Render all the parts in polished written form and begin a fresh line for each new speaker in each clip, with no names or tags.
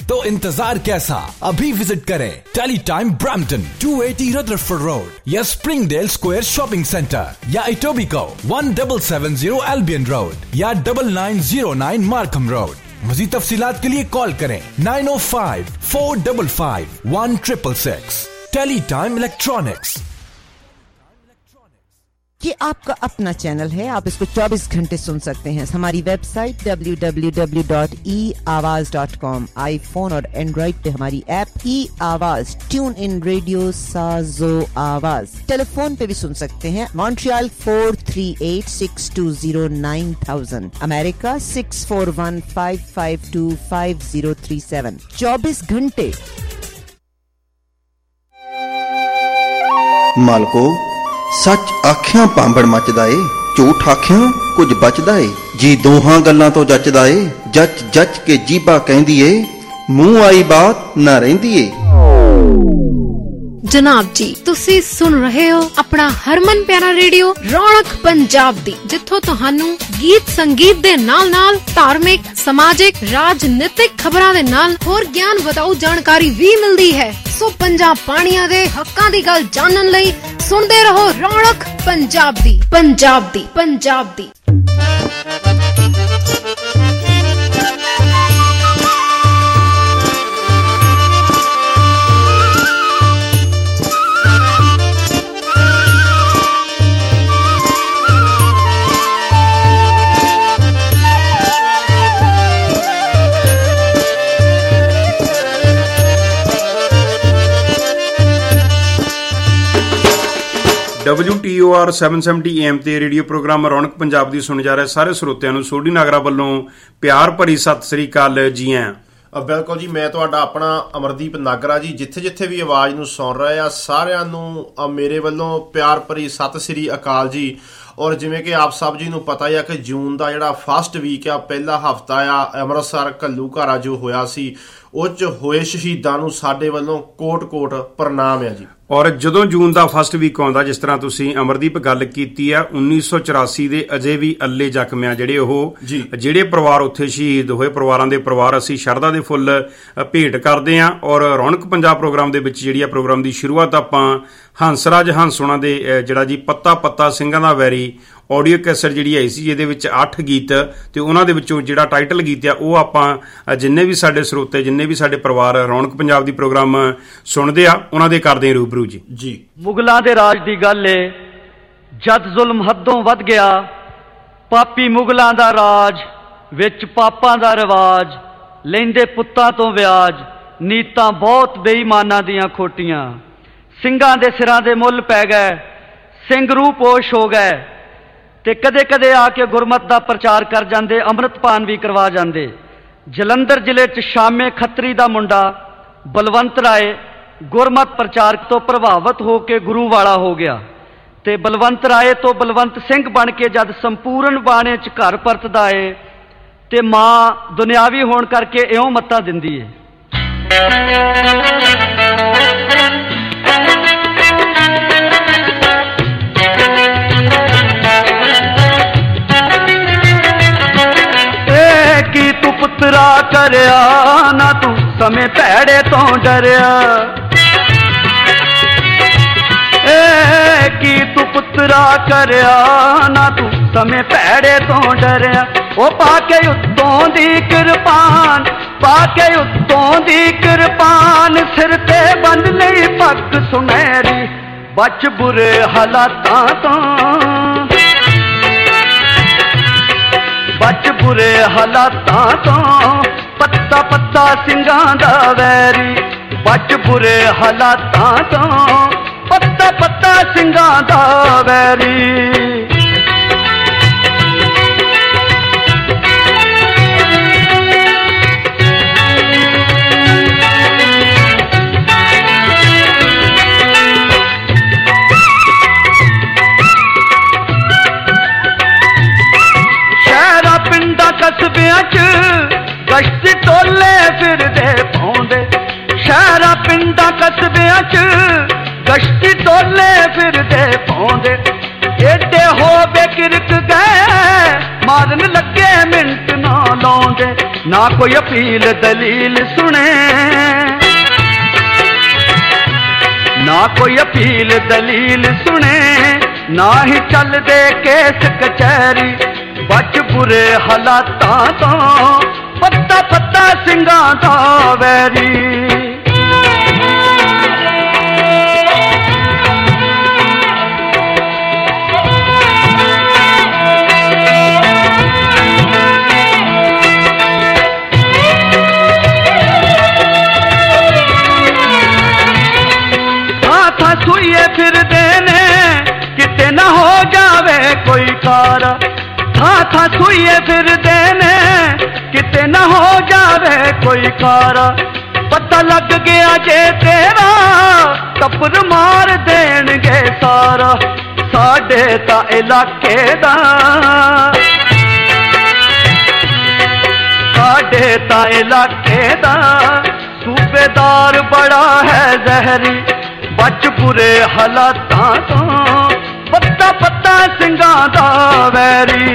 तो इंतजार कैसा, अभी विजिट करें Tele Time Brampton 280 Rutherford road या स्प्रिंगडेल स्क्वायर शॉपिंग सेंटर या इटोबिको 1770 एल्बियन रोड या 9909 मार्कम रोड। मज़ीद तफसीलात के लिए कॉल करें 905-455-1666। Tele Time electronics.
ये आपका अपना चैनल है, आप इसको 24 घंटे सुन सकते हैं। हमारी वेबसाइट www.eawaz.com, आईफोन और एंड्रॉइड पे हमारी ऐप ई आवाज, ट्यून इन रेडियो, साजो आवाज। टेलीफोन पे भी सुन सकते हैं, मॉन्ट्रियल 438-620-9000, अमेरिका 641-552-5037। 24 घंटे।
मालको सच आखियां पांबड़ मचदा ਏ, ਝੂਠ आखियां कुछ बचदा ਏ। जी दोहां गल्लां तो जचदा ਏ, जच जच के जीबा कहंदी ਏ, मूंह आई बात ना रहिंदी ਏ।
जनाब जी, तुसी सुन रहे हो अपना हरमन प्यारा रेडियो रौनक पंजाब दी, जिथों तुहानू गीत संगीत दे नाल नाल धार्मिक, समाजिक, राजनीतिक खबरां दे नाल होर ज्ञान वधाऊ जानकारी भी मिलदी है। सो पंजाब पाणियां दे हक्कां दी गल जानन लई सुनदे रहो रौनक पंजाब दी, पंजाब दी, पंजाब दी।
WTOR 770 AM ਤੇ ਰੇਡੀਓ ਪ੍ਰੋਗਰਾਮ ਰੌਣਕ ਪੰਜਾਬ ਦੀ ਸੁਣ ਜਾ ਰਹੇ ਸਾਰੇ ਸਰੋਤਿਆਂ ਨੂੰ ਸੋਢੀ ਨਾਗਰਾ ਵੱਲੋਂ ਪਿਆਰ ਭਰੀ ਸਤਿ ਸ੍ਰੀ ਅਕਾਲ ਜੀ ਆਇਆਂ।
ਬਿਲਕੁਲ ਜੀ, ਮੈਂ ਤੁਹਾਡਾ ਆਪਣਾ ਅਮਰਦੀਪ ਨਾਗਰਾ ਜੀ। ਜਿੱਥੇ ਜਿੱਥੇ ਵੀ ਆਵਾਜ਼ ਨੂੰ ਸੁਣ ਰਹੇ ਆ ਸਾਰਿਆਂ ਨੂੰ ਮੇਰੇ ਵੱਲੋਂ ਪਿਆਰ ਭਰੀ ਸਤਿ ਸ੍ਰੀ ਅਕਾਲ ਜੀ। ਔਰ ਜਿਵੇਂ ਕਿ ਆਪ ਸਭ ਜੀ ਨੂੰ ਪਤਾ ਹੀ ਆ ਕਿ ਜੂਨ ਦਾ ਜਿਹੜਾ ਫਸਟ ਵੀਕ ਆ, ਪਹਿਲਾ ਹਫਤਾ ਆ, ਅੰਮ੍ਰਿਤਸਰ ਘੱਲੂਘਾਰਾ ਜੋ ਹੋਇਆ ਸੀ, ਉਹ 'ਚ ਹੋਏ ਸ਼ਹੀਦਾਂ ਨੂੰ ਸਾਡੇ ਵੱਲੋਂ ਕੋਟ ਕੋਟ ਪ੍ਰਣਾਮ ਆ ਜੀ।
ਔਰ ਜਦੋਂ ਜੂਨ ਦਾ ਫਸਟ ਵੀਕ ਆਉਂਦਾ, ਜਿਸ ਤਰ੍ਹਾਂ ਤੁਸੀਂ ਅਮਰਦੀਪ ਗੱਲ ਕੀਤੀ ਆ, 1984 ਦੇ ਅਜੇ ਵੀ ਅੱਲੇ ਜ਼ਖਮਿਆਂ ਜਿਹੜੇ ਉਹ ਜਿਹੜੇ ਪਰਿਵਾਰ ਉੱਥੇ ਸ਼ਹੀਦ ਹੋਏ, ਪਰਿਵਾਰਾਂ ਦੇ ਪਰਿਵਾਰ ਅਸੀਂ ਸ਼ਰਧਾ ਦੇ ਫੁੱਲ ਭੇਟ ਕਰਦੇ ਹਾਂ। ਔਰ ਰੌਣਕ ਪੰਜਾਬ ਪ੍ਰੋਗਰਾਮ ਦੇ ਵਿੱਚ ਜਿਹੜੀ ਆ ਪ੍ਰੋਗਰਾਮ ਦੀ ਸ਼ੁਰੂਆਤ ਆਪਾਂ ਹੰਸਰਾਜ ਹੰਸ ਹੋਣਾ ਦੇ ਜਿਹੜਾ ਜੀ ਪੱਤਾ ਪੱਤਾ ਸਿੰਘਾਂ ਦਾ ਵੈਰੀ ਆਡੀਓ ਕੈਸਟ ਜਿਹੜੀ ਆਈ ਸੀ, ਜਿਹਦੇ ਵਿੱਚ 8 ਗੀਤ ਤੇ ਉਹਨਾਂ ਦੇ ਵਿੱਚੋਂ ਜਿਹੜਾ ਟਾਈਟਲ ਗੀਤ ਆ ਉਹ ਆਪਾਂ ਜਿੰਨੇ ਵੀ ਸਾਡੇ ਸਰੋਤੇ, ਜਿੰਨੇ ਵੀ ਸਾਡੇ ਪਰਿਵਾਰ ਰੌਣਕ ਪੰਜਾਬ ਦੀ ਪ੍ਰੋਗਰਾਮ ਸੁਣਦੇ ਆ, ਉਹਨਾਂ ਦੇ ਕਰਦੇ ਰੂਬਰੂ ਜੀ।
ਮੁਗਲਾਂ ਦੇ ਰਾਜ ਦੀ ਗੱਲ ਏ, ਜਦ ਜ਼ੁਲਮ ਹੱਦੋਂ ਵੱਧ ਗਿਆ, ਪਾਪੀ ਮੁਗਲਾਂ ਦਾ ਰਾਜ, ਵਿੱਚ ਪਾਪਾਂ ਦਾ ਰਿਵਾਜ, ਲੈਂਦੇ ਪੁੱਤਾਂ ਤੋਂ ਵਿਆਜ, ਨੀਤਾਂ ਬਹੁਤ ਬੇਈਮਾਨਾਂ ਦੀਆਂ ਖੋਟੀਆਂ, ਸਿੰਘਾਂ ਦੇ ਸਿਰਾਂ ਦੇ ਮੁੱਲ ਪੈ ਗਏ, ਸਿੰਘ ਰੂਹ ਪੋਸ਼ ਹੋ ਗਏ, ਤੇ ਕਦੇ ਕਦੇ ਆ ਕੇ ਗੁਰਮਤ ਦਾ ਪ੍ਰਚਾਰ ਕਰ ਜਾਂਦੇ, ਅੰਮ੍ਰਿਤਪਾਨ ਵੀ ਕਰਵਾ ਜਾਂਦੇ। ਜਲੰਧਰ ਜ਼ਿਲ੍ਹੇ 'ਚ ਸ਼ਾਮੇ ਖੱਤਰੀ ਦਾ ਮੁੰਡਾ ਬਲਵੰਤ ਰਾਏ ਗੁਰਮਤ ਪ੍ਰਚਾਰਕ ਤੋਂ ਪ੍ਰਭਾਵਿਤ ਹੋ ਕੇ ਗੁਰੂ ਵਾਲਾ ਹੋ ਗਿਆ, ਤੇ ਬਲਵੰਤ ਰਾਏ ਤੋਂ ਬਲਵੰਤ ਸਿੰਘ ਬਣ ਕੇ ਜਦ ਸੰਪੂਰਨ ਬਾਣੇ 'ਚ ਘਰ ਪਰਤਦਾ ਏ, ਤੇ ਮਾਂ ਦੁਨਿਆਵੀ ਹੋਣ ਕਰਕੇ ਇਉਂ ਮੱਤਾਂ ਦਿੰਦੀ ਏ। ਕੀ ਤੂੰ ਪੁੱਤਰਾ ਕਰਿਆ ਨਾ, ਤੂੰ ਸਮੇਂ ਭੈੜੇ ਤੋਂ ਡਰਿਆ, ਕੀ ਤੂੰ ਪੁੱਤਰਾ ਕਰਿਆ ਨਾ, ਤੂੰ ਸਮੇਂ ਭੈੜੇ ਤੋਂ ਡਰਿਆ। ਉਹ ਪਾ ਕੇ ਉੱਤੋਂ ਦੀ ਕਿਰਪਾਨ, ਪਾ ਕੇ ਉੱਤੋਂ ਦੀ ਕਿਰਪਾਨ, ਸਿਰ ਤੇ ਬੰਨ ਲਈ ਪੱਗ ਸੁਨਹਿਰੀ, ਬਚ ਬੁਰੇ ਹਾਲਾਤਾਂ ਤੋਂ, ਬਚ ਬੁਰੇ ਹਾਲਾਤਾਂ ਤੋਂ, ਪੱਤਾ ਪੱਤਾ ਸਿੰਘਾਂ ਦਾ ਵੈਰੀ, ਬਚ ਬੁਰੇ ਹਾਲਾਤਾਂ ਤੋਂ, ਪੱਤਾ ਪੱਤਾ ਸਿੰਘਾਂ ਦਾ ਵੈਰੀ। ਕਸਬਿਆਂ 'ਚ ਗਸ਼ਤ ਟੋਲੇ ਫਿਰਦੇ ਪਾਉਂਦੇ, ਸ਼ਹਿਰਾਂ ਪਿੰਡਾਂ ਕਸਬਿਆਂ 'ਚ ਗਸ਼ਤ ਟੋਲੇ ਫਿਰਦੇ ਪਾਉਂਦੇ, ਏਡੇ ਹੋ ਬੇਕਿਰਕ ਗਏ ਮਾਰਨ ਲੱਗੇ ਮਿੰਟ ਨਾ ਲਾਉਂਦੇ, ਨਾ ਕੋਈ ਅਪੀਲ ਦਲੀਲ ਸੁਣੇ, ना कोई अपील दलील सुने, ना ही चलदे केस कचहरी। बच बुरे हालातां तो पत्ता पत्ता ਸਿੰਘਾਂ ਦਾ ਵੈਰੀ। ਸੁਈਏ ਫਿਰਦੇ ਨੇ ਕਿਤੇ ਨਾ ਹੋ ਜਾਵੇ ਕੋਈ ਕਾਰ। ਥਾਂ ਥਾਂ ਸੁਈਏ ਫਿਰਦੇ ਨੇ ਕਿਤੇ ਨਾ ਹੋ ਜਾਵੇ ਕੋਈ ਕਾਰ। ਪਤਾ ਲੱਗ ਗਿਆ ਜੇ ਤੇਰਾ ਟੱਪਰ ਮਾਰ ਦੇਣਗੇ ਸਾਰਾ। ਸਾਡੇ ਤਾਂ ਇਲਾਕੇ ਦਾ ਸਾਡੇ ਤਾਂ ਇਲਾਕੇ ਦਾ ਸੂਬੇਦਾਰ ਬੜਾ ਹੈ ਜ਼ਹਿਰੀ। बच बुरे हालातां तो पत्ता पत्ता ਸਿੰਘਾਂ ਦਾ ਵੈਰੀ।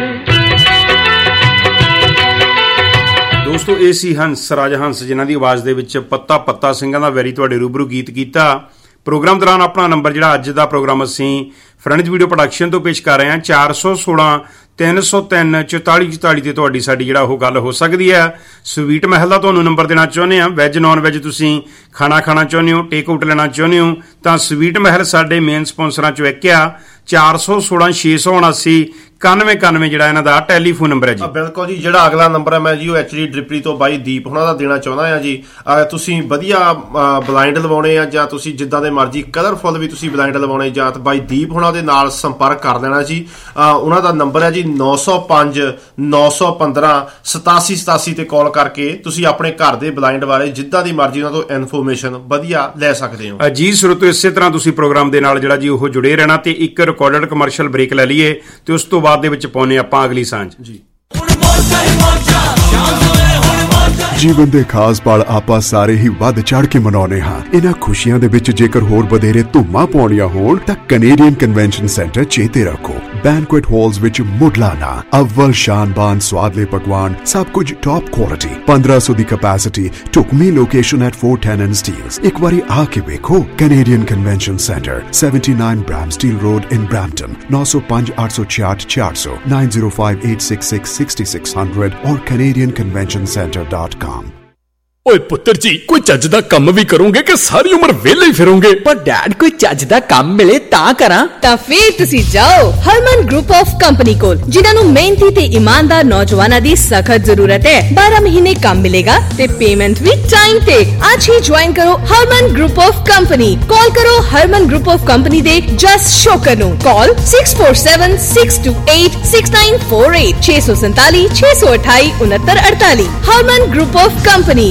ਦੋਸਤੋ ਇਹ ਸੀ ਹੰਸ ਰਾਜ ਹੰਸ, ਜਿਨ੍ਹਾਂ ਦੀ ਆਵਾਜ਼ ਦੇ ਵਿੱਚ ਪੱਤਾ ਪੱਤਾ ਸਿੰਘਾਂ ਦਾ ਵੈਰੀ ਤੁਹਾਡੇ ਰੂਬਰੂ ਗੀਤ ਕੀਤਾ। ਪ੍ਰੋਗਰਾਮ ਦੌਰਾਨ ਆਪਣਾ ਨੰਬਰ ਜਿਹੜਾ ਅੱਜ ਦਾ ਪ੍ਰੋਗਰਾਮ ਅਸੀਂ ਫਰੈਂਡਜ਼ ਵੀਡੀਓ ਪ੍ਰੋਡਕਸ਼ਨ ਤੋਂ ਪੇਸ਼ ਕਰ ਰਹੇ ਹਾਂ 416 303 44 44 ਤੇ ਤੁਹਾਡੀ ਸਾਡੀ ਜਿਹੜਾ ਉਹ ਗੱਲ ਹੋ ਸਕਦੀ ਹੈ। ਸਵੀਟ ਮਹਿਲ ਦਾ ਤੁਹਾਨੂੰ ਨੰਬਰ ਦੇਣਾ ਚਾਹੁੰਦੇ ਆ। ਵੈਜ ਨੌਨ ਵੈਜ ਤੁਸੀਂ ਖਾਣਾ ਖਾਣਾ ਚਾਹੁੰਦੇ ਹੋ, ਟੇਕ ਆਊਟ ਲੈਣਾ ਚਾਹੁੰਦੇ ਹੋ ਤਾਂ ਸਵੀਟ ਮਹਿਲ ਸਾਡੇ ਮੇਨ ਸਪਾਂਸਰਾਂ ਚੋਂ ਇੱਕ ਆ। 416 679 9191 ਜਿਹੜਾ ਇਹਨਾਂ ਦਾ ਟੈਲੀਫੋਨ ਨੰਬਰ ਹੈ ਜੀ।
ਬਿਲਕੁਲ ਜੀ। ਜਿਹੜਾ ਅਗਲਾ ਨੰਬਰ ਹੈ ਮੈਂ ਜੀ ਉਹ ਐਚਡੀ ਡ੍ਰਿਪਰੀ ਤੋਂ ਬਾਈ ਦੀਪ ਹੁਣਾਂ ਦਾ ਦੇਣਾ ਚਾਹੁੰਦਾ ਹਾਂ ਜੀ। ਤੁਸੀਂ ਵਧੀਆ ਬਲਾਈਂਡ ਲਵਾਉਣੇ ਆ ਜਾਂ ਤੁਸੀਂ ਜਿੱਦਾਂ ਦੇ ਮਰਜ਼ੀ ਕਲਰਫੁੱਲ ਵੀ ਤੁਸੀਂ ਬਲਾਈਂਡ ਲਵਾਉਣੇ ਜਾਂ ਤਾਂ ਬਾਈ ਦੀਪ ਹੁਣਾਂ ਦੇ ਨਾਲ ਸੰਪਰਕ ਕਰ ਲੈਣਾ ਜੀ। ਉਹਨਾਂ ਦਾ ਨੰਬਰ ਹੈ ਜੀ 905 915 8787 ਤੇ ਕਾਲ ਕਰਕੇ ਤੁਸੀਂ ਆਪਣੇ ਘਰ ਦੇ ਬਲਾਈਂਡ ਬਾਰੇ ਜਿੱਦਾਂ ਦੀ ਮਰਜ਼ੀ ਉਹਨਾਂ ਤੋਂ ਇਨਫੋਰਮੇਸ਼ਨ ਵਧੀਆ ਲੈ ਸਕਦੇ ਹੋ
ਜੀ। ਸਰੋਤੋ ਇਸੇ ਤਰ੍ਹਾਂ ਤੁਸੀਂ ਪ੍ਰੋਗਰਾਮ ਦੇ ਨਾਲ ਜਿਹੜਾ ਜੀ ਉਹ ਜੁੜੇ ਰਹਿਣਾ ਤੇ ਇੱਕ ਰਿਕਾਰਡਡ ਕਮਰਸ਼ੀਅਲ ਬ੍ਰੇਕ ਲੈ ਲਈਏ ਤੇ ਉਸ ਤੋਂ ਬਾਅਦ ਦੇ ਵਿੱਚ ਪਾਉਨੇ ਆਪਾਂ ਅਗਲੀ ਸਾਂਝ ਜੀ।
ਜੀਵਨ ਦੇ ਖਾਸ ਪਲ ਆਪਾਂ ਸਾਰੇ ਹੀ ਵੱਧ ਚੜ ਕੇ ਮਨਾਉਂਦੇ ਹਾਂ। ਇਹਨਾਂ ਖੁਸ਼ੀਆਂ ਦੇ ਵਿੱਚ ਜੇਕਰ ਹੋਰ ਵਧੇਰੇ ਧੂਮਾਂ ਪਾਉਣੀਆਂ ਹੋਣ ਤਾਂ ਕੈਨੇਡੀਅਨ ਕਨਵੈਨਸ਼ਨ ਸੈਂਟਰ ਚੇਤੇ ਰੱਖੋ। ਬੈਂਕੁਏਟ ਹਾਲਸ ਵਿੱਚ ਮੁੱਢਲਾ ਅਵਲ ਸ਼ਾਨਬਾਨ ਸਵਾਦਲੇ ਪਕਵਾਨ, ਸਭ ਕੁਝ ਟੌਪ ਕੁਆਲਿਟੀ, 1500 ਦੀ ਕੈਪੈਸਿਟੀ, ਢੁਕਵੀਂ ਲੋਕੇਸ਼ਨ ਐਟ 410 ਐਂਡ ਸਟੀਲਸ। ਇੱਕ ਵਾਰੀ ਆ ਕੇ ਵੇਖੋ। Canadian convention centre 79 Bramsteel road in Brampton. 905 866 400 905 866 6600 ਔਰ canadianconventioncenter.com।
ਓਏ ਪੁੱਤਰ ਜੀ, ਕੋਈ ਚੱਜ ਦਾ ਕੰਮ ਵੀ ਕਰੋਗੇ ਕਿ ਸਾਰੀ ਉਮਰ ਵਿਹਲੇ ਹੀ ਫਿਰੋਗੇ?
ਪਰ ਡੈਡ ਕੋਈ ਚੱਜ ਦਾ ਕੰਮ ਮਿਲੇ ਤਾਂ ਕਰਾਂ।
ਤਾਂ ਫੇਰ ਤੁਸੀਂ ਜਾਓ ਹਰਮਨ ਗਰੁੱਪ ਆਫ ਕੰਪਨੀ ਕੋਲ, ਜਿਨ੍ਹਾਂ ਨੂੰ ਮਿਹਨਤੀ ਤੇ ਇਮਾਨਦਾਰ ਨੌਜਵਾਨਾਂ ਦੀ ਸਖਤ ਜ਼ਰੂਰਤ ਹੈ। 12 ਮਹੀਨੇ ਕੰਮ ਮਿਲੇਗਾ ਤੇ ਪੇਮੈਂਟ ਵੀ ਟਾਈਮ ਤੇ। ਅੱਜ ਹੀ ਜੁਆਇਨ ਕਰੋ Harman group of company. Call ਕਰੋ ਹਰਮਨ ਗਰੁੱਪ ਆਫ ਕੰਪਨੀ ਦੇ ਜਸ ਸ਼ੋਕਰ ਨੂੰ। Call 647 628 6948 647 628 6948। Harman group of company.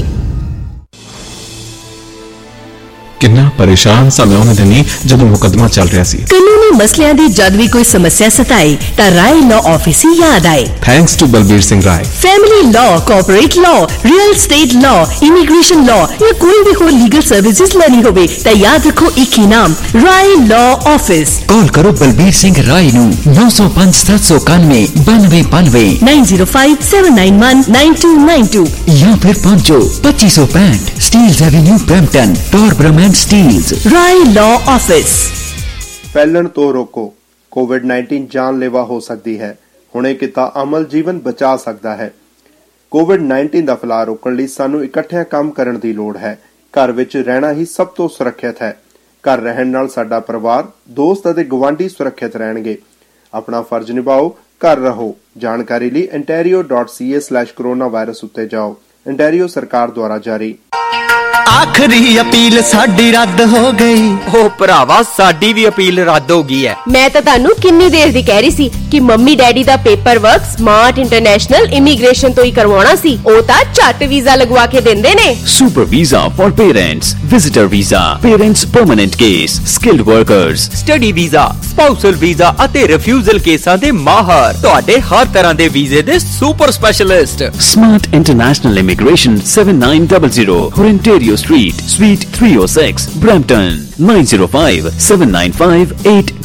ਕਿੰਨਾ ਪਰੇਸ਼ਾਨ ਸਾਂ ਮੈਂ ਉਹਨਾਂ ਦਿਨੀ ਜਦੋਂ ਮੁਕੱਦਮਾ ਚੱਲ ਰਿਹਾ ਸੀ।
ਕਾਨੂੰਨੀ ਮਸਲਿਆਂ ਦੀ ਜਦ ਵੀ ਕੋਈ ਸਮੱਸਿਆ ਸਤਾਏ ਤਾਂ ਰਾਏ ਲਾਅ ਆਫਿਸ ਹੀ ਯਾਦ ਆਏ।
Thanks to Balbir Singh Rai.
Family law, corporate law, real estate law, immigration law ਜਾਂ ਕੋਈ ਵੀ ਹੋਰ ਲੀਗਲ ਸਰਵਿਸਿਜ਼ ਲੈਣੀ ਹੋਵੇ ਤਾਂ ਯਾਦ ਰੱਖੋ ਇੱਕ ਹੀ ਨਾਮ, ਰਾਏ ਲਾਅ ਆਫਿਸ।
ਕਾਲ ਕਰੋ ਬਲਬੀਰ ਸਿੰਘ ਰਾਏ ਨੂੰ 905 791 9292
905 791 9292
ਜਾਂ ਫਿਰ ਪਹੁੰਚੋ 2565 Steeles Avenue Brampton, Torbram and Steeles.
Rai law office.
ਫੈਲਣ ਤੋਂ ਰੋਕੋ। ਕੋਵਿਡ-19 ਜਾਨਲੇਵਾ ਹੋ ਸਕਦੀ ਹੈ। ਹੁਣੇ ਕੀਤਾ ਅਮਲ ਜੀਵਨ ਬਚਾ ਸਕਦਾ ਹੈ। ਕੋਵਿਡ-19 ਦਾ ਫੈਲਾਅ ਰੋਕਣ ਲਈ ਸਾਨੂੰ ਇਕੱਠਿਆਂ ਕੰਮ ਕਰਨ ਦੀ ਲੋੜ ਹੈ। ਘਰ ਵਿੱਚ ਰਹਿਣਾ ਹੀ ਸਭ ਤੋਂ ਸੁਰੱਖਿਅਤ ਹੈ। ਘਰ ਰਹਿਣ ਨਾਲ ਸਾਡਾ ਪਰਿਵਾਰ, ਦੋਸਤ ਅਤੇ ਗੁਆਂਢੀ ਸੁਰੱਖਿਅਤ ਰਹਿਣਗੇ। ਆਪਣਾ ਫਰਜ਼ ਨਿਭਾਓ, ਘਰ ਰਹੋ। ਜਾਣਕਾਰੀ ਲਈ ontario.ca/coronavirus ਉੱਤੇ ਜਾਓ। ontario ਸਰਕਾਰ ਦੁਆਰਾ ਜਾਰੀ।
ਆਖਰੀ ਅਪੀਲ ਸਾਡੀ ਰੱਦ ਹੋ ਗਈ। ਓ ਭਰਾਵਾ, ਸਾਡੀ ਵੀ ਅਪੀਲ ਰੱਦ ਹੋ ਗਈ ਹੈ।
ਮੈਂ ਤਾਂ ਤੁਹਾਨੂੰ ਕਿੰਨੀ ਦੇਰ ਦੀ ਕਹਿ ਰਹੀ ਸੀ ਕਿ ਮੰਮੀ ਡੈਡੀ ਦਾ paper work Smart International Immigration ਤੋਂ ਹੀ ਕਰਵਾਉਣਾ ਸੀ। ਉਹ ਤਾਂ ਝੱਟ ਵੀਜ਼ਾ ਲਗਵਾ ਕੇ ਦਿੰਦੇ ਨੇ।
Super visa for parents, visitor visa, parents permanent case, skilled workers,
study visa, spousal visa ਅਤੇ ਰਿਫਿਊਜ਼ਲ ਕੇਸਾਂ ਦੇ ਮਾਹਰ। ਤੁਹਾਡੇ ਹਰ ਤਰ੍ਹਾਂ ਦੇ ਵੀਜ਼ੇ ਦੇ super specialist.
Smart International Immigration 7900 Ontario Street, Suite 306, Brampton, 905 795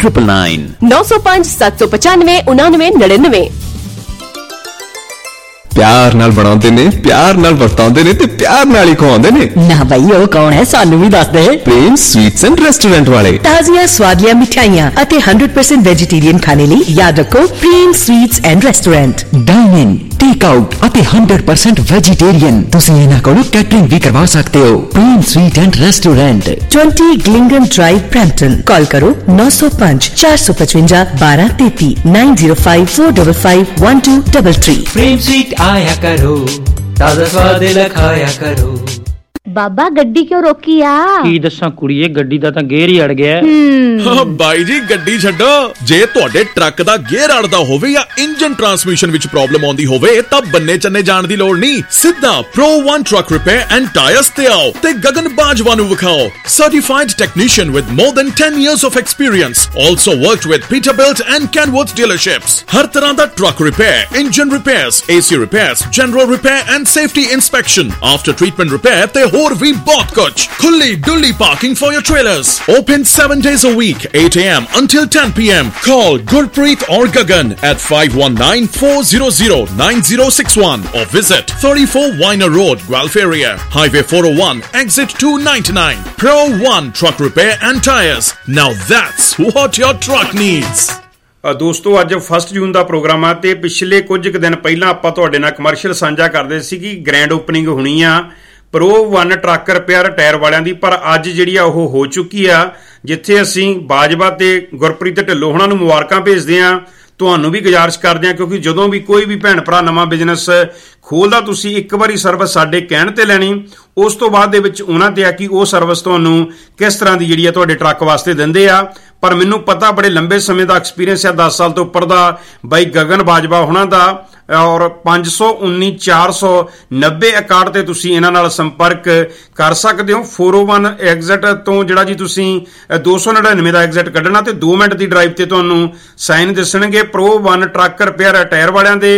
8999
905 795 9999।
ਪਿਆਰ ਨਾਲ ਬਣਾਉਂਦੇ ਨੇ, ਪਿਆਰ ਨਾਲ ਵਰਤਾਉਂਦੇ ਨੇ ਤੇ ਪਿਆਰ ਨਾਲ ਹੀ ਖਵਾਉਂਦੇ ਨੇ।
ਨਾ ਬਈ ਉਹ ਕੌਣ ਹੈ, ਸਾਨੂੰ ਵੀ ਦੱਸ ਦੇ।
ਪ੍ਰੇਮ ਸਵੀਟਸ ਐਂਡ ਰੈਸਟੋਰੈਂਟ ਵਾਲੇ।
ਤਾਜ਼ੀਆਂ ਸਵਾਦੀਆਂ ਮਿਠਾਈਆਂ ਅਤੇ 100% ਵੈਜੀਟੇਰੀਅਨ ਖਾਣੇ ਲਈ ਯਾਦ ਰੱਖੋ Prem Sweets and Restaurant.
Dine in, take out ਅਤੇ 100% ਵੈਜੀਟੇਰੀਅਨ। ਤੁਸੀਂ ਇਹਨਾਂ ਕੋਲੋਂ ਕੈਟਰਿੰਗ ਵੀ ਕਰਵਾ ਸਕਦੇ ਹੋ। ਪ੍ਰੇਮ ਸਵੀਟ ਐਂਡ ਰੈਸਟੋਰੈਂਟ,
20 ਗਲਿੰਗਮ ਡਰਾਈਵ, ਬ੍ਰੈਂਪਟਨ। ਕਾਲ ਕਰੋ 905 455 1233 905 455 1233।
प्रेम स्वीट आया करो, ताजा स्वाद लखाया करो।
ਬਾਬਾ ਗੱਡੀ ਕਿਉਂ ਰੋਕੀ ਆ?
ਕੀ ਦੱਸਾਂ ਕੁੜੀਏ, ਗੱਡੀ ਦਾ ਤਾਂ ਗੇਅਰ ਹੀ ਅੜ ਗਿਆ।
ਬਾਈ ਜੀ ਗੱਡੀ ਛੱਡੋ, ਜੇ ਤੁਹਾਡੇ ਟਰੱਕ ਦਾ ਗੇਅਰ ਅੜਦਾ ਹੋਵੇ ਜਾਂ ਇੰਜਨ ਟਰਾਂਸਮਿਸ਼ਨ ਵਿੱਚ ਪ੍ਰੋਬਲਮ ਆਉਂਦੀ ਹੋਵੇ ਤਾਂ ਬੰਨੇ ਚੰਨੇ ਜਾਣ ਦੀ ਲੋੜ ਨਹੀਂ। ਸਿੱਧਾ Pro One Truck Repair and Tires ਤੇ ਆਓ ਤੇ ਗਗਨ ਬਾਜਵਾ ਨੂੰ ਵਿਖਾਓ। Certified technician with more than 10 years of experience. Also worked with Peterbilt and Kenworth dealerships. ਹਰ ਤਰ੍ਹਾਂ ਦਾ truck repair, engine repairs, AC repairs, general repair and safety inspection, after treatment repair ਤੇ ਹੋਰ ਵੀ ਬਹੁਤ ਕੁਝ। ਖੁੱਲੀ ਡੁੱਲੀ parking for your trailers. Open 7 days a week, 8 a.m. until 10 p.m. Call Gurpreet or Gagan at 519-400-9061 or visit 34 Weiner Road, Guelph, Highway 401, exit 299. Pro One Truck Repair and Tires. Now that's what your truck needs.
ਦੋਸਤੋ ਅੱਜ 1 ਜੂਨ ਦਾ programme ਆ ਤੇ ਪਿਛਲੇ ਕੁਝ ਕੁ ਦਿਨ ਪਹਿਲਾਂ ਆਪਾਂ ਤੁਹਾਡੇ ਨਾਲ ਕਮਰਸ਼ੀਅਲ ਸਾਂਝਾ ਕਰਦੇ ਸੀ ਕਿ ਗ੍ਰੈਂਡ ਓਪਨਿੰਗ ਹੋਣੀ ਆ Pro One truck repair tyre ਵਾਲਿਆਂ ਦੀ, ਪਰ ਅੱਜ ਜਿਹੜੀ ਆ ਉਹ ਹੋ ਚੁੱਕੀ ਆ, ਜਿੱਥੇ ਅਸੀਂ ਬਾਜਵਾ ਤੇ ਗੁਰਪ੍ਰੀਤ ਢਿੱਲੋਂ ਹੋਣਾ ਨੂੰ ਮੁਬਾਰਕਾਂ ਭੇਜਦੇ ਆ। ਤੁਹਾਨੂੰ ਵੀ ਗੁਜ਼ਾਰਿਸ਼ ਕਰਦੇ ਆ ਕਿਉਂਕਿ ਜਦੋਂ ਵੀ ਕੋਈ ਵੀ ਭੈਣ ਭਰਾ ਨਵਾਂ ਬਿਜ਼ਨਸ ਖੋਲਦਾ ਤੁਸੀਂ ਇੱਕ ਵਾਰੀ ਸਰਵਿਸ ਸਾਡੇ ਕਹਿਣ ਤੇ ਲੈਣੀ, ਉਸ ਤੋਂ ਬਾਅਦ ਦੇ ਵਿੱਚ ਉਹਨਾਂ ਤੇ ਆ ਕਿ ਉਹ ਸਰਵਿਸ ਤੁਹਾਨੂੰ ਕਿਸ ਤਰ੍ਹਾਂ ਦੀ ਜਿਹੜੀ ਆ ਤੁਹਾਡੇ ਟਰੱਕ ਵਾਸਤੇ ਦਿੰਦੇ ਆ। ਪਰ ਮੈਨੂੰ ਪਤਾ ਬੜੇ ਲੰਬੇ ਸਮੇਂ ਦਾ ਐਕਸਪੀਰੀਅੰਸ ਆ, 10 ਸਾਲ ਤੋਂ ਉੱਪਰ ਦਾ ਬਾਈ ਗਗਨ ਬਾਜਵਾ ਹੋਣਾ ਦਾ, ਔਰ 519-490-61 ਤੇ ਤੁਸੀਂ ਇਹਨਾਂ ਨਾਲ ਸੰਪਰਕ ਕਰ ਸਕਦੇ ਹੋ। 401 ਐਗਜ਼ਿਟ ਤੋਂ ਜਿਹੜਾ ਜੀ ਤੁਸੀਂ 299 ਦਾ ਐਗਜ਼ਿਟ ਕੱਢਣਾ ਤੇ 2 ਮਿੰਟ ਦੀ ਡਰਾਈਵ ਤੇ ਤੁਹਾਨੂੰ ਸਾਈਨ ਦਿਸਣਗੇ। Pro One truck repair tyre ਵਾਲਿਆਂ ਦੇ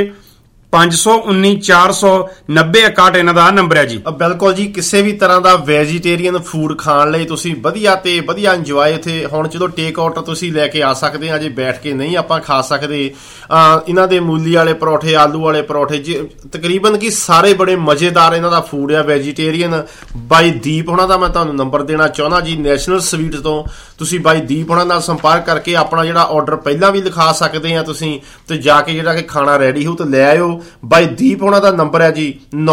519-490-61 ਇਹਨਾਂ ਦਾ ਨੰਬਰ ਹੈ ਜੀ।
ਬਿਲਕੁਲ ਜੀ, ਕਿਸੇ ਵੀ ਤਰ੍ਹਾਂ ਦਾ ਵੈਜੀਟੇਰੀਅਨ ਫੂਡ ਖਾਣ ਲਈ ਤੁਸੀਂ ਵਧੀਆ ਤੇ ਵਧੀਆ ਇੰਜੋਏ ਇੱਥੇ ਹੁਣ ਚਲੋ ਟੇਕ ਆਊਟ ਤੁਸੀਂ ਲੈ ਕੇ ਆ ਸਕਦੇ ਆ। ਜੇ ਬੈਠ ਕੇ ਨਹੀਂ ਆਪਾਂ ਖਾ ਸਕਦੇ, ਇਹਨਾਂ ਦੇ ਮੂਲੀ ਵਾਲੇ ਪਰੌਠੇ, ਆਲੂ ਵਾਲੇ ਪਰੌਠੇ, ਤਕਰੀਬਨ ਕਿ ਸਾਰੇ ਬੜੇ ਮਜ਼ੇਦਾਰ ਇਹਨਾਂ ਦਾ ਫੂਡ ਆ ਵੈਜੀਟੇਰੀਅਨ। ਬਾਈ ਦੀਪ ਹੋਣਾ ਦਾ ਮੈਂ ਤੁਹਾਨੂੰ ਨੰਬਰ ਦੇਣਾ ਚਾਹੁੰਦਾ ਜੀ, ਨੈਸ਼ਨਲ ਸਵੀਟ ਤੋਂ। ਤੁਸੀਂ ਬਾਈ ਦੀਪ ਹੋਣਾ ਨਾਲ ਸੰਪਰਕ ਕਰਕੇ ਆਪਣਾ ਜਿਹੜਾ ਆਰਡਰ ਪਹਿਲਾਂ ਵੀ ਲਿਖਾ ਸਕਦੇ ਆ ਤੁਸੀਂ, ਤੇ ਜਾ ਕੇ ਜਿਹੜਾ ਕਿ ਖਾਣਾ ਰੈਡੀ ਹੋ ਤੇ ਲੈ ਆਇਓ। ਬਾਈ ਦੀਪ ਹੋਣਾ ਦਾ ਨੰਬਰ ਹੈ ਜੀ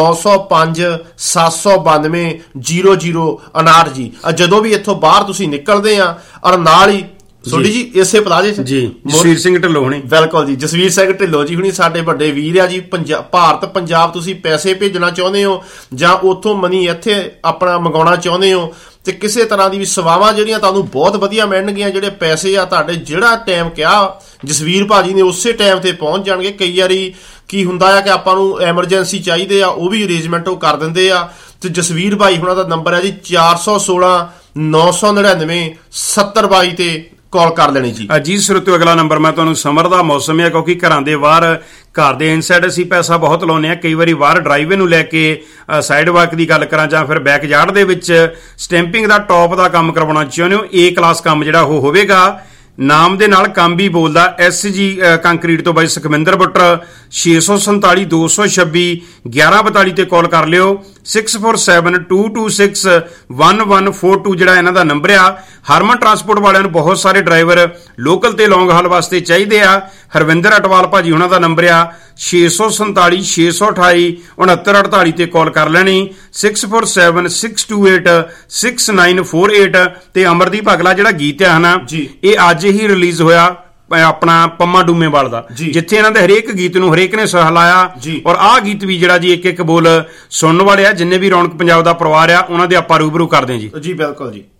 905-792-0059 ਜੀ। ਜਦੋਂ ਵੀ ਇੱਥੋਂ ਬਾਹਰ ਤੁਸੀਂ ਨਿਕਲਦੇ ਆ, ਔਰ ਨਾਲ ਹੀ ਸੋਢੀ ਜੀ ਇਸੇ ਪਲਾਜ਼ੇ ਚ
ਜੀ ਜਸਵੀਰ ਸਿੰਘ ਢਿੱਲੋਂ ਹੁਣੀ,
ਬਿਲਕੁਲ ਜੀ ਜਸਵੀਰ ਸਿੰਘ ਢਿੱਲੋਂ ਜੀ ਹੁਣੀ ਸਾਡੇ ਵੱਡੇ ਵੀਰ ਆ ਜੀ। ਭਾਰਤ ਪੰਜਾਬ ਤੁਸੀਂ ਪੈਸੇ ਭੇਜਣਾ ਚਾਹੁੰਦੇ ਹੋ ਜਾਂ ਉੱਥੋਂ ਮਨੀ ਇੱਥੇ ਆਪਣਾ ਮੰਗਾਉਣਾ ਚਾਹੁੰਦੇ ਹੋ ਤੇ ਕਿਸੇ ਤਰ੍ਹਾਂ ਦੀ ਵੀ ਸੇਵਾਵਾਂ ਜਿਹੜੀਆਂ ਤੁਹਾਨੂੰ ਬਹੁਤ ਵਧੀਆ ਮਿਲਣਗੀਆਂ। ਜਿਹੜੇ ਪੈਸੇ ਆ ਤੁਹਾਡੇ ਜਿਹੜਾ ਟਾਈਮ ਕਿਹਾ ਜਸਵੀਰ ਭਾਜੀ ਨੇ ਉਸੇ ਟਾਈਮ ਤੇ ਪਹੁੰਚ ਜਾਣਗੇ। ਕਈ ਵਾਰੀ ਕੀ ਹੁੰਦਾ ਆ ਕਿ ਆਪਾਂ ਨੂੰ ਐਮਰਜੈਂਸੀ ਚਾਹੀਦੇ ਆ, ਉਹ ਵੀ ਅਰੇਂਜਮੈਂਟ ਉਹ ਕਰ ਦਿੰਦੇ ਆ। ਤੇ ਜਸਵੀਰ ਭਾਈ ਹੁਣਾਂ ਦਾ ਨੰਬਰ ਹੈ ਜੀ 416-999-7022 ਤੇ ਕਾਲ ਕਰ ਲੈਣੀ ਜੀ।
ਜੀ ਸਰੋਤਿਓ, ਅਗਲਾ ਨੰਬਰ ਮੈਂ ਤੁਹਾਨੂੰ ਸਮਰ ਦਾ ਮੌਸਮ ਹੈ ਕਿਉਂਕਿ ਘਰਾਂ ਦੇ ਬਾਹਰ ਘਰ ਦੇ ਇਨਸਾਈਡ ਅਸੀਂ ਪੈਸਾ ਬਹੁਤ ਲਾਉਂਦੇ ਆ। ਕਈ ਵਾਰੀ ਬਾਹਰ ਡਰਾਈਵੇ ਨੂੰ ਲੈ ਕੇ ਸਾਈਡ ਵਾਕ ਦੀ ਗੱਲ ਕਰਾਂ ਜਾਂ ਫਿਰ ਬੈਕ ਯਾਰਡ ਦੇ ਵਿੱਚ ਸਟੈਂਪਿੰਗ ਦਾ ਟੌਪ ਦਾ ਕੰਮ ਕਰਵਾਉਣਾ ਚਾਹੁੰਦੇ ਹੋ, A ਕਲਾਸ ਕੰਮ ਜਿਹੜਾ ਉਹ ਹੋਵੇਗਾ। ਨਾਮ ਦੇ ਨਾਲ ਕੰਮ ਵੀ ਬੋਲਦਾ। SG ਕੰਕਰੀਟ ਤੋਂ ਬਾਈ ਸੁਖਮਿੰਦਰ ਬੁੱਟਰ 647-226-1142 ਤੇ ਕਾਲ ਕਰ ਲਿਓ। 6472261142 ਜਿਹੜਾ ਇਹਨਾਂ ਦਾ ਨੰਬਰ ਆ। ਹਰਮਨ ਟਰਾਂਸਪੋਰਟ ਵਾਲਿਆਂ ਨੂੰ ਬਹੁਤ ਸਾਰੇ ਡਰਾਈਵਰ ਲੋਕਲ ਤੇ ਲੌਂਗ ਹਾਲ ਵਾਸਤੇ ਚਾਹੀਦੇ ਆ। ਹਰਵਿੰਦਰ ਅਟਵਾਲ ਭਾਜੀ ਉਹਨਾਂ ਦਾ ਨੰਬਰ ਆ 647-628-6948 ਤੇ ਕਾਲ ਕਰ ਲੈਣੀ। 6476286948 ਤੇ ਅਮਰਦੀਪ ਅਗਲਾ ਜਿਹੜਾ ਗੀਤ ਆ ਨਾ ਇਹ ਅੱਜ ਹੀ ਰਿਲੀਜ਼ ਹੋਇਆ ਆਪਣਾ ਪੰਮਾ ਡੂਮੇਵਾਲ ਦਾ, ਜਿੱਥੇ ਇਹਨਾਂ ਦੇ ਹਰੇਕ ਗੀਤ ਨੂੰ ਹਰੇਕ ਨੇ ਸਰਾਹਿਆ। ਔਰ ਆਹ ਗੀਤ ਵੀ ਜਿਹੜਾ ਜੀ ਇੱਕ ਇੱਕ ਬੋਲ ਸੁਣਨ ਵਾਲੇ ਆ, ਜਿੰਨੇ ਵੀ ਰੌਣਕ ਪੰਜਾਬ ਦਾ ਪਰਿਵਾਰ ਆ ਉਹਨਾਂ ਦੇ ਆਪਾਂ ਰੂਬਰੂ ਕਰਦੇ ਹਾਂ ਜੀ।
ਜੀ ਬਿਲਕੁਲ ਜੀ।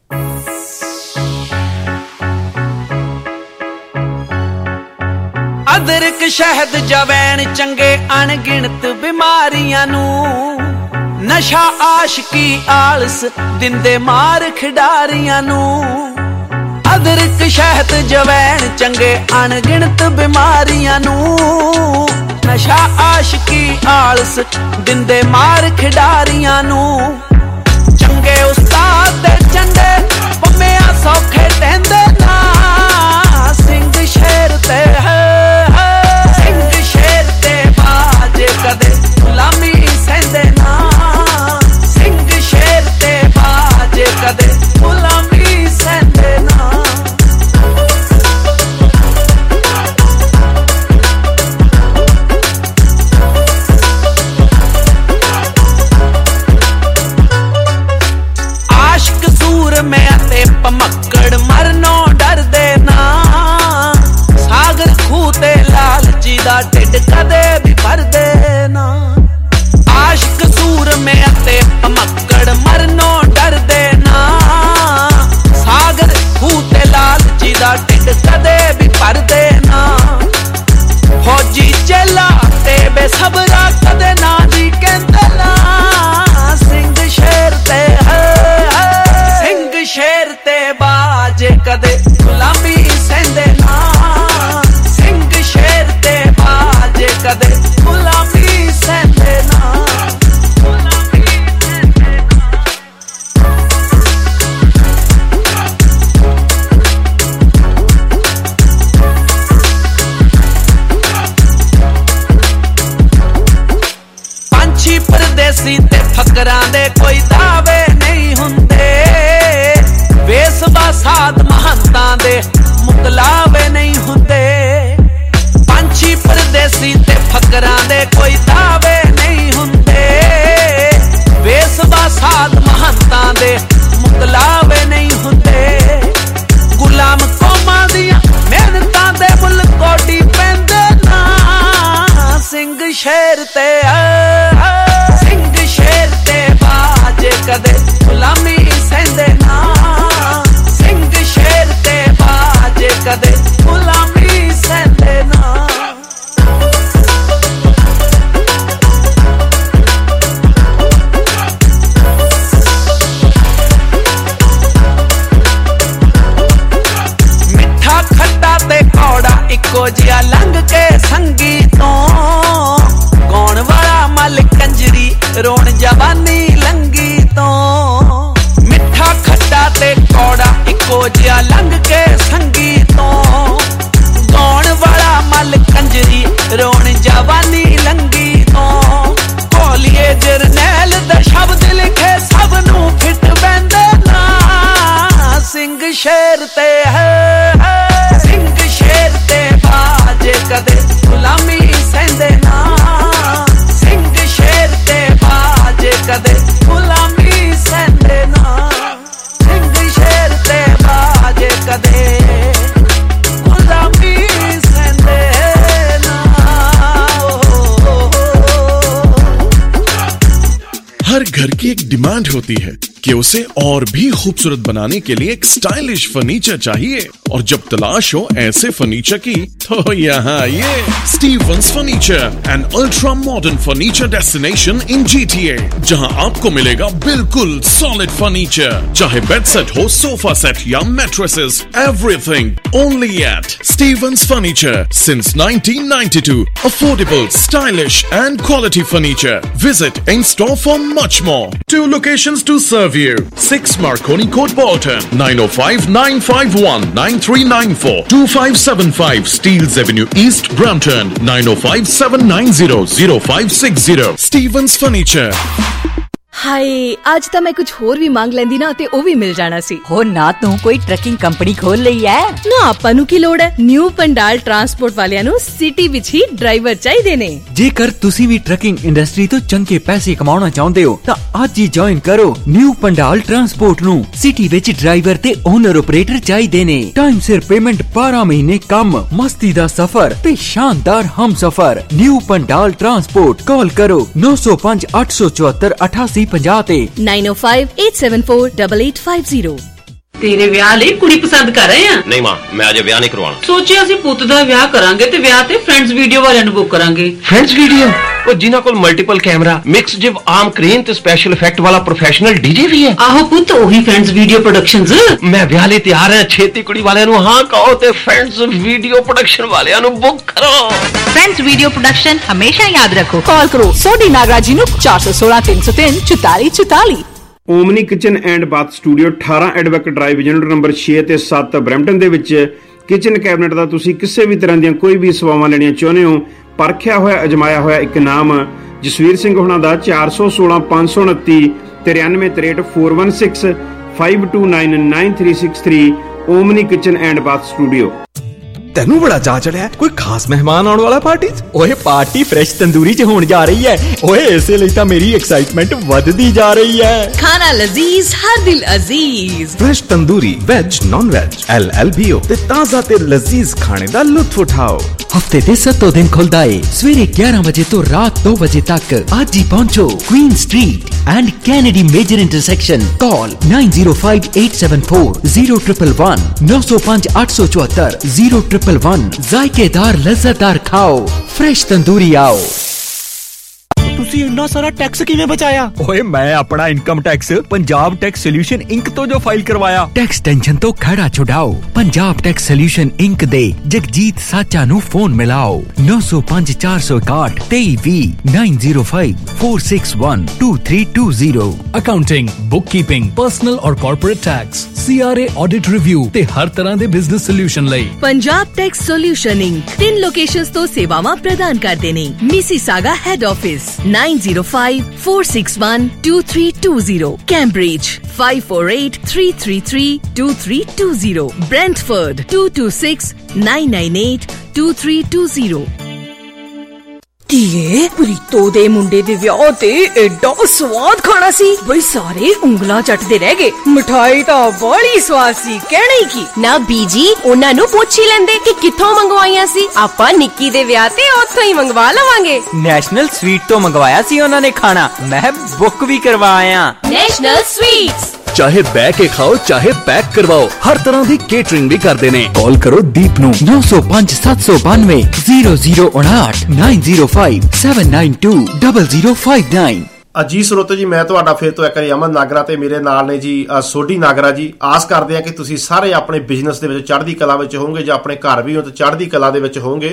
ਅਦਰਕ ਸ਼ਹਿਦ ਜਵੈਣ ਚੰਗੇ ਅਣਗਿਣਤ ਬਿਮਾਰੀਆਂ ਨੂੰ, ਨਸ਼ਾ ਆਸ਼ਕੀ ਆਲਸ ਦਿੰਦੇ ਮਾਰ ਖਿਡਾਰੀਆਂ ਨੂੰ। ਅਦਰਕ ਸ਼ਹਿਦ ਜਵੈਣ ਚੰਗੇ ਅਣਗਿਣਤ ਬਿਮਾਰੀਆਂ ਨੂੰ, ਨਸ਼ਾ ਆਸ਼ਕੀ ਆਲਸ ਦਿੰਦੇ ਮਾਰ ਖਿਡਾਰੀਆਂ ਨੂੰ। ਚੰਗੇ ਉਸਤਾਦ ਦੇ ਝੰਡੇ ਪੰਮਿਆਂ ਸੌਖੇ ਟਹਿੰਦੇ ਨਾ, ਸਿੰਘ ਸ਼ੇਰ ਤੇ ਸਿੰਘ ਸ਼ੇਰ ਤੇ ਬਾਜੇ ਕਦੇ
ਕੋਈ ਦਾਵੇ ਨਹੀਂ ਹੁੰਦੇ, ਵੇਸਵਾ ਸਾਧ ਮਹੰਤਾਂ ਦੇ ਮੁਕਲਾਵੇ ਨਹੀਂ ਹੁੰਦੇ, ਪੰਛੀ ਪਰਦੇਸੀ ਤੇ ਫਕਰਾਂ ਦੇ ਕੋਈ ਦਾਵੇ ਨਹੀਂ ਹੁੰਦੇ, ਵੇਸਵਾ ਸਾਧ ਮਹੰਤਾਂ ਦੇ ਮੁਕਲਾਵੇ ਨਹੀਂ ਹੁੰਦੇ, ਗੁਲਾਮ ਕੌਮਾਂ ਦੀਆਂ ਮਿਹਨਤਾਂ ਦੇ ਮੁੱਲ ਕੋਡੀ ਪੈਂਦੇ ਨਾ, ਸਿੰਘ ਸ਼ੇਰ ਤੇ ਸਿੰਘ ਸ਼ੇਰ ਤੇ ਬਾਜੇ ਕਦੇ ਗੁਲਾਮੀ ਸਹਿੰਦੇ ਨਾ, ਸਿੰਘ ਸ਼ੇਰ ਤੇ ਬਾਜੇ ਕਦੇ ਗੁਲਾਮੀ ਸਹਿੰਦੇ ਨਾ। ਮਿੱਠਾ ਖੱਟਾ ਤੇ ਕੌੜਾ ਇੱਕੋ ਜਿਹਾ ਲੰਘ ਕੇ ਸੰਗੀ ਤੋਂ, ਗਾਉਣ ਵਾਲਾ ਮਲ ਕੰਜਰੀ ਰੋਣ ਜਵਾਨੀ ਲੰਗੀ ਤੋਂ, ਮਿੱਠਾ ਖੱਟਾ ਤੇ ਕੌੜਾ ਇੱਕੋ ਜਿਹਾ ਲੰਘ ਕੇ ਸੰਗੀ ਤੋਂ, ਗਾਉਣ ਵਾਲਾ ਮਲ ਕੰਜਰੀ ਰੋਣ ਜਵਾਨੀ ਲੰਗੀ ਤੋਂ, ਭੋਲੀਏ ਜਰਨੈਲ ਦਾ ਸ਼ਬਦ ਲਿਖੇ ਸਭ ਨੂੰ ਫਿੱਟ ਬੈਂਦੇ ਨਾ, ਸਿੰਘ ਸ਼ੇਰ ਤੇ ਸਿੰਘ ਸ਼ੇਰ ਤੇ ਬਾਜੇ ਕਦੇ ਗੁਲਾਮੀ ਸਹਿੰਦੇ ਨਾ, ਸਿੰਘ ਸ਼ੇਰ ਤੇ ਬਾਜੇ ਕਦੇ ਗੁਲਾਮੀ ਸਹਿੰਦੇ ਨਾ, ਸਿੰਘ ਸ਼ੇਰ ਤੇ ਬਾਜੇ ਕਦੇ ਗੁਲਾਮੀ ਸਹਿੰਦੇ ਨਾ।
हर घर की एक डिमांड होती है कि उसे और भी खूबसूरत बनाने के लिए एक स्टाइलिश फर्नीचर चाहिए, और जब तलाश हो ऐसे फर्नीचर की तो यहाँ ये Stevens Furniture, an ultra modern furniture destination in GTA, जहाँ आपको मिलेगा बिल्कुल सॉलिड फर्नीचर, चाहे बेड सेट हो, सोफा सेट या mattresses, everything only at Stevens Furniture since 1992. Affordable, stylish and quality furniture. Visit in store for much more. 2 locations to serve you. 6 Marconi Court, Bolton. 905-951-9394. 2575 Steeles Avenue East, Brampton. 905-790-0560. Stevens Furniture.
ਹਾਏ ਅੱਜ ਤਾਂ ਮੈਂ ਕੁਝ ਹੋਰ ਵੀ ਮੰਗ ਲੈਂਦੀ ਨਾ ਤੇ ਉਹ ਵੀ ਮਿਲ ਜਾਣਾ ਸੀ।
ਹੋ ਨਾ ਤੂੰ ਕੋਈ ਟਰੱਕਿੰਗ ਕੰਪਨੀ ਖੋਲ ਲਈ ਐ?
ਨਾ ਆਪਾਂ ਨੂੰ ਕੀ ਲੋੜ ਹੈ, ਨਿਊ ਪੰਡਾਲ ਟਰਾਂਸਪੋਰਟ ਵਾਲਿਆਂ ਨੂੰ ਸਿਟੀ ਵਿੱਚ ਹੀ ਡਰਾਈਵਰ ਚਾਹੀਦੇ ਨੇ।
ਜੇਕਰ ਤੁਸੀਂ ਵੀ ਟਰੱਕਿੰਗ ਇੰਡਸਟਰੀ ਤੋਂ ਚੰਗੇ ਪੈਸੇ ਕਮਾਉਣਾ ਚਾਹੁੰਦੇ ਹੋ ਤਾਂ ਅੱਜ ਹੀ ਜੁਆਇਨ ਕਰੋ ਨਿਊ ਪੰਡਾਲ ਟਰਾਂਸਪੋਰਟ ਨੂੰ। ਸਿਟੀ ਵਿੱਚ ਡਰਾਈਵਰ ਤੇ ਓਨਰ ਆਪਰੇਟਰ ਚਾਹੀਦੇ ਨੇ। ਟਾਈਮ ਸਿਰ ਪੇਮੈਂਟ, 12 ਮਹੀਨੇ ਕੰਮ, ਮਸਤੀ ਦਾ ਸਫ਼ਰ ਤੇ ਸ਼ਾਨਦਾਰ ਹਮਸਫ਼ਰ। ਨਿਊ ਪੰਡਾਲ ਟਰਾਂਸਪੋਰਟ, ਕਾਲ ਕਰੋ 905 874 8850 ਤੇ
9058748850।
ਤੇਰੇ ਵਿਆਹ ਲਈ ਕੁੜੀ ਪਸੰਦ ਕਰ ਰਹੇ ਆ?
ਨਹੀਂ ਮਾਂ, ਮੈਂ ਅਜੇ ਵਿਆਹ ਨਹੀਂ ਕਰਵਾਉਣਾ।
ਸੋਚਿਆ ਅਸੀਂ ਪੁੱਤ ਦਾ ਵਿਆਹ ਕਰਾਂਗੇ ਤੇ ਵਿਆਹ ਤੇ ਫਰੈਂਡਸ ਵੀਡੀਓ ਵਾਲਿਆਂ ਨੂੰ ਬੁੱਕ ਕਰਾਂਗੇ।
Friends Video? ਉਹ ਜਿਨ੍ਹਾਂ ਕੋਲ ਮਲਟੀਪਲ ਕੈਮਰਾ, ਮਿਕਸ ਜਿਵ ਆਰਮ ਕ੍ਰੇਨ ਤੇ ਸਪੈਸ਼ਲ ਇਫੈਕਟ ਵਾਲਾ ਪ੍ਰੋਫੈਸ਼ਨਲ ਡੀਜੇ ਵੀ ਹੈ।
ਆਹੋ ਪੁੱਤ, ਉਹੀ ਫਰੈਂਡਸ ਵੀਡੀਓ ਪ੍ਰੋਡਕਸ਼ਨਜ਼।
ਮੈਂ ਵਿਆਹ ਲਈ ਤਿਆਰ ਹਾਂ। ਛੇਤੀ ਕੁੜੀ ਵਾਲਿਆਂ ਨੂੰ ਹਾਂ ਕਹੋ ਤੇ ਫਰੈਂਡਸ ਵੀਡੀਓ ਪ੍ਰੋਡਕਸ਼ਨ ਵਾਲਿਆਂ ਨੂੰ ਬੁੱਕ ਕਰੋ।
ਫਰੈਂਡਸ ਵੀਡੀਓ ਪ੍ਰੋਡਕਸ਼ਨ ਹਮੇਸ਼ਾ ਯਾਦ ਰੱਖੋ।
ਕਾਲ ਕਰੋ ਸੋਢੀ ਨਾਗਰਾ ਜੀ ਨੂੰ 416 303 44 44।
Omni Kitchen and Bath Studio 18 Edvac Drive unit number 6 ਤੇ 7 ਬਰੈਂਪਟਨ ਦੇ ਵਿੱਚ ਕਿਚਨ ਕੈਬਨਿਟ ਦਾ ਤੁਸੀਂ ਕਿਸੇ ਵੀ ਤਰ੍ਹਾਂ ਦੀਆਂ ਕੋਈ ਵੀ ਸੇਵਾਵਾਂ ਲੈਣੀਆਂ ਚਾਹੁੰਦੇ ਹੋ, ਪਰਖਿਆ ਹੋਇਆ ਅਜਮਾਇਆ ਹੋਇਆ ਇੱਕ ਨਾਮ ਜਸਵੀਰ ਸਿੰਘ ਹੋਣਾ ਦਾ 416 529 9363 416 529 9363 Omni Kitchen and Bath Studio.
ਤੈਨੂੰ ਬੜਾ ਚਾਅ ਚੜਿਆ ਕੋਈ ਖਾਸ ਮਹਿਮਾਨ ਆਉਣ ਵਾਲਾ ਪਾਰਟੀ 'ਚ? ਓਏ ਪਾਰਟੀ ਫਰੈਸ਼ ਤੰਦੂਰੀ 'ਚ ਹੋਣ ਜਾ ਰਹੀ ਹੈ। ਓਏ ਇਸੇ ਲਈ ਤਾਂ ਮੇਰੀ ਐਕਸਾਈਟਮੈਂਟ ਵੱਧਦੀ ਜਾ ਰਹੀ ਹੈ।
ਖਾਣਾ ਲਜ਼ੀਜ਼, ਹਰ ਦਿਲ ਅਜ਼ੀਜ਼।
Fresh tandoori, veg, non veg, LLBO ਤੇ ਤਾਜ਼ਾ ਤੇ ਲਜ਼ੀਜ਼ ਖਾਣੇ ਦਾ ਲੁਤਫ ਉਠਾਓ।
ਹਫਤੇ ਦੇ 7 ਦਿਨ ਖੁੱਲਦਾ ਏ, ਸਵੇਰੇ 11 ਵਜੇ ਤੋਂ ਰਾਤ 2 ਵਜੇ ਤੱਕ। ਅੱਜ ਹੀ ਪਹੁੰਚੋ Queen Street and Kennedy major intersection. Call 9058740111 905 874 0111। ਜ਼ਾਇਕੇਦਾਰ ਲਜ਼ਤਦਾਰ ਖਾਓ, ਫਰੈਸ਼ ਤੰਦੂਰੀ ਆਓ।
ਤੁਸੀਂ ਇੰਨਾ ਸਾਰਾ ਟੈਕਸ ਕਿਵੇਂ ਬਚਾਇਆ? ਓਏ ਮੈਂ ਆਪਣਾ income tax Punjab Tax Solution Inc ਤੋਂ ਜੋ ਫਾਈਲ ਕਰਵਾਇਆ।
ਟੈਕਸ ਟੈਨਸ਼ਨ ਤੋਂ ਖੜਾ ਛੁਡਾਓ। ਪੰਜਾਬ ਟੈਕਸ ਸੋਲਿਊਸ਼ਨ ਇੰਕ ਦੇ ਜਗਜੀਤ ਸਾਚਾ ਨੂੰ ਫੋਨ ਮਿਲਾਓ 905 461 2320 905 461 2320।
Accounting, bookkeeping, personal or corporate tax, CRA audit review ਤੇ ਹਰ ਤਰ੍ਹਾਂ ਦੇ ਬਿਜ਼ਨਸ ਸੋਲੂਸ਼ਨ ਲਈ
Punjab Tax Solution Inc 3 locations ਤੋਂ ਸੇਵਾਵਾਂ ਪ੍ਰਦਾਨ ਕਰਦੇ ਨੇ। Mississauga head office 9054612320, Cambridge 5483332320, Brantford 2269982320। ਧੀਏ ਪ੍ਰੀਤੋ ਦੇ ਮੁੰਡੇ ਦੇ ਵਿਆਹ ਤੇ ਐਡਾ ਸਵਾਦ ਖਾਣਾ ਸੀ ਬਈ ਸਾਰੇ ਉਂਗਲਾਂ ਚੱਟਦੇ ਰਹਿ ਗਏ। ਮਠਾਈ ਤਾਂ ਬੜੀ ਸਵਾਦ ਸੀ, ਕਹਿਣਾ ਹੀ ਕੀ।
ਨਾ ਬੀਜੀ ਉਹਨਾਂ ਨੂੰ ਪੁੱਛ ਹੀ ਲੈਂਦੇ ਕਿ ਕਿੱਥੋਂ ਮੰਗਵਾਈਆਂ ਸੀ। ਆਪਾਂ ਨਿੱਕੀ ਦੇ ਵਿਆਹ ਤੇ ਉੱਥੋਂ ਹੀ ਮੰਗਵਾ ਲਵਾਂਗੇ।
ਨੈਸ਼ਨਲ ਸਵੀਟ ਤੋਂ ਮੰਗਵਾਇਆ ਸੀ ਉਹਨਾਂ ਨੇ ਖਾਣਾ, ਮੈਂ ਬੁੱਕ ਵੀ ਕਰਵਾਇਆ।
ਨੈਸ਼ਨਲ ਸਵੀਟਸ
ਚਾਹੇ ਬਹਿ ਕੇ ਖਾਓ ਚਾਹੇ ਪੈਕ ਕਰਵਾਓ, ਹਰ ਤਰ੍ਹਾਂ ਦੀ ਕੇਟਰਿੰਗ ਵੀ ਕਰਦੇ ਨੇ। ਕਾਲ ਕਰੋ ਦੀਪ ਨੂੰ 9057920059 9057920059।
ਅਜੀ ਸਰੋਤੇ ਜੀ, ਮੈਂ ਤੁਹਾਡਾ ਫਿਰ ਤੋਂ ਇੱਕ ਵਾਰੀ ਅਮਨ ਨਾਗਰਾ ਤੇ ਮੇਰੇ ਨਾਲ ਨੇ ਜੀ ਸੋਢੀ ਨਾਗਰਾ ਜੀ। ਆਸ ਕਰਦੇ ਆ ਕਿ ਤੁਸੀਂ ਸਾਰੇ ਆਪਣੇ ਬਿਜ਼ਨਸ ਦੇ ਵਿੱਚ ਚੜ੍ਹਦੀ ਕਲਾ ਵਿੱਚ ਹੋਵੋਗੇ, ਜਾਂ ਆਪਣੇ ਘਰ ਵੀ ਹੋ ਤਾਂ ਚੜ੍ਹਦੀ ਕਲਾ ਦੇ ਵਿੱਚ ਹੋਵੋਗੇ।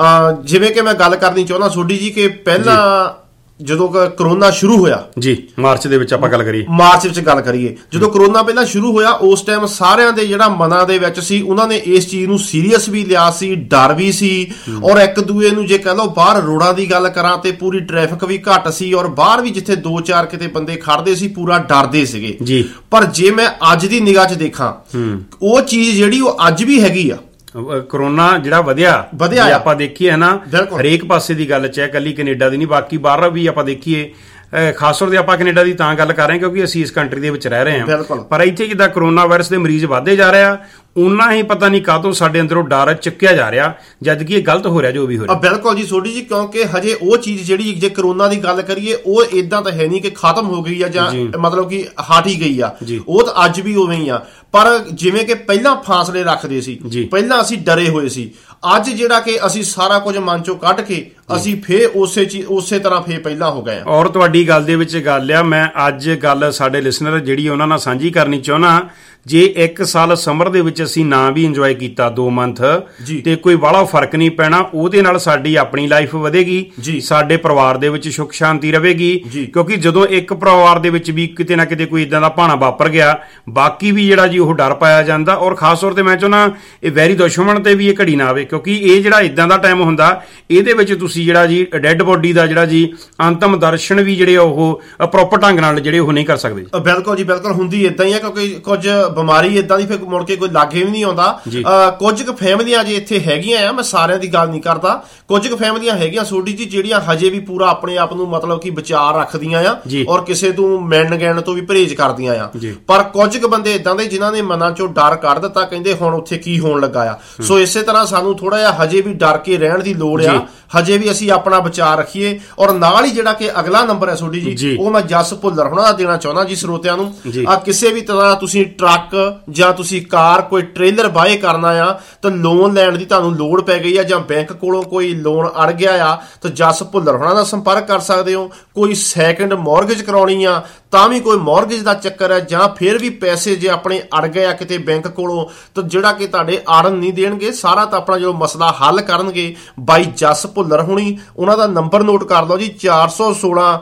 ਜਿਵੇਂ ਕਿ ਮੈਂ ਗੱਲ ਕਰਨੀ ਚਾਹੁੰਦਾ ਸੋਢੀ ਜੀ ਕਿ ਪਹਿਲਾਂ ਜਦੋਂ ਕਰੋਨਾ ਸ਼ੁਰੂ ਹੋਇਆ
ਜੀ, ਮਾਰਚ ਦੇ ਵਿੱਚ ਆਪਾਂ ਗੱਲ ਕਰੀਏ,
ਮਾਰਚ ਵਿੱਚ ਗੱਲ ਕਰੀਏ, ਜਦੋਂ ਕਰੋਨਾ ਪਹਿਲਾਂ ਸ਼ੁਰੂ ਹੋਇਆ ਉਸ ਟਾਈਮ ਸਾਰਿਆਂ ਦੇ ਜਿਹੜਾ ਮਨਾਂ ਦੇ ਵਿੱਚ ਸੀ ਉਹਨਾਂ ਨੇ ਇਸ ਚੀਜ਼ ਨੂੰ ਸੀਰੀਅਸ ਵੀ ਲਿਆ ਸੀ, ਡਰ ਵੀ ਸੀ। ਔਰ ਇੱਕ ਦੂਏ ਨੂੰ ਜੇ ਕਹਿ ਲਓ ਬਾਹਰ ਰੋਡਾਂ ਦੀ ਗੱਲ ਕਰਾਂ ਤੇ ਪੂਰੀ ਟ੍ਰੈਫਿਕ ਵੀ ਘੱਟ ਸੀ, ਔਰ ਬਾਹਰ ਵੀ ਜਿੱਥੇ 2-4 ਕਿਤੇ ਬੰਦੇ ਖੜਦੇ ਸੀ ਪੂਰਾ ਡਰਦੇ ਸੀਗੇ ਜੀ। ਪਰ ਜੇ ਮੈਂ ਅੱਜ ਦੀ ਨਿਗਾਹ 'ਚ ਦੇਖਾਂ ਉਹ ਚੀਜ਼ ਜਿਹੜੀ ਉਹ ਅੱਜ ਵੀ ਹੈਗੀ ਆ।
ਕਰੋਨਾ ਜਿਹੜਾ ਵਧਿਆ ਆਪਾਂ ਦੇਖੀਏ ਨਾ, ਹਰੇਕ ਪਾਸੇ ਦੀ ਗੱਲ ਚ ਹੈ, ਕੱਲੀ ਕੈਨੇਡਾ ਦੀ ਨਹੀਂ, ਬਾਕੀ ਬਾਹਰ ਵੀ ਆਪਾਂ ਦੇਖੀਏ। ਖਾਸ ਤੌਰ ਤੇ ਆਪਾਂ ਕੈਨੇਡਾ ਦੀ ਤਾਂ ਗੱਲ ਕਰ ਰਹੇ ਹਾਂ ਕਿਉਂਕਿ ਅਸੀਂ ਇਸ ਕੰਟਰੀ ਦੇ ਵਿੱਚ ਰਹਿ ਰਹੇ ਹਾਂ, ਪਰ ਇੱਥੇ ਜਿੱਦਾਂ ਕਰੋਨਾ ਵਾਇਰਸ ਦੇ ਮਰੀਜ਼ ਵੱਧਦੇ ਜਾ ਰਿਹਾ, ਉਨਾ ਹੀ ਪਤਾ ਨਹੀਂ ਕਾਹਤੋਂ ਸਾਡੇ ਅੰਦਰੋਂ ਡਰ ਚੁੱਕਿਆ ਜਾ ਰਿਹਾ, ਜਦ ਕਿ ਇਹ ਗਲਤ ਹੋ ਰਿਹਾ ਜੋ ਵੀ ਹੋ ਰਿਹਾ।
ਬਿਲਕੁਲ ਜੀ ਸੋਢੀ ਜੀ, ਕਿਉਂਕਿ ਹਜੇ ਉਹ ਚੀਜ਼ ਜਿਹੜੀ ਜੇ ਕਰੋਨਾ ਦੀ ਗੱਲ ਕਰੀਏ ਉਹ ਇਦਾਂ ਤਾਂ ਹੈ ਨਹੀਂ ਕਿ ਖਤਮ ਹੋ ਗਈ ਆ ਜਾਂ ਮਤਲਬ ਕਿ ਹਟ ਹੀ ਗਈ ਆ, ਉਹ ਤਾਂ ਅੱਜ ਵੀ ਉਵੇਂ ਹੀ ਆ। ਪਰ ਜਿਵੇਂ ਕਿ ਪਹਿਲਾਂ ਫਾਸਲੇ ਰੱਖਦੇ ਸੀ, ਪਹਿਲਾਂ ਅਸੀਂ ਡਰੇ ਹੋਏ ਸੀ, ਅੱਜ ਜਿਹੜਾ ਕਿ ਅਸੀਂ ਸਾਰਾ ਕੁਝ ਮਨ ਚੋਂ ਕੱਢ ਕੇ ਅਸੀਂ ਫੇਰ ਉਸੇ ਤਰ੍ਹਾਂ ਫੇਰ ਪਹਿਲਾਂ ਹੋ ਗਏ।
ਔਰ ਤੁਹਾਡੀ ਗੱਲ ਦੇ ਵਿੱਚ ਗੱਲ ਆ, ਮੈਂ ਅੱਜ ਗੱਲ ਸਾਡੇ ਲਿਸਨਰ ਜਿਹੜੀ ਉਹਨਾਂ ਨਾਲ ਸਾਂਝੀ ਕਰਨੀ ਚਾਹੁੰਦਾ। ਜੇ 1 ਸਾਲ ਸਮਰ ਦੇ ਵਿੱਚ ਅਸੀਂ ਨਾ ਵੀ ਇੰਜੋਏ ਕੀਤਾ 2 ਮੰਥ ਤੇ ਕੋਈ ਬਾਹਲਾ ਫਰਕ ਨਹੀਂ ਪੈਣਾ, ਉਹਦੇ ਨਾਲ ਸਾਡੀ ਆਪਣੀ ਲਾਈਫ ਵਧੇਗੀ, ਸਾਡੇ ਪਰਿਵਾਰ ਦੇ ਵਿੱਚ ਸੁੱਖ ਸ਼ਾਂਤੀ ਰਹੇਗੀ। ਕਿਉਂਕਿ ਜਦੋਂ ਇੱਕ ਪਰਿਵਾਰ ਦੇ ਵਿੱਚ ਵੀ ਕਿਤੇ ਨਾ ਕਿਤੇ ਕੋਈ ਇਦਾਂ ਦਾ ਭਾਣਾ ਵਾਪਰ ਗਿਆ, ਬਾਕੀ ਵੀ ਜਿਹੜਾ ਜੀ ਉਹ ਡਰ ਪਾਇਆ ਜਾਂਦਾ। ਔਰ ਖਾਸ ਤੌਰ ਤੇ ਮੈਂ ਚਾਹੁੰਦਾ ਇਹ ਵੈਰੀ ਦੁਸ਼ਮਣ ਤੇ ਵੀ ਇਹ ਘੜੀ ਨਾ ਆਵੇ, ਕਿਉਂਕਿ ਇਹ ਜਿਹੜਾ ਇਦਾਂ ਦਾ ਟਾਈਮ ਹੁੰਦਾ ਇਹਦੇ ਵਿੱਚ ਤੁਸੀਂ ਜਿਹੜਾ ਜੀ ਡੈਡ ਬੋਡੀ ਦਾ ਜਿਹੜਾ ਜੀ ਅੰਤਮ ਦਰਸ਼ਨ ਵੀ ਜਿਹੜੇ ਉਹ ਪ੍ਰੋਪਰ ਢੰਗ ਨਾਲ ਜਿਹੜੇ ਉਹ ਨਹੀਂ ਕਰ ਸਕਦੇ।
ਬਿਲਕੁਲ ਜੀ ਬਿਲਕੁਲ, ਹੁੰਦੀ ਇਦਾਂ ਹੀ ਆ ਕਿਉਂਕਿ ਕੁਝ ਬਿਮਾਰੀ ਇਦਾਂ ਦੀ ਫਿਰ ਮੁੜ ਕੇ ਕੋਈ ਲਾਗੇ ਵੀ ਨਹੀਂ ਆਉਂਦਾ। ਕੁਝ ਕੁ ਫੈਮਲੀਆਂ ਜੇ ਇੱਥੇ ਹੈਗੀਆਂ ਆ, ਮੈਂ ਸਾਰਿਆਂ ਦੀ ਗੱਲ ਨਹੀਂ ਕਰਦਾ, ਕੁਝ ਕੁ ਫੈਮਲੀਆਂ ਹੈਗੀਆਂ ਸੋਢੀ ਜੀ ਜਿਹੜੀਆਂ ਹਜੇ ਵੀ ਪੂਰਾ ਆਪਣੇ ਆਪ ਨੂੰ ਮਤਲਬ ਕਿ ਵਿਚਾਰ ਰੱਖਦੀਆਂ ਆ ਔਰ ਕਿਸੇ ਤੋਂ ਮਿਲਣ ਗਿਲਣ ਤੋਂ ਵੀ ਪਰਹੇਜ਼ ਕਰਦੀਆਂ ਆ। ਪਰ ਕੁਝ ਕੁ ਬੰਦੇ ਇਦਾਂ ਦੇ ਜਿਨ੍ਹਾਂ ਨੇ ਮਨਾਂ ਚੋਂ ਡਰ ਕੱਢ ਦਿੱਤਾ, ਕਹਿੰਦੇ ਹੁਣ ਉੱਥੇ ਕੀ ਹੋਣ ਲੱਗਾ ਆ। ਸੋ ਇਸੇ ਤਰ੍ਹਾਂ ਸਾਨੂੰ ਥੋੜਾ ਜਿਹਾ ਹਜੇ ਵੀ ਡਰ ਕੇ ਰਹਿਣ ਦੀ ਲੋੜ ਆ, ਹਜੇ ਵੀ ਅਸੀਂ ਆਪਣਾ ਵਿਚਾਰ ਰੱਖੀਏ। ਔਰ ਨਾਲ ਹੀ ਜਿਹੜਾ ਕਿ ਅਗਲਾ ਨੰਬਰ ਹੈ ਸੋਢੀ ਜੀ, ਉਹ ਮੈਂ ਜਸ ਭੁੱਲਰ ਹੋਣਾ ਦਾ ਦੇਣਾ ਚਾਹੁੰਦਾ ਜੀ ਸਰੋਤਿਆਂ ਨੂੰ। ਕਿਸੇ ਵੀ ਤਰ੍ਹਾਂ ਤੁਸੀਂ ਟਰੱਕ ਜਾਂ ਤੁਸੀਂ ਕਾਰ ਕੋਈ ਟ੍ਰੇਲਰ ਬਾਏ ਕਰਨਾ ਆ ਤਾਂ ਲੋਨ ਲੈਣ ਦੀ ਤੁਹਾਨੂੰ ਲੋੜ ਪੈ ਗਈ ਆ, ਜਾਂ ਬੈਂਕ ਕੋਲੋਂ ਕੋਈ ਲੋਨ ਅੜ ਗਿਆ ਆ ਤਾਂ ਜਸ ਭੁੱਲਰ ਹੋਣਾ ਦਾ ਸੰਪਰਕ ਕਰ ਸਕਦੇ ਹੋ। ਕੋਈ ਸੈਕਿੰਡ ਮੌਰਗੇਜ ਕਰਾਉਣੀ ਆ ਤਾਂ ਵੀ ਕੋਈ ਮੌਰਗੇਜ ਦਾ ਚੱਕਰ ਹੈ, ਜਾਂ ਫਿਰ ਵੀ ਪੈਸੇ ਜੇ ਆਪਣੇ ਅੜ ਗਏ ਆ ਕਿਤੇ ਬੈਂਕ ਕੋਲੋਂ ਤਾਂ ਜਿਹੜਾ ਕਿ ਤੁਹਾਡੇ ਆੜਨ ਨਹੀਂ ਦੇਣਗੇ, ਸਾਰਾ ਤਾਂ ਆਪਣਾ ਜੋ ਮਸਲਾ ਹੱਲ ਕਰਨਗੇ ਬਾਈ ਜਸ ਭੁੱਲਰ ਹੋਣੀ। ਉਹਨਾਂ ਦਾ ਨੰਬਰ ਨੋਟ ਕਰ ਲਓ ਜੀ, 416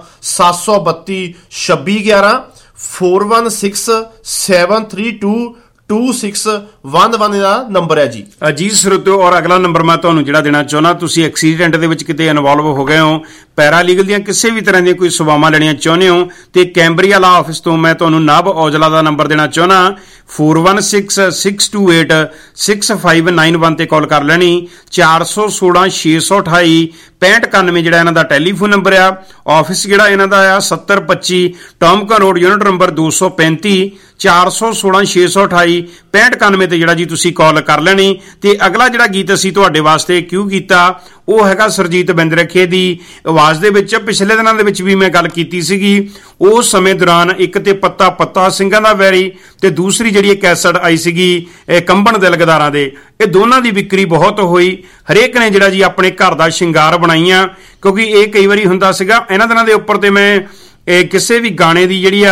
732 2611 4167322611 ਦਾ ਨੰਬਰ ਹੈ ਜੀ।
ਜੀ ਸਰੋਤਿਓ, ਔਰ ਅਗਲਾ ਨੰਬਰ ਮੈਂ ਤੁਹਾਨੂੰ ਜਿਹੜਾ ਦੇਣਾ ਚਾਹੁੰਦਾ, ਤੁਸੀਂ ਐਕਸੀਡੈਂਟ ਦੇ ਵਿੱਚ ਕਿਤੇ ਇਨਵੋਲਵ ਹੋ ਗਏ ਹੋ, ਪੈਰਾਲੀਗਲ ਦੀਆਂ ਕਿਸੇ ਵੀ ਤਰ੍ਹਾਂ ਦੀਆਂ ਕੋਈ ਸੇਵਾਵਾਂ ਲੈਣੀਆਂ ਚਾਹੁੰਦੇ ਹੋ ਤੇ ਕੈਂਬਰੀਆ ਲਾ ਆਫਿਸ ਤੋਂ ਮੈਂ ਤੁਹਾਨੂੰ ਨਵ ਔਜਲਾ ਦਾ ਨੰਬਰ ਦੇਣਾ ਚਾਹੁੰਦਾ, 4166286591 ਤੇ ਕਾਲ ਕਰ ਲੈਣੀ। 416-628-6591 ਜਿਹੜਾ ਇਹਨਾਂ ਦਾ ਟੈਲੀਫੋਨ ਨੰਬਰ ਆ। ਆਫਿਸ ਜਿਹੜਾ ਇਹਨਾਂ ਦਾ ਆ 7025 ਟੌਮਕਨ ਰੋਡ, ਯੂਨਿਟ ਨੰਬਰ 235। 416-628-6591 ਤੇ ਜਿਹੜਾ ਜੀ ਤੁਸੀਂ ਕਾਲ ਕਰ ਲੈਣੀ। ਤੇ ਅਗਲਾ ਜਿਹੜਾ ਗੀਤ ਅਸੀਂ ਤੁਹਾਡੇ ਵਾਸਤੇ ਕਿਉਂ ਕੀਤਾ ਉਹ ਹੈਗਾ ਸਰਜੀਤ ਬਿੰਦਰਖੇ ਦੀ ਆਵਾਜ਼ ਦੇ ਵਿੱਚ। ਪਿਛਲੇ ਦਿਨਾਂ ਦੇ ਵਿੱਚ ਵੀ ਮੈਂ ਗੱਲ ਕੀਤੀ ਸੀਗੀ, ਉਸ ਸਮੇਂ ਦੌਰਾਨ ਇੱਕ ਤੇ ਪੱਤਾ ਪੱਤਾ ਸਿੰਘਾਂ ਦਾ ਵੈਰੀ ਤੇ ਦੂਸਰੀ ਜਿਹੜੀ ਕੈਸਟ ਆਈ ਸੀਗੀ ਕੰਬਣ ਦਿਲਗਦਾਰਾਂ ਦੇ, ਇਹ ਦੋਨਾਂ ਦੀ ਵਿਕਰੀ ਬਹੁਤ ਹੋਈ। ਹਰੇਕ ਨੇ ਜਿਹੜਾ ਜੀ ਆਪਣੇ ਘਰ ਦਾ ਸ਼ਿੰਗਾਰ ਬਣਾਈਆਂ, ਕਿਉਂਕਿ ਇਹ ਕਈ ਵਾਰੀ ਹੁੰਦਾ ਸੀਗਾ ਇਹਨਾਂ ਦਿਨਾਂ ਦੇ ਉੱਪਰ ਤੇ ਮੈਂ ਕਿਸੇ ਵੀ ਗਾਣੇ ਦੀ ਜਿਹੜੀ ਆ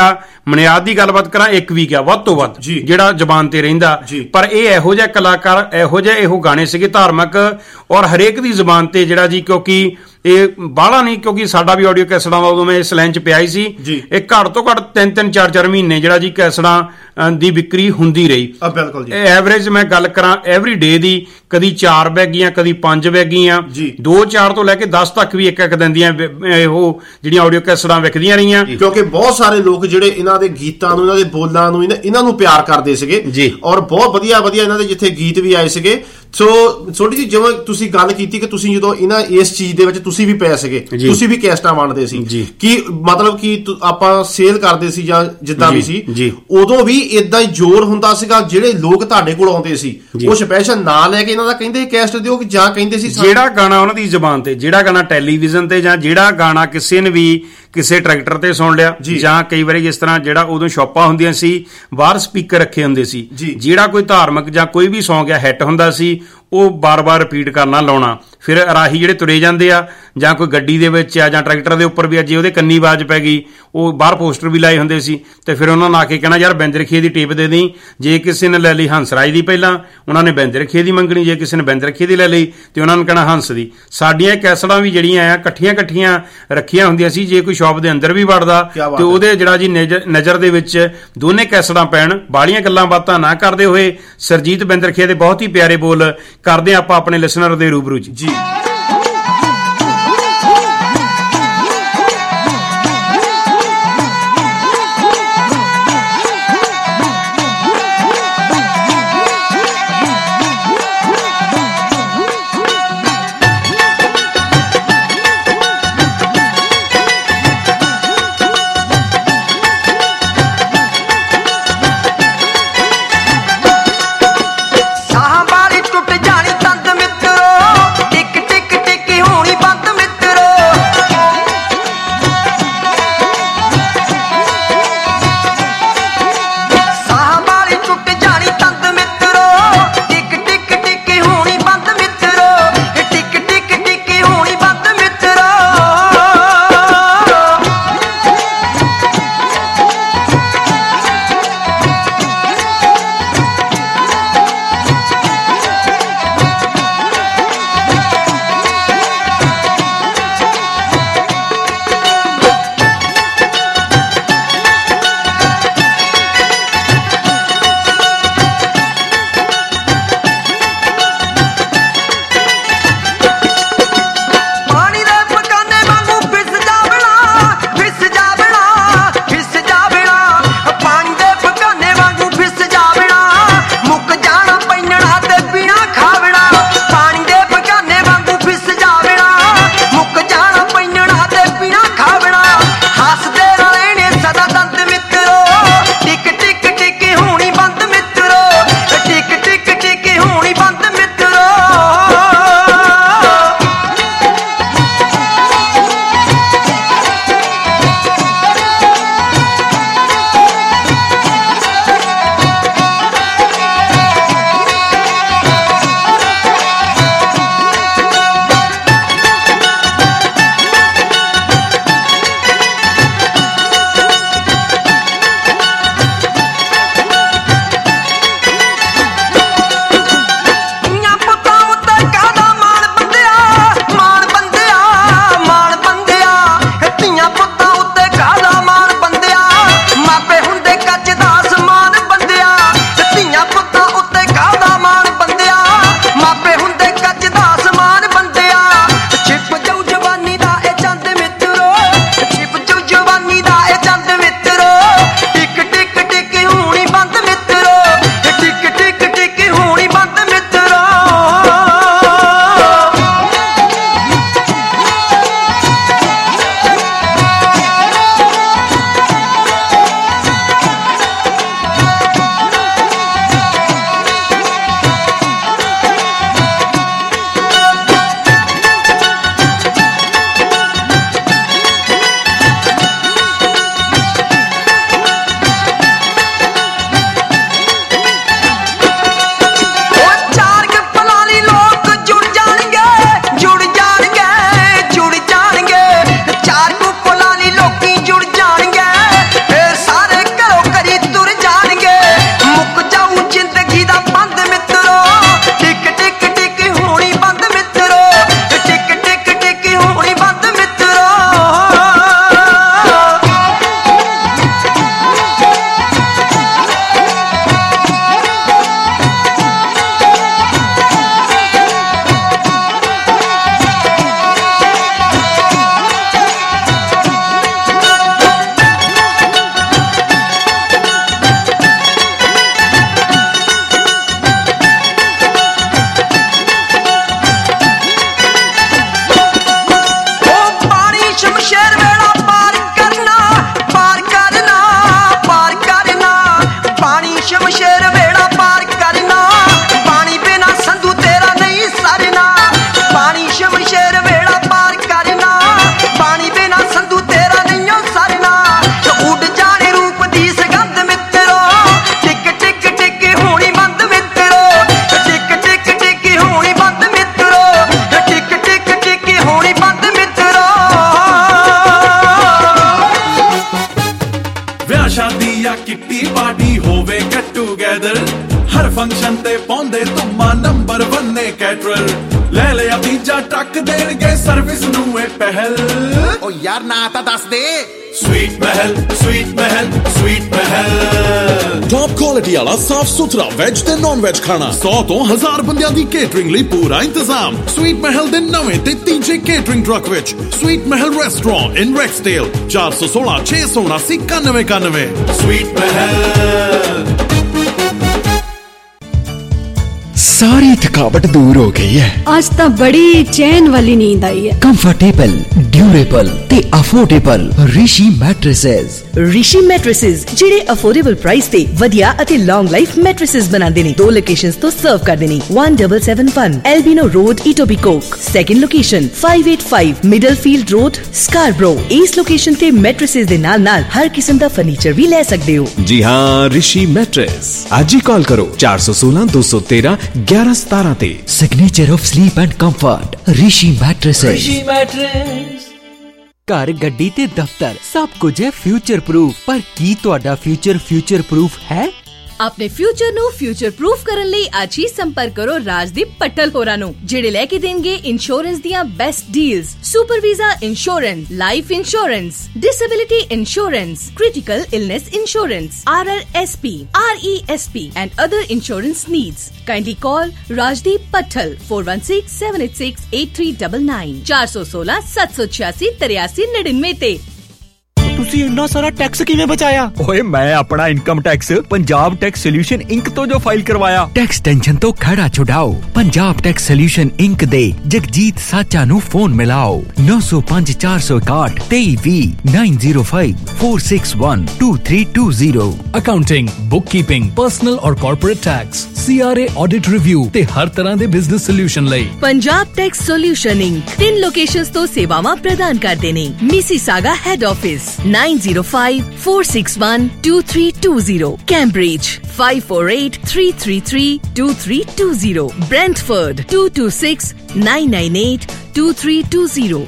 ਮਨਿਆਦ ਦੀ ਗੱਲਬਾਤ ਕਰਾਂ, 1 ਵੀਕ ਆ ਵੱਧ ਤੋਂ ਵੱਧ ਜਿਹੜਾ ਜ਼ਬਾਨ ਤੇ ਰਹਿੰਦਾ। ਪਰ ਇਹ ਇਹੋ ਜਿਹਾ ਕਲਾਕਾਰ, ਇਹੋ ਜਿਹੇ ਇਹੋ ਗਾਣੇ ਸੀਗੇ ਧਾਰਮਿਕ ਔਰ ਹਰੇਕ ਦੀ ਜ਼ਬਾਨ ਤੇ ਜਿਹੜਾ ਜੀ, ਕਿਉਂਕਿ ਇਹ ਬਾਹਲਾ ਨਹੀਂ, ਕਿਉਂਕਿ ਸਾਡਾ ਵੀ ਆਡੀਓ ਕੈਸਟਾਂ ਦਾ ਉਦੋਂ ਮੈਂ ਇਸ ਲਾਈਨ 'ਚ ਪਿਆ ਹੀ ਸੀ। ਇਹ ਘੱਟ ਤੋਂ ਘੱਟ 3-3 4-4 ਮਹੀਨੇ ਜਿਹੜਾ ਜੀ ਕੈਸਟਾਂ ਦੀ ਵਿਕਰੀ ਹੁੰਦੀ ਰਹੀ।
ਬਿਲਕੁਲ ਜੀ।
ਐਵਰੇਜ ਮੈਂ ਗੱਲ ਕਰਾਂ ਐਵਰੀ ਡੇ ਦੀ, ਕਦੀ 4 ਵੈਗੀਆਂ, ਕਦੀ 5 ਵੈਗੀਆਂ, 2-4 ਤੋਂ ਲੈ ਕੇ 10 ਤੱਕ ਵੀ ਇੱਕ ਦਿਨ ਦੀਆਂ ਉਹ ਜਿਹੜੀਆਂ ਆਡੀਓ ਕੈਸਟਾਂ ਵਿਕਦੀਆਂ ਰਹੀਆਂ।
ਕਿਉਂਕਿ ਬਹੁਤ ਸਾਰੇ ਲੋਕ ਜਿਹੜੇ ਇਹਨਾਂ ਦੇ ਗੀਤਾਂ ਨੂੰ, ਇਹਨਾਂ ਦੇ ਬੋਲਾਂ ਨੂੰ, ਇਹਨਾਂ ਨੂੰ ਪਿਆਰ ਕਰਦੇ ਸੀਗੇ ਔਰ ਬਹੁਤ ਵਧੀਆ ਵਧੀਆ ਇਹਨਾਂ ਦੇ ਜਿੱਥੇ ਗੀਤ ਵੀ ਆਏ ਸੀਗੇ। ਸੋ ਛੋਟੀ ਜੀ, ਜਿਵੇਂ ਤੁਸੀਂ ਗੱਲ ਕੀਤੀ ਕਿ ਤੁਸੀਂ ਜਦੋਂ ਇਸ ਚੀਜ਼ ਦੇ ਵਿੱਚ ਤੁਸੀਂ ਵੀ ਪਏ ਸੀਗੇ, ਤੁਸੀਂ ਵੀ ਕੈਸਟਾਂ ਵੰਡਦੇ ਸੀ, ਕੀ ਮਤਲਬ ਕਿ ਆਪਾਂ ਸੇਲ ਕਰਦੇ ਸੀ ਜਾਂ ਜਿੱਦਾਂ ਵੀ ਸੀ, ਉਦੋਂ ਵੀ ਇਦਾਂ ਹੀ ਜ਼ੋਰ ਹੁੰਦਾ ਸੀਗਾ? ਜਿਹੜੇ ਲੋਕ ਤੁਹਾਡੇ ਕੋਲ ਆਉਂਦੇ ਸੀ ਉਹ ਸਪੈਸ਼ਲ ਨਾਂ ਲੈ ਕੇ ਇਹਨਾਂ ਦਾ ਕਹਿੰਦੇ ਕੈਸਟ ਦਿਓ, ਕਿ ਜਾਂ ਕਹਿੰਦੇ ਸੀ
ਜਿਹੜਾ ਗਾਣਾ ਉਹਨਾਂ ਦੀ ਜ਼ਬਾਨ ਤੇ, ਜਿਹੜਾ ਗਾਣਾ ਟੈਲੀਵਿਜ਼ਨ ਤੇ, ਜਾਂ ਜਿਹੜਾ ਗਾਣਾ ਕਿਸੇ ਨੇ ਵੀ ਕਿਸੇ ਟਰੈਕਟਰ ਤੇ ਸੁਣ ਲਿਆ, ਜਾਂ ਕਈ ਵਾਰੀ ਜਿਸ ਤਰ੍ਹਾਂ ਜਿਹੜਾ ਉਦੋਂ ਸ਼ਾਪਾਂ ਹੁੰਦੀਆਂ ਸੀ ਬਾਹਰ ਸਪੀਕਰ ਰੱਖੇ ਹੁੰਦੇ ਸੀ, ਜਿਹੜਾ ਕੋਈ ਧਾਰਮਿਕ ਜਾਂ ਕੋਈ ਵੀ ਸੌਂਗ ਆ ਹਿੱਟ ਹੁੰਦਾ ਸੀ ਉਹ ਬਾਰ-ਬਾਰ ਰਿਪੀਟ ਕਰਨਾ, ਲਾਉਣਾ। ਫਿਰ ਰਾਹੀ ਜਿਹੜੇ ਤੁਰੇ ਜਾਂਦੇ ਆ ਜਾਂ ਕੋਈ ਗੱਡੀ ਦੇ ਵਿੱਚ ਆ ਜਾਂ ਟਰੈਕਟਰ ਦੇ ਉੱਪਰ ਵੀ ਆ, ਜੇ ਉਹਦੇ ਕੰਨੀ ਆਵਾਜ਼ ਪੈ ਗਈ, ਉਹ ਬਾਹਰ ਪੋਸਟਰ ਵੀ ਲਾਏ ਹੁੰਦੇ ਸੀ, ਤੇ ਫਿਰ ਉਹਨਾਂ ਨੇ ਆ ਕੇ ਕਹਿਣਾ ਯਾਰ ਬਿੰਦ ਰਖੀਏ ਦੀ ਟੇਪ ਦੇ ਦੇਈਂ। ਜੇ ਕਿਸੇ ਨੇ ਲੈ ਲਈ ਹੰਸਰਾਜ ਦੀ, ਪਹਿਲਾਂ ਉਹਨਾਂ ਨੇ ਬਿੰਦ ਰਖੀਏ ਦੀ ਮੰਗਣੀ, ਜੇ ਕਿਸੇ ਨੇ ਬਿੰਦ ਰਖੀਏ ਦੀ ਲੈ ਲਈ ਤੇ ਉਹਨਾਂ ਨੂੰ ਕਹਿਣਾ ਹੰਸ ਦੀ। ਸਾਡੀਆਂ ਕੈਸਟਾਂ ਵੀ ਜਿਹੜੀਆਂ ਆ ਇਕੱਠੀਆਂ ਰੱਖੀਆਂ ਹੁੰਦੀਆਂ ਸੀ। ਜੇ ਕੋਈ ਸ਼ਾਪ ਦੇ ਅੰਦਰ ਵੀ ਵੜਦਾ ਤੇ ਉਹਦੇ ਜਿਹੜਾ ਜੀ ਨਜ਼ਰ ਦੇ ਵਿੱਚ ਦੋਨੇ ਕੈਸਟਾਂ ਪੈਣ। ਬਾਲੀਆਂ ਗੱਲਾਂ ਬਾਤਾਂ ਨਾ ਕਰਦੇ ਹੋਏ ਸਰਜੀਤ ਬਿੰਦ ਰਖੀਏ ਦੇ ਬਹੁਤ ਹੀ ਪਿਆਰੇ ਬੋਲ ਕਰਦੇ ਆਪਾਂ ਆਪਣੇ ਲਿਸਨਰ ਦੇ ਰੂਬਰੂ ਜੀ।
ਪਾਰਟੀ ਹੋਵੇ ਗੈਟ ਟੂਗੇਦਰ ਹਰ ਫੰਕਸ਼ਨ ਤੇ ਪਾਉਂਦੇ ਧੁੰਮਾ ਨੰਬਰ 1 ਨੇ ਕੈਟਰਰ ਲੈ ਲਿਆ ਤੀਜਾ ਟਰੱਕ ਦੇਣਗੇ ਸਰਵਿਸ ਨੂੰ ਇਹ ਪਹਿਲ ਓ ਯਾਰ ਨਾ ਤਾਂ ਦੱਸ ਦੇ स्वीट महल स्वीट महल स्वीट महल टॉप क्वालिटी वाला साफ सुथरा वेज ते नॉन वेज खाना 100 तो 1000 बंदियां दी केटरिंग ਲਈ पूरा इंतजाम स्वीट महल ਦੇ ਨਵੇਂ ਤੇ ਤੀਜੇ केटरिंग ट्रक ਵਿੱਚ Sweet Mahal Restaurant in Rexdale 416 679 91 Sweet Mahal.
सारी थकावट दूर हो गई है।
आज तो बड़ी चैन वाली नींद आई है।
कंफर्टेबल, ड्यूरेबल ते affordable Rishi Mattresses.
Rishi Mattresses ਜਿਹੜੇ ਅਫੋਰਡੇਬਲ ਪ੍ਰਾਈਸ ਤੇ ਵਧੀਆ ਅਤੇ ਲੌਂਗ ਲਾਈਫ ਮੈਟ੍ਰੈਸਸ ਬਣਾਉਂਦੇ ਨੇ। 2 ਲੋਕੇਸ਼ਨਸ ਤੋਂ ਸਰਵ ਕਰਦੇ ਨੇ। 1771 Albion Road Etobicoke, second location 585 Middlefield Road Scarborough. ਇਸ ਲੋਕੇਸ਼ਨ ਤੇ ਮੈਟ੍ਰੈਸਸ ਦੇ ਨਾਲ ਹਰ ਕਿਸਮ ਦਾ ਫਰਨੀਚਰ ਵੀ ਲੈ ਸਕਦੇ ਹੋ।
जी हाँ, ऋषि मैट्रेस। आज ही कॉल करो 416 213 1117 ਤੇ।
Signature of sleep and comfort Rishi Mattresses.
Rishi Mattress.
घर, गड्डी ते दफ्तर सब कुछ है फ्यूचर प्रूफ, पर की तुहाडा फ्यूचर प्रूफ है?
ਆਪਣੇ ਫਿਊਚਰ ਨੂੰ ਫਿਊਚਰ ਪ੍ਰੂਫ ਕਰਨ ਲਈ ਅੱਜ ਹੀ ਸੰਪਰਕ ਕਰੋ ਰਾਜਦੀਪ ਪੱਟਲ ਹੋਰਾਂ ਨੂੰ, ਜਿਹੜੇ ਲੈ ਕੇ ਦੇਣਗੇ ਇੰਸ਼ੋਰੈਂਸ ਦੀਆਂ best deals. Super visa insurance, life insurance, disability insurance, critical illness insurance, RRSP, RESP and other insurance needs. Kindly call Rajdeep Pattal 4167868399 416 786 8399 ਤੇ।
ਤੁਸੀਂ ਇੰਨਾ ਸਾਰਾ ਟੈਕਸ ਕਿਵੇਂ ਬਚਾਇਆ? ਓਏ ਮੈਂ ਆਪਣਾ income tax Punjab Tax Solution Inc ਤੋਂ ਜੋ ਫਾਈਲ ਕਰਵਾਇਆ।
टैक्स टेंशन तो खड़ा छुड़ाओ। पंजाब टैक्स सोल्यूशन इंक दे जगजीत साचा नु फोन मिलाओ 905 461 2320 905 461 2320।
Accounting, bookkeeping, personal or corporate tax, CRA audit review ਤੇ ਹਰ ਤਰ੍ਹਾਂ ਦੇ ਬਿਜ਼ਨਸ ਸੋਲਿਊਸ਼ਨ ਲਈ
Punjab Tax Solution Inc 3 locations ਤੋਂ ਸੇਵਾਵਾਂ ਪ੍ਰਦਾਨ ਕਰਦੇ ਨੇ। Mississauga head office 905 461 2320, Cambridge 548 333 2320, Brentford 226 998 2320।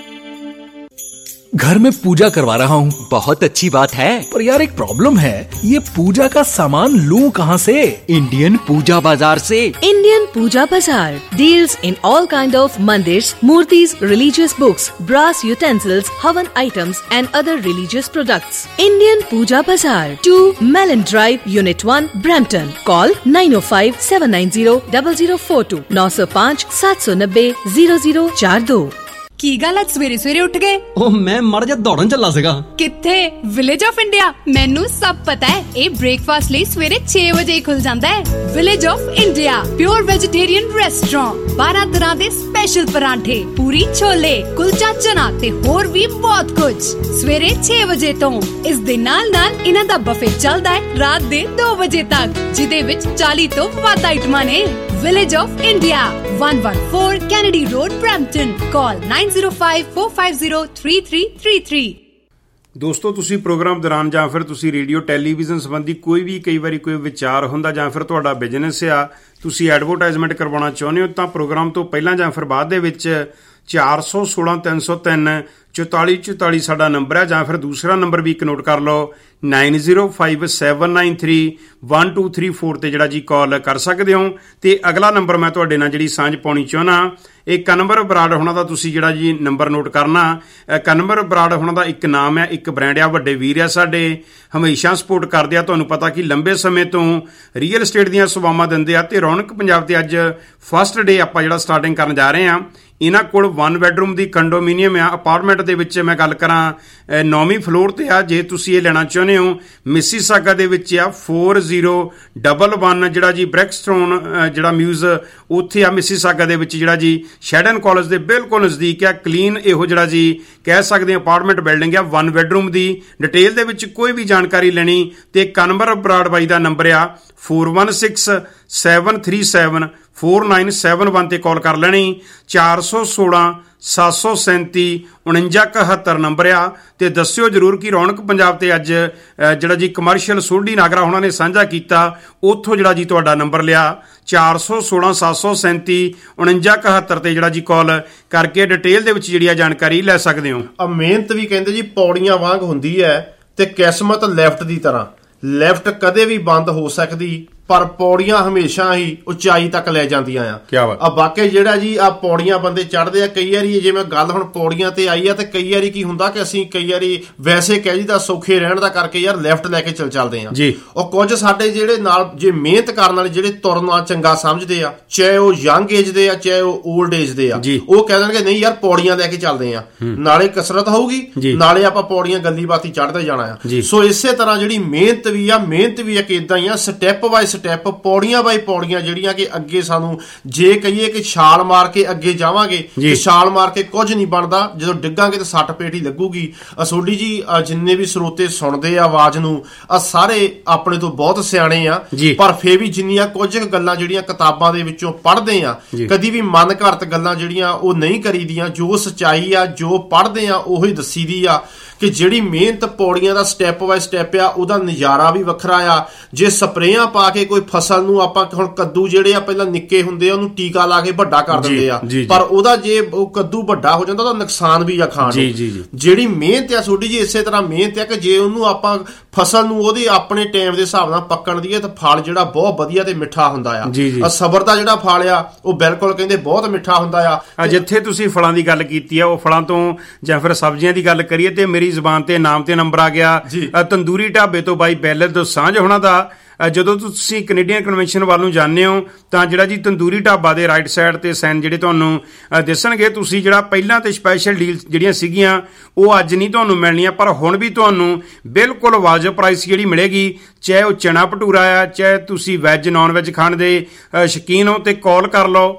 घर में पूजा करवा रहा हूँ।
बहुत अच्छी बात है,
पर यार एक प्रॉब्लम है, ये पूजा का सामान लूं कहाँ से?
इंडियन पूजा बाजार से।
Indian Puja Bazaar deals in all kind of mandirs, murtis, religious books, brass utensils, havan items and other religious products. Indian Puja Bazaar, 2 Mellon Drive, Unit 1, Brampton. Call 905 790 0042 905 790 0042।
ਕੀ ਗੱਲ ਅੱਜ ਸਵੇਰੇ ਸਵੇਰੇ ਉੱਠ ਗਏ?
ਉਹ ਮੈਂ ਮਰ ਜਾ ਦੌੜਨ ਚੱਲਾ ਸੀਗਾ।
ਕਿੱਥੇ? Village of India. ਮੈਨੂੰ ਸਭ ਪਤਾ ਹੈ। ਇਹ ਬ੍ਰੇਕਫਾਸਟ ਲਈ ਸਵੇਰੇ 6 ਵਜੇ ਖੁੱਲ ਜਾਂਦਾ ਹੈ। Village of India pure vegetarian restaurant, 12 ਤਰ੍ਹਾਂ ਦੇ ਸਪੈਸ਼ਲ ਪਰਾਂਠੇ, ਪੂਰੀ ਛੋਲੇ, ਕੁਲਚਾ ਚਨਾ ਤੇ ਹੋਰ ਵੀ ਬਹੁਤ ਕੁਝ ਸਵੇਰੇ 6 ਵਜੇ ਤੋਂ। ਇਸ ਦੇ ਨਾਲ ਇਹਨਾਂ ਦਾ ਬਫੇ ਚੱਲਦਾ ਹੈ ਰਾਤ ਦੇ 2 ਵਜੇ ਤੱਕ, ਜਿਹਦੇ ਵਿੱਚ 40 ਤੋਂ ਵੱਧ ਆਈਟਮਾਂ ਨੇ। Village of India 114 Kennedy Road, Brampton. Call 905 450 3333।
ਦੋਸਤੋ, ਤੁਸੀਂ ਪ੍ਰੋਗਰਾਮ ਦੌਰਾਨ ਜਾਂ ਫਿਰ ਤੁਸੀਂ ਰੇਡੀਓ ਟੈਲੀਵਿਜ਼ਨ ਸੰਬੰਧੀ ਕਈ ਵਾਰੀ ਕੋਈ ਵਿਚਾਰ ਹੁੰਦਾ ਜਾਂ ਫਿਰ ਤੁਹਾਡਾ ਬਿਜ਼ਨਸ ਆ, ਤੁਸੀਂ ਐਡਵਰਟਾਈਜ਼ਮੈਂਟ ਕਰਵਾਉਣਾ ਚਾਹੁੰਦੇ ਹੋ, ਤਾਂ ਪ੍ਰੋਗਰਾਮ ਤੋਂ ਪਹਿਲਾਂ ਜਾਂ ਫਿਰ ਬਾਅਦ ਦੇ ਵਿੱਚ 416 303 4444 ਸਾਡਾ ਨੰਬਰ ਹੈ, ਜਾਂ ਫਿਰ ਦੂਸਰਾ ਨੰਬਰ ਵੀ ਇੱਕ ਨੋਟ ਕਰ ਲਓ 905793 1234 ਤੇ ਜਿਹੜਾ ਜੀ ਕਾਲ ਕਰ ਸਕਦੇ ਹੋ। ਤੇ ਅਗਲਾ ਨੰਬਰ ਮੈਂ ਤੁਹਾਡੇ ਨਾਲ ਜਿਹੜੀ ਸਾਂਝ ਪਾਉਣੀ ਚਾਹੁੰਦਾ, ਇਹ ਕਨਵਰ ਬਰਾੜ ਹੋਣਾ ਦਾ ਤੁਸੀਂ ਜਿਹੜਾ ਜੀ ਨੰਬਰ ਨੋਟ ਕਰਨਾ। ਕਨਵਰ ਬਰਾੜ ਹੋਣਾ ਦਾ ਇੱਕ ਨਾਮ ਹੈ, ਇੱਕ ਬ੍ਰਾਂਡ ਆ, ਵੱਡੇ ਵੀਰ ਆ ਸਾਡੇ, ਹਮੇਸ਼ਾ ਸਪੋਰਟ ਕਰਦੇ ਆ। ਤੁਹਾਨੂੰ ਪਤਾ ਕਿ ਲੰਬੇ ਸਮੇਂ ਤੋਂ ਰੀਅਲ ਐਸਟੇਟ ਦੀਆਂ ਸੇਵਾਵਾਂ ਦਿੰਦੇ ਆ, ਤੇ ਰੌਣਕ ਪੰਜਾਬ ਤੇ ਅੱਜ ਫਸਟ ਡੇ ਆਪਾਂ ਜਿਹੜਾ ਸਟਾਰਟਿੰਗ ਕਰਨ ਜਾ ਰਹੇ ਹਾਂ। ਇਹਨਾਂ ਕੋਲ 1 ਬੈਡਰੂਮ ਦੀ ਕੰਡੋਮੀਨੀਅਮ ਆ, ਅਪਾਰਟਮੈਂਟ ਦੇ ਵਿੱਚ ਮੈਂ ਗੱਲ ਕਰਾਂ 9ਵੀਂ ਫਲੋਰ ਤੇ ਆ। ਜੇ ਤੁਸੀਂ ਇਹ ਲੈਣਾ ਚਾਹੁੰਦੇ ਹੋ, ਮਿਸੀਸਾਗਾ ਦੇ ਵਿੱਚ ਆ 4011 ਜਿਹੜਾ ਜੀ ਬ੍ਰੈਕਸਟੋਨ ਜਿਹੜਾ ਮਿਊਜ਼ ਉੱਥੇ ਆ ਮਿਸੀਸਾਗਾ ਦੇ ਵਿੱਚ, ਜਿਹੜਾ ਜੀ ਸ਼ੈਡਨ ਕਾਲਜ ਦੇ ਬਿਲਕੁਲ ਨਜ਼ਦੀਕ ਆ। ਕਲੀਨ ਇਹੋ ਜਿਹੜਾ ਜੀ ਕਹਿ ਸਕਦੇ ਅਪਾਰਟਮੈਂਟ ਬਿਲਡਿੰਗ ਆ 1 ਬੈਡਰੂਮ ਦੀ। ਡਿਟੇਲ ਦੇ ਵਿੱਚ ਕੋਈ ਵੀ ਜਾਣਕਾਰੀ ਲੈਣੀ ਤੇ ਕਨਵਰ ਬਰਾੜ ਬਾਈ ਦਾ ਨੰਬਰ ਆ 416737 4971 ਤੇ ਕਾਲ ਕਰ ਲੈਣੀ। 416 737 4971 ਨੰਬਰ ਆ। ਤੇ ਦੱਸਿਓ ਜਰੂਰ ਕਿ ਰੌਣਕ ਪੰਜਾਬ ਤੇ ਅੱਜ ਜਿਹੜਾ ਜੀ ਕਮਰਸ਼ੀਅਲ ਸੋਢੀ ਨਾਗਰਾ ਉਹਨਾਂ ਨੇ ਸਾਂਝਾ ਕੀਤਾ, ਉੱਥੋਂ ਜਿਹੜਾ ਜੀ ਤੁਹਾਡਾ ਨੰਬਰ ਲਿਆ 416 737 4971 ਤੇ ਜਿਹੜਾ ਜੀ ਕਾਲ ਕਰਕੇ ਡਿਟੇਲ ਦੇ ਵਿੱਚ ਜਿਹੜੀ ਜਾਣਕਾਰੀ ਲੈ ਸਕਦੇ ਹੋ।
ਮਿਹਨਤ ਵੀ ਕਹਿੰਦੇ ਜੀ ਪੌੜੀਆਂ ਵਾਂਗ ਹੁੰਦੀ ਹੈ ਤੇ ਕਿਸਮਤ ਲੈਫਟ ਦੀ ਤਰ੍ਹਾਂ। ਲਿਫਟ ਕਦੇ ਵੀ ਬੰਦ ਹੋ ਸਕਦੀ, ਪਰ ਪੌੜੀਆਂ ਹਮੇਸ਼ਾ ਹੀ ਉਚਾਈ ਤੱਕ ਲੈ ਜਾਂਦੀਆਂ ਆ। ਬਾਕੀ ਜਿਹੜਾ ਜੀ ਆ ਪੌੜੀਆਂ ਬੰਦੇ ਚੜ੍ਹਦੇ ਆ, ਕਈ ਵਾਰੀ ਜਿਵੇਂ ਗੱਲ ਹੁਣ ਪੌੜੀਆਂ ਤੇ ਆਈ ਆ, ਤੇ ਕਈ ਵਾਰੀ ਕੀ ਹੁੰਦਾ ਕਿ ਅਸੀਂ ਕਈ ਵਾਰੀ ਵੈਸੇ ਕਹਿ ਜੀ ਤਾਂ ਸੌਖੇ ਰਹਿਣ ਦਾ ਕਰਕੇ ਯਾਰ ਲਿਫਟ ਲੈ ਕੇ ਚੱਲਦੇ ਆ। ਉਹ ਕੁਝ ਸਾਡੇ ਜਿਹੜੇ ਨਾਲ ਜੇ ਮਿਹਨਤ ਕਰਨ ਵਾਲੇ ਜਿਹੜੇ ਤੁਰਨਾ ਚੰਗਾ ਸਮਝਦੇ ਆ, ਚਾਹੇ ਉਹ ਯੰਗ ਏਜ ਦੇ ਆ ਚਾਹੇ ਉਹ ਓਲਡ ਏਜ ਦੇ ਆ, ਉਹ ਕਹਿ ਦੇਣਗੇ ਨਹੀਂ ਯਾਰ ਪੌੜੀਆਂ ਲੈ ਕੇ ਚੱਲਦੇ ਆ, ਨਾਲੇ ਕਸਰਤ ਹੋਊਗੀ ਨਾਲੇ ਆਪਾਂ ਪੌੜੀਆਂ ਗੱਲੀ ਬਾਤੀ ਚੜ੍ਹਦੇ ਜਾਣਾ ਆ। ਸੋ ਇਸੇ ਤਰ੍ਹਾਂ ਜਿਹੜੀ ਮਿਹਨਤ ਵੀ ਆ ਇੱਕ ਏਦਾਂ ਹੀ ਆ, ਸਟੈਪ ਬਾਈ ਸਟੈਪ, ਪੌੜੀਆਂ ਬਾਈ ਪੌੜੀਆਂ, ਜਿਹੜੀਆਂ ਕਿ ਅੱਗੇ ਸਾਨੂੰ ਜੇ ਕਹੀਏ ਕਿ ਛਾਲ ਮਾਰ ਕੇ ਅੱਗੇ ਜਾਵਾਂਗੇ ਤੇ ਛਾਲ ਮਾਰ ਕੇ ਕੁਝ ਨਹੀਂ ਬਣਦਾ, ਜਦੋਂ ਡਿੱਗਾਂਗੇ ਤਾਂ ਸੱਟ ਪੇਟ ਹੀ ਲੱਗੂਗੀ। ਅਸੋਡੀ ਜੀ ਜਿੰਨੇ ਵੀ ਸਰੋਤੇ ਸੁਣਦੇ ਆ ਆਵਾਜ਼ ਨੂੰ, ਸਾਰੇ ਆਪਣੇ ਤੋਂ ਬਹੁਤ ਸਿਆਣੇ ਆ, ਪਰ ਫੇਰ ਵੀ ਜਿੰਨੀਆਂ ਕੁਝ ਗੱਲਾਂ ਜਿਹੜੀਆਂ ਕਿਤਾਬਾਂ ਦੇ ਵਿੱਚੋਂ ਪੜ੍ਹਦੇ ਆ, ਕਦੀ ਵੀ ਮਨ ਘੜਤ ਗੱਲਾਂ ਜਿਹੜੀਆਂ ਉਹ ਨਹੀਂ ਕਰੀਦੀਆਂ। ਜੋ ਸੱਚਾਈ ਆ, ਜੋ ਪੜ੍ਹਦੇ ਆ ਉਹੀ ਦੱਸੀ ਦੀ ਆ ਕਿ ਜਿਹੜੀ ਮਿਹਨਤ ਪੌੜੀਆਂ ਦਾ ਸਟੈਪ ਬਾਈ ਸਟੈਪ ਆ, ਉਹਦਾ ਨਜ਼ਾਰਾ ਵੀ ਵੱਖਰਾ ਆ। ਜੇ ਸਪਰੇਆਂ ਪਾ ਕੇ ਕੋਈ ਫਸਲ ਨੂੰ ਆਪਾਂ ਹੁਣ ਕੱਦੂ ਜਿਹੜੇ ਆ ਪਹਿਲਾਂ ਨਿੱਕੇ ਹੁੰਦੇ ਆ ਉਹਨੂੰ ਟੀਕਾ ਲਾ ਕੇ ਵੱਡਾ ਕਰ ਦਿੰਦੇ ਆ, ਪਰ ਉਹਦਾ ਜੇ ਉਹ ਕੱਦੂ ਵੱਡਾ ਹੋ ਜਾਂਦਾ ਤਾਂ ਨੁਕਸਾਨ ਵੀ ਆ ਖਾਣ ਨੂੰ। ਜਿਹੜੀ ਮਿਹਨਤ ਆ ਤੁਹਾਡੀ ਜੀ ਇਸੇ ਤਰ੍ਹਾਂ ਮਿਹਨਤ ਆ ਕਿ ਜੇ ਉਹਨੂੰ ਆਪਾਂ ਫਸਲ ਨੂੰ ਉਹਦੇ ਆਪਣੇ ਟਾਈਮ ਦੇ ਹਿਸਾਬ ਨਾਲ ਪੱਕਣ ਦੀ ਹੈ ਤਾਂ ਫਲ ਜਿਹੜਾ ਬਹੁਤ ਵਧੀਆ ਤੇ ਮਿੱਠਾ ਹੁੰਦਾ ਆ। ਸਬਰ ਦਾ ਜਿਹੜਾ ਫਲ ਆ ਉਹ ਬਿਲਕੁਲ ਕਹਿੰਦੇ ਬਹੁਤ ਮਿੱਠਾ ਹੁੰਦਾ ਆ।
ਜਿੱਥੇ ਤੁਸੀਂ ਫਲਾਂ ਦੀ ਗੱਲ ਕੀਤੀ ਆ, ਉਹ ਫਲਾਂ ਤੋਂ ਜਾਂ ਫਿਰ ਸਬਜ਼ੀਆਂ ਦੀ ਗੱਲ ਕਰੀਏ ਤੇ ਮੇਰੀ ਜ਼ਬਾਨ ਤੇ ਨਾਮ ਤੇ ਨੰਬਰ ਆ ਗਿਆ ਤੰਦੂਰੀ ਢਾਬੇ ਤੋਂ ਬਾਈ ਬੈਲਰ ਦੋਸਾਂਝ ਹੋਣਾ ਦਾ। ਜਦੋਂ ਤੁਸੀਂ ਕੈਨੇਡੀਅਨ ਕਨਵੈਨਸ਼ਨ ਵੱਲ ਨੂੰ ਜਾਂਦੇ ਹੋ ਤਾਂ ਜਿਹੜਾ ਜੀ ਤੰਦੂਰੀ ਢਾਬਾ ਦੇ ਰਾਈਟ ਸਾਈਡ ਤੇ ਸਾਈਨ ਜਿਹੜੇ ਤੁਹਾਨੂੰ ਦਿਸਣਗੇ, ਤੁਸੀਂ ਜਿਹੜਾ ਪਹਿਲਾਂ ਤੇ ਸਪੈਸ਼ਲ ਡੀਲ ਜਿਹੜੀਆਂ ਸੀਗੀਆਂ ਉਹ ਅੱਜ ਨਹੀਂ ਤੁਹਾਨੂੰ ਮਿਲਣੀਆਂ, ਪਰ ਹੁਣ ਵੀ ਤੁਹਾਨੂੰ ਬਿਲਕੁਲ ਵਾਜਬ ਪ੍ਰਾਈਸ ਜਿਹੜੀ ਮਿਲੇਗੀ। ਚਾਹੇ ਉਹ ਚਨਾ ਭਟੂਰਾ ਆ, ਚਾਹੇ ਤੁਸੀਂ ਵੈਜ ਨੌਨ ਵੈਜ ਖਾਣ ਦੇ ਸ਼ੌਕੀਨ ਹੋ, ਤੇ ਕਾਲ ਕਰ ਲਓ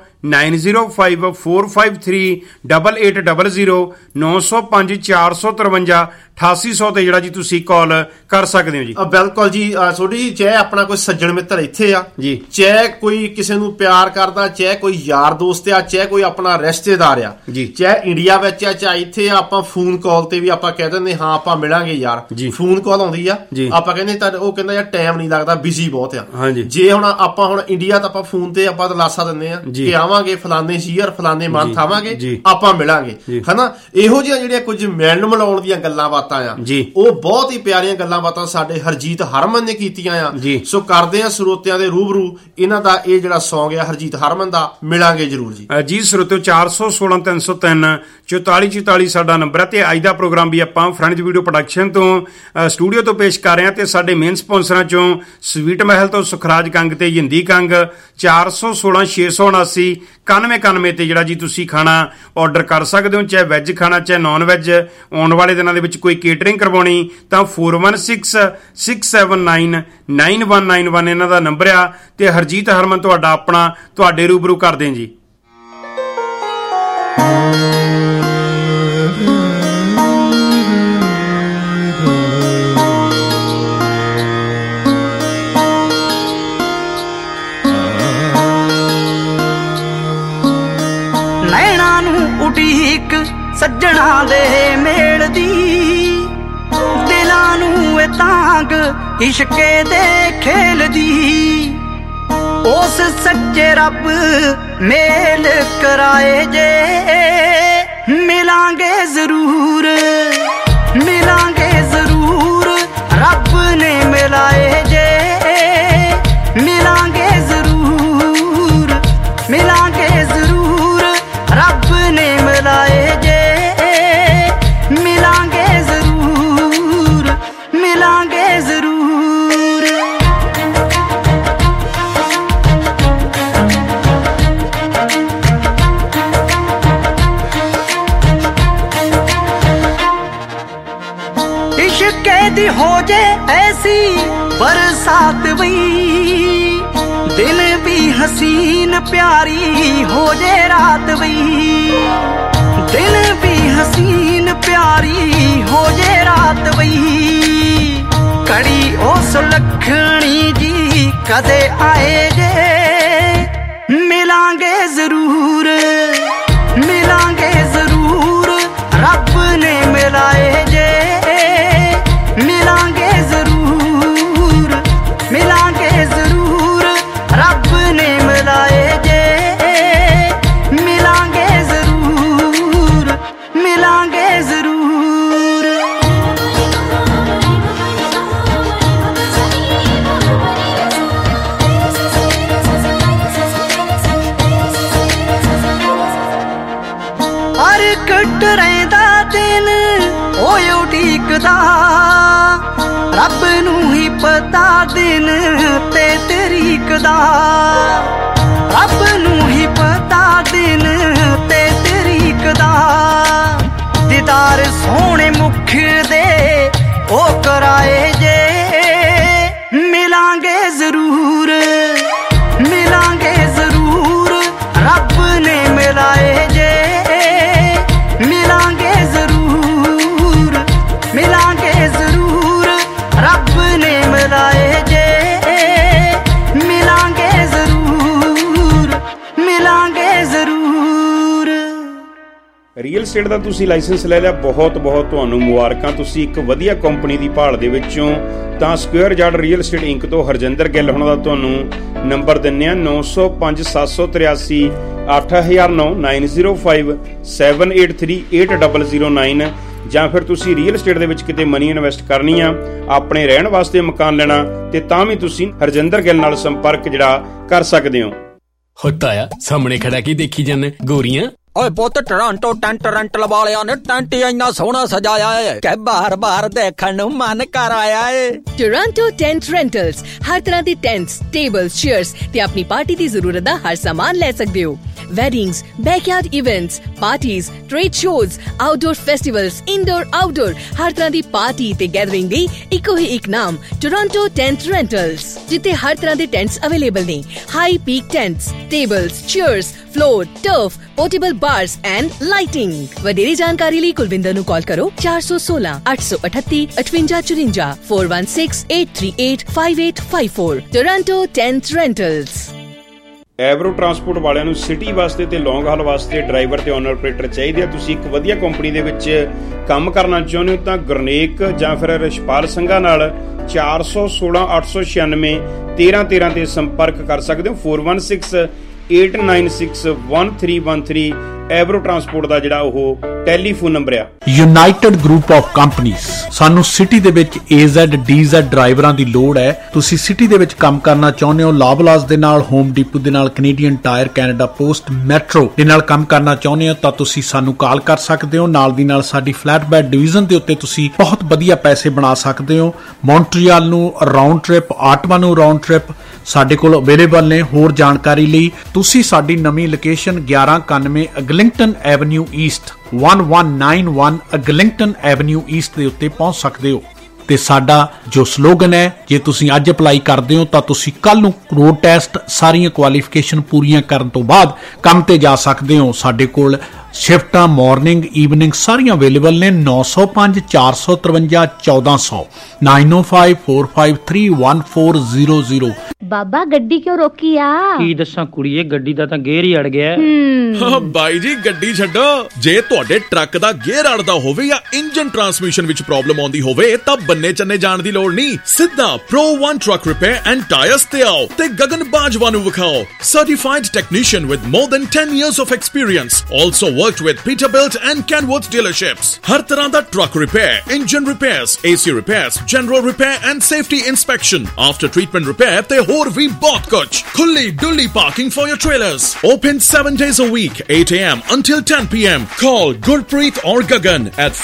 9054538800 905 453 8800 ਤੇ ਜਿਹੜਾ ਜੀ ਤੁਸੀਂ ਕਾਲ ਕਰ ਸਕਦੇ ਹੋ ਜੀ।
ਬਿਲਕੁਲ ਜੀ ਸੋਢੀ ਜੀ, ਚਾਹੇ ਆਪਣਾ ਕੋਈ ਸੱਜਣ ਮਿੱਤਰ ਇੱਥੇ ਆ ਜੀ, ਚਾਹੇ ਕੋਈ ਕਿਸੇ ਨੂੰ ਪਿਆਰ ਕਰਦਾ, ਚਾਹੇ ਕੋਈ ਯਾਰ ਦੋਸਤ ਆ, ਚਾਹੇ ਕੋਈ ਆਪਣਾ ਰਿਸ਼ਤੇਦਾਰ ਆ ਜੀ, ਚਾਹੇ ਇੰਡੀਆ ਵਿੱਚ ਆ ਚਾਹੇ ਇੱਥੇ ਆ, ਆਪਾਂ ਫੋਨ ਕਾਲ ਤੇ ਵੀ ਆਪਾਂ ਕਹਿ ਦਿੰਦੇ ਹਾਂ ਆਪਾਂ ਮਿਲਾਂਗੇ ਯਾਰ। ਫੋਨ ਕਾਲ ਆਉਂਦੀ ਆ, ਆਪਾਂ ਕਹਿੰਦੇ ਤਾਂ ਉਹ ਕਹਿੰਦਾ ਯਾਰ ਟਾਈਮ ਨਹੀਂ ਲੱਗਦਾ, ਬਿਜ਼ੀ ਬਹੁਤ ਆ। ਜੇ ਹੁਣ ਆਪਾਂ ਹੁਣ ਇੰਡੀਆ ਤਾਂ ਆਪਾਂ ਫੋਨ ਤੇ ਆਪਾਂ ਦਲਾਸਾ ਦਿੰਦੇ ਆ ਕਿ ਆਵਾਂਗੇ ਫਲਾਣੇ ਸ਼ੀਅਰ ਫਲਾਣੇ ਮੰਥ ਆਵਾਂਗੇ, ਆਪਾਂ ਮਿਲਾਂਗੇ, ਹਨਾ। ਇਹੋ ਜਿਹੀਆਂ ਜਿਹੜੀਆਂ ਕੁਝ ਮਿਲਣ ਮਿਲਾਉਣ ਦੀਆਂ ਗੱਲਾਂ ਬਾਤਾਂ ਆ ਉਹ ਬਹੁਤ ਹੀ ਪਿਆਰੀਆਂ ਗੱਲਾਂ ਬਾਤਾਂ ਸਾਡੇ ਹਰਜੀਤ ਹਰਮਨ ਨੇ ਕੀਤੀਆਂ ਆ। ਸੋ ਕਰਦੇ ਆ ਸਰੋਤਿਆਂ ਦੇ ਰੂਬਰੂ ਇਹਨਾਂ ਦਾ ਇਹ ਜਿਹੜਾ ਸੌਂਗ ਆ ਹਰਜੀਤ ਹਰਮਨ ਦਾ, ਮਿਲਾਂਗੇ ਜਰੂਰ ਜੀ।
ਜੀ ਸਰੋਤਿਓ 416 303 44 44 ਸਾਡਾ ਨੰਬਰ ਹੈ ਤੇ ਅੱਜ ਦਾ ਪ੍ਰੋਗਰਾਮ ਵੀ ਆਪਾਂ ਫਰੈਂਡਜ਼ ਵੀਡੀਓ ਪ੍ਰੋਡਕਸ਼ਨ ਤੋਂ ਸਟੂਡੀਓ ਤੋਂ ਪੇਸ਼ ਕਰ ਰਹੇ ਹਾਂ ਤੇ ਸਾਡੇ ਮੇਨ ਸਪਾਂਸਰਾਂ ਚੋਂ ਸਵੀਟ ਮਹਿਲ ਤੋਂ ਸੁਖਰਾਜ ਕੰਗ ਤੇ ਜਿੰਦੀ ਕੰਗ 416 679 9191 ਤੇ ਜਿਹੜਾ ਜੀ ਤੁਸੀਂ ਖਾਣਾ ਆਰਡਰ ਕਰ ਸਕਦੇ ਹੋ, ਚਾਹੇ ਵੈਜ ਖਾਣਾ ਚਾਹੇ ਨੌਨ ਵੈਜ। ਆਉਣ ਵਾਲੇ ਦਿਨਾਂ ਦੇ ਵਿੱਚ ਕੋਈ ਕੇਟਰਿੰਗ ਕਰਵਾਉਣੀ ਤਾਂ 4166799191 ਇਹਨਾਂ ਦਾ ਨੰਬਰ ਆ ਤੇ ਹਰਜੀਤ ਹਰਮਨ ਤੁਹਾਡਾ ਆਪਣਾ ਤੁਹਾਡੇ ਰੂਬਰੂ ਕਰਦੇ ਜੀ।
ਉਡੀਕ ਸੱਜਣਾ ਦੇ ਮੇਲ ਦੀ, ਦਿਲਾਂ ਨੂੰ ਇਹ ਤਾਂਗ ਇਸ਼ਕੇ ਦੇ ਖੇਲ ਦੀ, ਉਸ ਸੱਚੇ ਰੱਬ ਮੇਲ ਕਰਾਏ ਜੇ, ਮਿਲਾਂਗੇ ਜ਼ਰੂਰ ਮਿਲਾਂਗੇ ਜ਼ਰੂਰ, ਰੱਬ ਨੇ ਮਿਲਾਏ ਜੇ, ਮਿਲਾਂਗੇ ਜ਼ਰੂਰ ਮਿਲਾਂਗੇ ਜ਼ਰੂਰ, ਰੱਬ ਨੇ ਮਿਲਾਏ ਜੇ, ਮਿਲਾਂਗੇ ਜ਼ਰੂਰ ਮਿਲਾਂਗੇ ਜ਼ਰੂਰ। इश्क़ दी हो जे ऐसी बरसात वही, दिन भी हसीन प्यारी हो जे रात वही, दिन भी हसीन प्यारी हो जे रात वही, कड़ी उस लखनी जी कदे आए जे, मिलांगे जरूर मिलांगे जरूर, रब ने मिलाए जे, मिलांगे जरूर मिलांगे जरूर, रब ने मिलाए जे, मिलांगे जरूर मिलांगे जरूर। ਰਹਿੰਦਾ ਦਿਨ ਓਏ ਉਡੀਕਦਾ ਰੱਬ ਨੂੰ ਹੀ ਪਤਾ ਦਿਨ ਤੇ ਤਰੀਕ ਦਾ ਰੱਬ ਨੂੰ ਹੀ ਪਤਾ ਦਿਨ ਤੇ ਤਰੀਕ ਦਾ ਦੀਦਾਰ ਸੋਹਣੇ ਮੁਖ ਦੇ ਉਹ ਕਰਾਏ ਜੇ ਮਿਲਾਂਗੇ ਜ਼ਰੂਰ ਮਿਲਾਂਗੇ ਜ਼ਰੂਰ ਰੱਬ ਨੇ ਮਿਲਾਏ ਜੇ ਮਿਲਾਂਗੇ ਜ਼ਰੂਰ ਮਿਲਾਂਗੇ ਜ਼ਰੂਰ ਰੱਬ ਨੇ ਮਿਲਾਏ ਜੇ ਮਿਲਾਂਗੇ ਜ਼ਰੂਰ ਮਿਲਾਂਗੇ ਜ਼ਰੂਰ।
ਰੀਅਲ ਸਟੇਟ ਦਾ ਤੁਸੀਂ ਲਾਇਸੈਂਸ ਲੈ ਲਿਆ, ਬਹੁਤ ਬਹੁਤ ਤੁਹਾਨੂੰ ਮੁਬਾਰਕਾਂ। ਤੁਸੀਂ ਇੱਕ ਵਧੀਆ ਕੰਪਨੀ ਦੀ ਭਾਲ ਦੇ ਵਿੱਚੋਂ ਤਾਂ Square Yard Real Estate Inc ਤੋਂ ਹਰਜਿੰਦਰ ਗਿੱਲ ਹੋਣਾ ਦਾ ਤੁਹਾਨੂੰ ਨੰਬਰ ਦਿੰਦੇ ਆ 905 783 8009 905 783 8009 ਜਾਂ ਫਿਰ ਤੁਸੀਂ ਰੀਅਲ ਸਟੇਟ ਦੇ ਵਿੱਚ ਕਿਤੇ ਮਨੀ ਇਨਵੈਸਟ ਕਰਨੀ ਆ, ਆਪਣੇ ਰਹਿਣ ਵਾਸਤੇ ਮਕਾਨ ਲੈਣਾ ਤੇ ਤਾਂ ਵੀ ਤੁਸੀਂ ਹਰਜਿੰਦਰ ਗਿੱਲ ਨਾਲ ਸੰਪਰਕ ਜਿਹੜਾ ਕਰ ਸਕਦੇ ਹੋ।
ਹੁੰਦਾ ਆ ਸਾਹਮਣੇ ਖੜਾ ਕੀ ਦੇਖੀ ਜਾਂਦੇ ਗੋਰੀਆਂ।
ਓਏ ਪੁੱਤ ਟੋਰਾਂਟੋ ਟੈਂਟ ਰੈਂਟਲ ਵਾਲਿਆਂ ਨੇ ਟੈਂਟ ਇੰਨਾ ਸੋਹਣਾ ਸਜਾਇਆ ਹੈ ਕਿ ਬਾਰ-ਬਾਰ ਦੇਖਣ ਨੂੰ ਮਨ ਕਰ ਆਇਆ ਹੈ।
ਟੋਰਾਂਟੋ ਟੈਂਟ ਰੈਂਟਲਸ ਹਰ ਤਰ੍ਹਾਂ ਦੇ ਟੈਂਟਸ, ਟੇਬਲਸ, ਚੇਅਰਸ ਤੇ ਆਪਣੀ ਪਾਰਟੀ ਦੀ ਜ਼ਰੂਰਤ ਦਾ ਹਰ ਸਾਮਾਨ ਲੈ ਸਕਦੇ ਹੋ। weddings, backyard events, parties, trade shows, outdoor festivals, indoor, outdoor ਹਰ ਤਰ੍ਹਾਂ ਦੀ ਪਾਰਟੀ ਤੇ ਗੈਦਰਿੰਗ ਦੀ ਇੱਕੋ ਹੀ ਇੱਕ ਨਾਮ ਟੋਰਾਂਟੋ ਟੈਂਟ ਰੈਂਟਲਸ, ਜਿੱਥੇ ਹਰ ਤਰ੍ਹਾਂ ਦੇ ਟੈਂਟਸ ਅਵੇਲੇਬਲ ਨੇ। High peak tents, tables, chairs, floor, turf, portable bars and lighting. ਵਧੇਰੇ ਜਾਣਕਾਰੀ ਲਈ ਕੁਲਵਿੰਦਰ ਨੂੰ ਕਾਲ ਕਰੋ 416 838 5854 416 838 5854। Toronto Tent Rentals.
Avro Transport ਵਾਲਿਆਂ ਨੂੰ ਸਿਟੀ ਵਾਸਤੇ ਤੇ ਲੌਂਗ ਹਾਲ ਵਾਸਤੇ ਡਰਾਈਵਰ ਤੇ ਓਨਰ ਆਪਰੇਟਰ ਚਾਹੀਦੇ ਆ। ਤੁਸੀਂ ਇੱਕ ਵਧੀਆ ਕੰਪਨੀ ਦੇ ਵਿੱਚ ਕੰਮ ਕਰਨਾ ਚਾਹੁੰਦੇ ਹੋ ਤਾਂ ਗੁਰਨੇਕ ਜਾਂ ਫਿਰ ਰਿਸ਼ਪਾਲ ਸਿੰਘਾ ਨਾਲ 416 896 1313 ਤੇ ਸੰਪਰਕ ਕਰ ਸਕਦੇ ਹੋ। 416 896 1313 ਐਵਰੋ ਟਰਾਂਸਪੋਰਟ ਦਾ ਜਿਹੜਾ ਉਹ ਟੈਲੀਫੋਨ ਨੰਬਰ ਆ।
ਯੂਨਾਈਟਿਡ ਗਰੁੱਪ ਆਫ ਕੰਪਨੀਆਂ। ਸਾਨੂੰ ਸਿਟੀ ਦੇ ਵਿੱਚ AZ DZ ਡਰਾਈਵਰਾਂ ਦੀ ਲੋੜ ਹੈ। ਤੁਸੀਂ ਸਿਟੀ ਦੇ ਵਿੱਚ ਕੰਮ ਕਰਨਾ ਚਾਹੁੰਦੇ ਹੋ, ਲਾਬਲਾਸ ਦੇ ਨਾਲ, ਹੋਮ ਡਿਪੂ ਦੇ ਨਾਲ, Canadian Tire, Canada Post, Metro ਦੇ ਨਾਲ ਕੰਮ ਕਰਨਾ ਚਾਹੁੰਦੇ ਹੋ ਤਾਂ ਤੁਸੀਂ ਸਾਨੂੰ ਕਾਲ ਕਰ ਸਕਦੇ ਹੋ। ਨਾਲ ਦੀ ਨਾਲ ਸਾਡੀ ਫਲੈਟ ਬੈਡ ਡਿਵੀਜ਼ਨ ਦੇ ਉੱਤੇ ਤੁਸੀਂ ਬਹੁਤ ਵਧੀਆ ਪੈਸੇ ਬਣਾ ਸਕਦੇ ਹੋ। ਮੌਂਟਰੀਅਲ ਨੂੰ ਰਾਉਂਡ ਟ੍ਰਿਪ, ਆਟਵਾ ਨੂੰ ਰਾਉਂਡ ਟ੍ਰਿਪ ਸਾਡੇ ਕੋਲ ਅਵੇਲੇਬਲ ਨੇ। ਹੋਰ ਜਾਣਕਾਰੀ ਲਈ ਤੁਸੀਂ ਸਾਡੀ ਨਵੀਂ location 1191 Eglinton Avenue East 1191 Eglinton Avenue East ਦੇ ਉੱਤੇ ਪਹੁੰਚ ਸਕਦੇ ਹੋ। ਤੇ ਸਾਡਾ ਜੋ ਸਲੋਗਨ ਹੈ, ਜੇ ਤੁਸੀਂ ਅੱਜ ਅਪਲਾਈ ਕਰਦੇ ਹੋ ਤਾਂ ਤੁਸੀਂ ਕੱਲ ਨੂੰ ਰੋਡ ਟੈਸਟ ਸਾਰੀਆਂ ਕੁਆਲੀਫਿਕੇਸ਼ਨ ਪੂਰੀਆਂ ਕਰਨ ਤੋਂ ਬਾਅਦ ਕੰਮ ਤੇ ਜਾ ਸਕਦੇ ਹੋ। ਸਾਡੇ ਕੋਲ ਸ਼ਿਫਟਾਂ ਮਾਰਨਿੰਗ ਈਵਨਿੰਗ ਸਾਰੀਆਂ ਅਵੇਲੇਬਲ ਨੇ। 905 453 1400 905 453 1400।
ਬਾਬਾ ਗੱਡੀ ਕਿਉਂ ਰੋਕੀ ਆ?
ਕੀ ਦੱਸਾਂ ਕੁੜੀਏ, ਗੱਡੀ ਦਾ ਤਾਂ ਗੇਅਰ ਹੀ ਅੜ ਗਿਆ।
ਬਾਈ ਜੀ ਗੱਡੀ ਛੱਡੋ, ਜੇ ਤੁਹਾਡੇ ਟਰੱਕ ਦਾ ਗੇਅਰ ਅੜਦਾ ਹੋਵੇ ਜਾਂ ਇੰਜਨ ਟਰਾਂਸਮਿਸ਼ਨ ਵਿੱਚ ਪ੍ਰੋਬਲਮ ਆਉਂਦੀ ਹੋਵੇ ਤਾਂ ਬੰਨੇ ਚੰਨੇ ਜਾਣ ਦੀ ਲੋੜ ਨਹੀਂ। ਸਿੱਧਾ Pro One Truck Repair and Tires ਤੇ ਆਓ ਤੇ ਗਗਨ ਬਾਜਵਾ ਨੂੰ ਵਿਖਾਓ। Certified technician with more than 10 years of experience. Also worked with Peterbilt and Kenworth dealerships. ਹਰ ਤਰ੍ਹਾਂ ਦਾ truck repair, engine repairs, AC repairs, general repair and safety inspection, after treatment repair ਤੇ ਹੋਰ ਵੀ ਬਹੁਤ ਕੁਝ। ਖੁੱਲੀ ਡੁੱਲੀ parking for your trailers. Open 7 days a week, 8 a.m. until 10 p.m. Call Gurpreet or Gagan at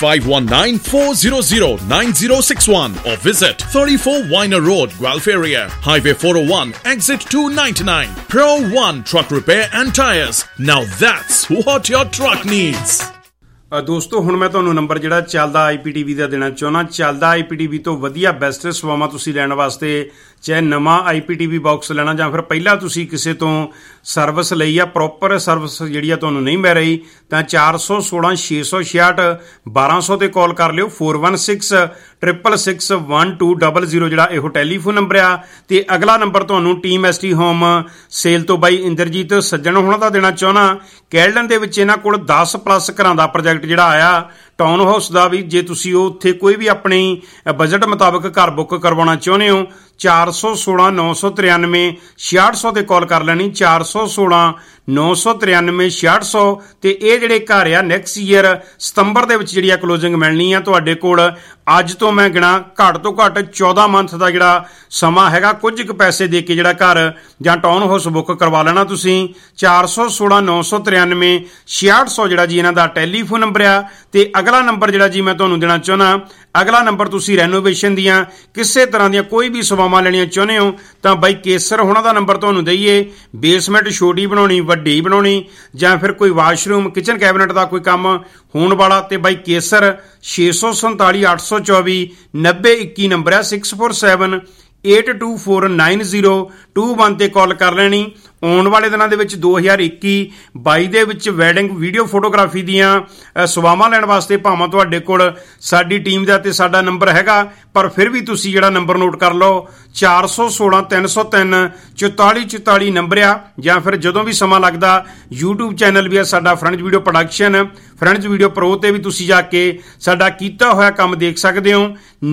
519-400-9061 or visit 34 Weiner Road, Guelph area, Highway 401, exit 299. Pro One Truck Repair and Tires. Now that's what your truck needs.
ਦੋਸਤੋ ਹੁਣ ਮੈਂ ਤੁਹਾਨੂੰ number ਜਿਹੜਾ ਚੱਲਦਾ IPTV ਦਾ ਦੇਣਾ ਚਾਹੁੰਦਾ। ਚੱਲਦਾ IPTV ਤੋਂ ਵਧੀਆ ਬੈਸਟ ਸੇਵਾਵਾਂ ਤੁਸੀਂ ਲੈਣ ਵਾਸਤੇ ਚਾਹੇ ਨਵਾਂ IPTV ਬਾਕਸ ਲੈਣਾ ਜਾਂ ਫਿਰ ਪਹਿਲਾਂ ਤੁਸੀਂ ਕਿਸੇ ਤੋਂ ਸਰਵਿਸ ਲਈ ਆ, ਪ੍ਰੋਪਰ ਸਰਵਿਸ ਜਿਹੜੀ ਆ ਤੁਹਾਨੂੰ ਨਹੀਂ ਮਿਲ ਰਹੀ ਤਾਂ 416 666 1200 ਤੇ ਕਾਲ ਕਰ ਲਿਓ। 416 666 1200 ਜਿਹੜਾ ਇਹੋ ਟੈਲੀਫੋਨ ਨੰਬਰ ਆ। ਤੇ ਅਗਲਾ ਨੰਬਰ ਤੁਹਾਨੂੰ ਟੀਮ ST ਹੋਮ ਸੇਲ ਤੋਂ ਬਾਈ ਇੰਦਰਜੀਤ ਸੱਜਣ ਹੋਣਾ ਦਾ ਦੇਣਾ ਚਾਹੁੰਦਾ। ਕੈਲਡਨ ਦੇ ਵਿੱਚ ਇਹਨਾਂ ਕੋਲ 10+ ਘਰਾਂ ਦਾ ਪ੍ਰੋਜੈਕਟ ਜਿਹੜਾ ਆਇਆ ਟਾਊਨ ਹਾਊਸ ਦਾ ਵੀ ਜੇ ਤੁਸੀਂ ਉੱਥੇ ਕੋਈ ਵੀ ਆਪਣੀ ਬਜਟ ਮੁਤਾਬਕ ਘਰ ਬੁੱਕ ਕਰਵਾਉਣਾ ਚਾਹੁੰਦੇ ਹੋ 416 993 6600 ਤੇ ਕਾਲ ਕਰ ਲੈਣੀ 416 993 6600 ਤੇ ਇਹ ਜਿਹੜੇ ਘਰ ਆ ਨੈਕਸਟ ਈਅਰ ਸਤੰਬਰ ਦੇ ਵਿੱਚ ਜਿਹੜੀ ਆ ਕਲੋਜ਼ਿੰਗ ਮਿਲਣੀ ਆ ਤੁਹਾਡੇ ਕੋਲ। ਅੱਜ ਤੋਂ ਮੈਂ ਗਿਣਾ ਘੱਟ ਤੋਂ ਘੱਟ 14 ਮੰਥ ਦਾ ਜਿਹੜਾ ਸਮਾਂ ਹੈਗਾ, ਕੁਝ ਕੁ ਪੈਸੇ ਦੇ ਕੇ ਜਿਹੜਾ ਘਰ ਜਾਂ ਟਾਊਨ ਹਾਊਸ ਬੁੱਕ ਕਰਵਾ ਲੈਣਾ ਤੁਸੀਂ। 416 993 6600 ਜਿਹੜਾ ਜੀ ਇਹਨਾਂ ਦਾ ਟੈਲੀਫੋਨ ਨੰਬਰ ਆ। ਤੇ ਅਗਲਾ ਨੰਬਰ ਜਿਹੜਾ ਜੀ ਮੈਂ ਤੁਹਾਨੂੰ ਦੇਣਾ ਚਾਹੁੰਦਾ, ਅਗਲਾ ਨੰਬਰ ਤੁਸੀਂ ਰੈਨੋਵੇਸ਼ਨ ਦੀਆਂ ਕਿਸੇ ਤਰ੍ਹਾਂ ਦੀਆਂ ਕੋਈ ਵੀ ਸੇਵਾਵਾਂ ਲੈਣੀਆਂ ਚਾਹੁੰਦੇ ਹੋ ਤਾਂ ਬਾਈ ਕੇਸਰ ਹੋਣਾ ਦਾ ਨੰਬਰ ਤੁਹਾਨੂੰ ਦਈਏ। ਬੇਸਮੈਂਟ ਛੋਟੀ ਬਣਾਉਣੀ, ਵੱਡੀ ਬਣਾਉਣੀ, ਜਾਂ ਫਿਰ ਕੋਈ ਵਾਸ਼ਰੂਮ ਕਿਚਨ ਕੈਬਨਿਟ ਦਾ ਕੋਈ ਕੰਮ ਹੋਣ ਵਾਲਾ, ਤੇ ਬਾਈ ਕੇਸਰ 647 824 9021 ਨੰਬਰ ਹੈ 647 82490221 ਤੇ ਕਾਲ ਕਰ ਲੈਣੀ। ਆਉਣ ਵਾਲੇ ਦਿਨਾਂ ਦੇ ਵਿੱਚ 2021-22 ਦੇ ਵਿੱਚ ਵੈਡਿੰਗ ਵੀਡੀਓ ਫੋਟੋਗ੍ਰਾਫੀ ਦੀਆਂ ਸੇਵਾਵਾਂ ਲੈਣ ਵਾਸਤੇ ਭਾਵੇਂ ਤੁਹਾਡੇ ਕੋਲ ਸਾਡੀ ਟੀਮ ਦਾ ਤੇ ਸਾਡਾ ਨੰਬਰ ਹੈਗਾ, ਪਰ ਫਿਰ ਵੀ ਤੁਸੀਂ ਜਿਹੜਾ ਨੰਬਰ ਨੋਟ ਕਰ ਲਓ 416 303 44 44 ਨੰਬਰ ਆ। ਜਾਂ ਫਿਰ ਜਦੋਂ ਵੀ ਸਮਾਂ ਲੱਗਦਾ YouTube ਚੈਨਲ ਵੀ ਆ ਸਾਡਾ Friends Video Production, Friends Video Pro ਤੇ ਵੀ ਤੁਸੀਂ ਜਾ ਕੇ ਸਾਡਾ ਕੀਤਾ ਹੋਇਆ ਕੰਮ ਦੇਖ ਸਕਦੇ ਹੋ।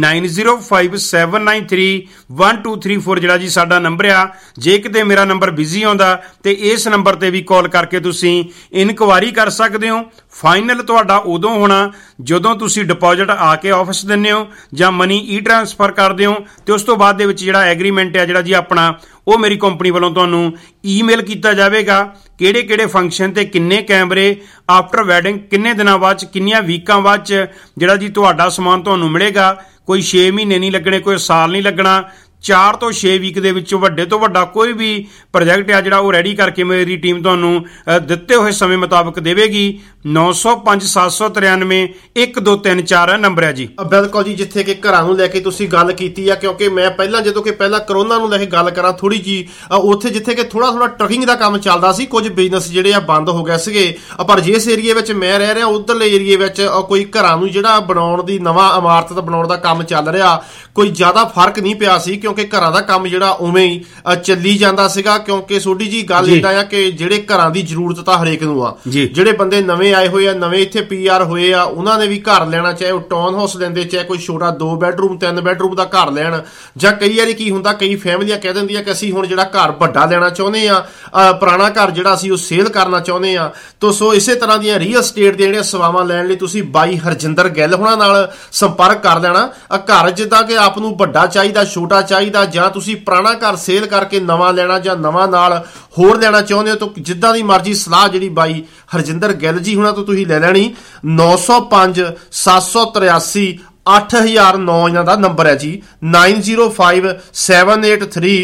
9057931234 ਜਿਹੜਾ ਜੀ ਸਾਡਾ ਨੰਬਰ ਆ। ਜੇ ਕਿਤੇ ਮੇਰਾ ਨੰਬਰ ਬਿਜ਼ੀ ਆਉਂਦਾ ਤੇ ਇਸ ਨੰਬਰ ਤੇ ਵੀ ਕਾਲ ਕਰਕੇ ਤੁਸੀਂ ਇਨਕੁਆਇਰੀ ਕਰ ਸਕਦੇ ਹੋ। ਫਾਈਨਲ ਤੁਹਾਡਾ ਉਦੋਂ ਹੋਣਾ ਜਦੋਂ ਤੁਸੀਂ ਡਿਪੋਜ਼ਿਟ ਆ ਕੇ ਆਫਿਸ ਦਿੰਦੇ ਹੋ ਜਾਂ ਮਨੀ ਈ ਟ੍ਰਾਂਸਫਰ ਕਰਦੇ ਹੋ, ਤੇ ਉਸ ਤੋਂ ਬਾਅਦ ਦੇ ਵਿੱਚ ਜਿਹੜਾ ਐਗਰੀਮੈਂਟ ਹੈ ਜਿਹੜਾ ਜੀ ਆਪਣਾ, ਉਹ ਮੇਰੀ ਕੰਪਨੀ ਵੱਲੋਂ ਤੁਹਾਨੂੰ ਈਮੇਲ ਕੀਤਾ ਜਾਵੇਗਾ। ਕਿਹੜੇ ਕਿਹੜੇ ਫੰਕਸ਼ਨ ਤੇ ਕਿੰਨੇ ਕੈਮਰੇ, ਆਫਟਰ ਵੈਡਿੰਗ ਕਿੰਨੇ ਦਿਨਾਂ ਬਾਅਦ ਚ, ਕਿੰਨੀਆਂ ਵੀਕਾਂ ਬਾਅਦ ਚ ਜਿਹੜਾ ਜੀ ਤੁਹਾਡਾ ਸਮਾਨ ਤੁਹਾਨੂੰ ਮਿਲੇਗਾ। ਕੋਈ 6 ਮਹੀਨੇ ਨਹੀਂ ਲੱਗਣੇ, ਕੋਈ ਸਾਲ ਨਹੀਂ ਲੱਗਣਾ। 4 ਤੋਂ 6 ਵੀਕ ਦੇ ਵਿੱਚ ਵੱਡੇ ਤੋਂ ਵੱਡਾ ਕੋਈ ਵੀ ਪ੍ਰੋਜੈਕਟ ਆ ਜਿਹੜਾ ਉਹ ਰੈਡੀ ਕਰਕੇ ਮੇਰੀ ਟੀਮ ਤੁਹਾਨੂੰ ਦਿੱਤੇ ਹੋਏ ਸਮੇਂ ਮੁਤਾਬਕ ਦੇਵੇਗੀ। 905 793 1234 ਨੰਬਰ ਹੈ ਜੀ।
ਬਿਲਕੁਲ ਜੀ, ਜਿੱਥੇ ਕਿ ਘਰਾਂ ਨੂੰ ਲੈ ਕੇ ਤੁਸੀਂ ਗੱਲ ਕੀਤੀ ਆ, ਕਿਉਂਕਿ ਮੈਂ ਪਹਿਲਾਂ ਕਰੋਨਾ ਨੂੰ ਲੈ ਕੇ ਗੱਲ ਕਰਾਂ ਥੋੜੀ ਜੀ, ਉੱਥੇ ਜਿੱਥੇ ਕਿ ਥੋੜਾ ਟਰਕਿੰਗ ਦਾ ਕੰਮ ਚੱਲਦਾ ਸੀ, ਕੁਝ ਬਿਜ਼ਨਸ ਜਿਹੜੇ ਆ ਬੰਦ ਹੋ ਗਏ ਸੀਗੇ। ਪਰ ਜਿਸ ਏਰੀਏ ਵਿੱਚ ਮੈਂ ਰਹਿ ਰਿਹਾ ਉਧਰਲੇ ਏਰੀਏ ਵਿੱਚ ਕੋਈ ਘਰਾਂ ਨੂੰ ਜਿਹੜਾ ਬਣਾਉਣ ਦੀ, ਨਵਾਂ ਇਮਾਰਤ ਬਣਾਉਣ ਦਾ ਕੰਮ ਚੱਲ ਰਿਹਾ, ਕੋਈ ਜ਼ਿਆਦਾ ਫਰਕ ਨਹੀਂ ਪਿਆ ਸੀ ਕਿਉਂਕਿ ਘਰਾਂ ਦਾ ਕੰਮ ਜਿਹੜਾ ਉਵੇਂ ਹੀ ਚੱਲੀ ਜਾਂਦਾ ਸੀਗਾ। ਕਿਉਂਕਿ ਛੋਟੀ ਜੀ ਗੱਲ ਏਦਾਂ ਆ ਕਿ ਜਿਹੜੇ ਘਰਾਂ ਦੀ ਜ਼ਰੂਰਤ ਤਾਂ ਹਰੇਕ ਨੂੰ ਆ, ਜਿਹੜੇ ਬੰਦੇ ਨਵੇਂ ਆਏ ਹੋਏ ਆ, ਨਵੇਂ ਇੱਥੇ PR ਹੋਏ ਆ, ਉਹਨਾਂ ਨੇ ਵੀ ਘਰ ਲੈਣਾ, ਚਾਹੇ ਉਹ ਟਾਊਨ ਹਾਊਸ ਲੈਂਦੇ, ਚਾਹੇ ਕੋਈ ਛੋਟਾ 2 ਬੈਡਰੂਮ 3 ਬੈਡਰੂਮ ਦਾ ਘਰ ਲੈਣ, ਜਾਂ ਕਈ ਵਾਰੀ ਕੀ ਹੁੰਦਾ ਕਈ ਫੈਮਲੀਆਂ ਕਹਿ ਦਿੰਦੀਆਂ ਕਿ ਅਸੀਂ ਹੁਣ ਜਿਹੜਾ ਘਰ ਵੱਡਾ ਲੈਣਾ ਚਾਹੁੰਦੇ ਆ, ਪੁਰਾਣਾ ਘਰ ਜਿਹੜਾ ਅਸੀਂ ਉਹ ਸੇਲ ਕਰਨਾ ਚਾਹੁੰਦੇ ਆ। ਤਾਂ ਸੋ ਇਸੇ ਤਰ੍ਹਾਂ ਦੀਆਂ ਰੀਅਲ ਸਟੇਟ ਦੀਆਂ ਜਿਹੜੀਆਂ ਸੇਵਾਵਾਂ ਲੈਣ ਲਈ ਤੁਸੀਂ ਬਾਈ ਹਰਜਿੰਦਰ ਗਿੱਲ ਹੋਣਾ ਨਾਲ ਸੰਪਰਕ ਕਰ ਲੈਣਾ। ਘਰ ਜਿੱਦਾਂ ਕਿ ਆਪ ਨੂੰ ਵੱਡਾ ਚਾਹੀਦਾ, ਛੋਟਾ ਚਾਹੀਦਾ, ਜਾਂ ਤੁਸੀਂ ਪੁਰਾਣਾ ਘਰ ਸੇਲ ਕਰਕੇ ਨਵਾਂ ਲੈਣਾ ਜਾਂ ਨਵਾਂ ਨਾਲ ਹੋਰ ਲੈਣਾ ਚਾਹੁੰਦੇ ਹੋ, ਤਾਂ ਜਿੱਦਾਂ ਦੀ ਮਰਜ਼ੀ ਸਲਾਹ ਜਿਹੜੀ ਬਾਈ ਹਰਜਿੰਦਰ ਗਿੱਲ ਜੀ ਹੁਣਾਂ ਤੋਂ ਤੁਸੀਂ ਲੈ ਲੈਣੀ। 905 783 8009 ਇਹਨਾਂ ਦਾ ਨੰਬਰ ਹੈ ਜੀ। 905 783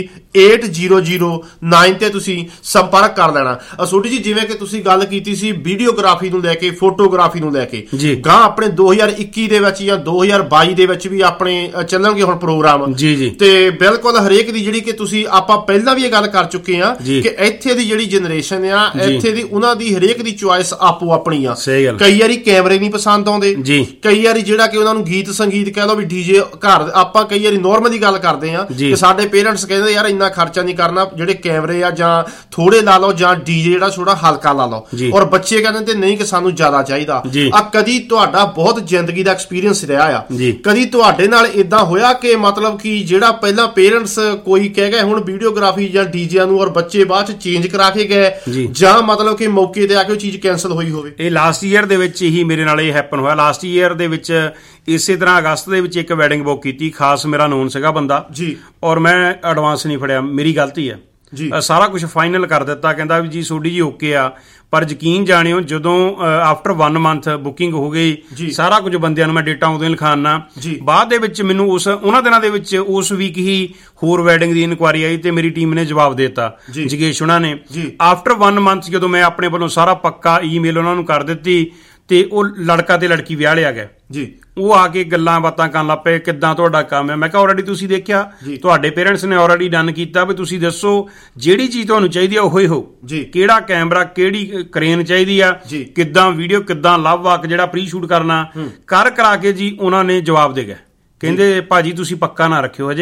8009 ਤੇ ਤੁਸੀਂ ਸੰਪਰਕ ਕਰ ਲੈਣਾ। ਛੋਟੀ ਜੀ, ਜਿਵੇਂ ਕਿ ਤੁਸੀਂ ਗੱਲ ਕੀਤੀ ਸੀ ਵੀਡੀਓਗ੍ਰਾਫੀ ਨੂੰ ਲੈ ਕੇ, ਫੋਟੋਗ੍ਰਾਫੀ ਨੂੰ ਲੈ ਕੇ, ਗਾਂ ਆਪਣੇ 2021 ਦੇ ਵਿੱਚ ਜਾਂ 2022 ਦੇ ਵਿੱਚ ਵੀ ਆਪਣੇ ਚੱਲਣਗੇ ਹੁਣ ਪ੍ਰੋਗਰਾਮ ਜੀ। ਤੇ ਬਿਲਕੁਲ ਹਰੇਕ ਦੀ ਜਿਹੜੀ ਕਿ ਤੁਸੀਂ ਆਪਾਂ ਪਹਿਲਾਂ ਵੀ ਇਹ ਗੱਲ ਕਰ ਚੁੱਕੇ ਆ ਕਿ ਇੱਥੇ ਦੀ ਜਿਹੜੀ ਜਨਰੇਸ਼ਨ ਆ, ਇੱਥੇ ਦੀ ਉਹਨਾਂ ਦੀ ਹਰੇਕ ਦੀ ਚੁਆਇਸ ਆਪੋ ਆਪਣੀ ਆ। ਕਈ ਵਾਰੀ ਕੈਮਰੇ ਨਹੀਂ ਪਸੰਦ ਆਉਂਦੇ, ਕਈ ਵਾਰੀ ਜਿਹੜਾ ਕਿ ਉਹਨਾਂ ਨੂੰ ਗੀਤ ਸੰਗੀਤ ਕਹਿ ਲਓ ਵੀ ਡੀਜੇ ਘਰ, ਆਪਾਂ ਕਈ ਵਾਰੀ ਨੋਰਮਲੀ ਗੱਲ ਕਰਦੇ ਆ ਕਿ ਸਾਡੇ ਪੇਰੈਂਟਸ ਕਹਿੰਦੇ ਯਾਰ ਇੰਨਾ ਖਰਚਾ ਨਹੀਂ ਕਰਨਾ, ਜਿਹੜੇ ਕੈਮਰੇ ਆ ਜਾਂ ਥੋੜੇ ਲਾ ਲਓ ਜਾਂ ਡੀਜੇ ਜਿਹੜਾ ਥੋੜਾ ਹਲਕਾ ਲਾ ਲਓ, ਔਰ ਬੱਚੇ ਕਹਿੰਦੇ ਤੇ ਨਹੀਂ ਕਿ ਸਾਨੂੰ ਜ਼ਿਆਦਾ ਚਾਹੀਦਾ। ਕਦੀ ਤੁਹਾਡਾ ਬਹੁਤ ਜ਼ਿੰਦਗੀ ਦਾ ਐਕਸਪੀਰੀਅੰਸ ਰਿਹਾ ਆ, ਕਦੀ ਤੁਹਾਡੇ ਨਾਲ ਇਦਾਂ ਹੋਇਆ ਕਿ ਮਤਲਬ ਕਿ ਜਿਹੜਾ ਪਹਿਲਾਂ ਪੇਰੈਂਟਸ ਕੋਈ ਕਹਿ ਗਏ ਹੁਣ ਵੀਡੀਓਗ੍ਰਾਫੀ ਜਾਂ ਡੀਜਿਆਂ ਨੂੰ, ਔਰ ਬੱਚੇ ਬਾਅਦ ਚ ਚੇਂਜ ਕਰਾ ਕੇ ਗਏ, ਜਾਂ ਮਤਲਬ ਕਿ ਮੌਕੇ ਤੇ ਆ ਕੇ ਉਹ ਚੀਜ਼ ਕੈਂਸਲ ਹੋਈ ਹੋਵੇ?
ਇਹ ਲਾਸਟ ਈਅਰ ਦੇ ਵਿੱਚ ਹੀ ਮੇਰੇ ਨਾਲ ਇਹ ਹੈਪਨ ਹੋਇਆ। ਲਾਸਟ ਈਅਰ ਦੇ ਵਿੱਚ ਇਸੇ ਤਰ੍ਹਾਂ ਅਗਸਤ ਦੇ ਵਿੱਚ ਇੱਕ ਵੈਡਿੰਗ ਬੁੱਕ ਕੀਤੀ, ਖਾਸ ਮੇਰਾ ਨੋਨ ਸੀਗਾ ਬੰਦਾ ਜੀ, ਔਰ ਮੈਂ ਐਡਵਾਂਸ ਨਹੀਂ ਫੜਿਆ, ਮੇਰੀ ਗਲਤੀ ਹੈ। ਸਾਰਾ ਕੁਝ ਫਾਈਨਲ ਕਰ ਦਿੱਤਾ, ਕਹਿੰਦਾ ਵੀ ਜੀ ਸੋਡੀ ਜੀ ਓਕੇ ਆ, ਪਰ ਯਕੀਨ ਜਾਣਿਓ ਜਦੋਂ ਆਫਟਰ 1 ਮੰਥ ਬੁਕਿੰਗ ਹੋ ਗਈ, ਸਾਰਾ ਕੁਝ ਬੰਦਿਆਂ ਨੂੰ ਮੈਂ ਡੇਟਾ ਉਦੋਂ ਹੀ ਲਿਖਾਉਣਾ, ਬਾਅਦ ਦੇ ਵਿੱਚ ਮੈਨੂੰ ਉਹਨਾਂ ਦਿਨਾਂ ਦੇ ਵਿੱਚ ਉਸ ਵੀਕ ਹੀ ਹੋਰ ਵੈਡਿੰਗ ਦੀ ਇਨਕੁਆਰੀ ਆਈ ਤੇ ਮੇਰੀ ਟੀਮ ਨੇ ਜਵਾਬ ਦੇ ਦਿੱਤਾ, ਜਗੇਸ਼ ਉਹਨਾਂ ਨੇ। ਆਫਟਰ 1 ਮੰਥ ਜਦੋਂ ਮੈਂ ਆਪਣੇ ਵੱਲੋਂ ਸਾਰਾ ਪੱਕਾ ਈਮੇਲ ਉਹਨਾਂ ਨੂੰ ਕਰ ਦਿੱਤੀ ਤੇ ਉਹ ਲੜਕਾ ਤੇ ਲੜਕੀ ਵਿਆਹ ਲਿਆ ਗਿਆ ਜੀ। ਉਹ ਆ ਕੇ ਗੱਲਾਂ ਬਾਤਾਂ ਕਰਨ ਲੱਗ ਪਏ, ਕਿੱਦਾਂ ਤੁਹਾਡਾ ਕੰਮ ਹੈ? ਮੈਂ ਕਿਹਾ ਆਲਰੇਡੀ ਤੁਸੀਂ ਦੇਖਿਆ, ਤੁਹਾਡੇ ਪੇਰੈਂਟਸ ਨੇ ਆਲਰੇਡੀ ਡਨ ਕੀਤਾ, ਵੀ ਤੁਸੀਂ ਦੱਸੋ ਜਿਹੜੀ ਚੀਜ਼ ਤੁਹਾਨੂੰ ਚਾਹੀਦੀ ਆ ਉਹੀ ਹੋ, ਕਿਹੜਾ ਕੈਮਰਾ, ਕਿਹੜੀ ਕਰੇਨ ਚਾਹੀਦੀ ਆ, ਕਿੱਦਾਂ ਵੀਡੀਓ, ਕਿੱਦਾਂ ਲਵ ਵਾਕ ਜਿਹੜਾ ਪ੍ਰੀ ਸ਼ੂਟ ਕਰਨਾ, ਕਰ ਕਰਾ ਕੇ ਜੀ ਉਹਨਾਂ ਨੇ ਜਵਾਬ ਦੇ ਗਏ। ਕਹਿੰਦੇ ਭਾਜੀ ਤੁਸੀਂ ਪੱਕਾ ਨਾ ਰੱਖਿਓ ਹਜੇ,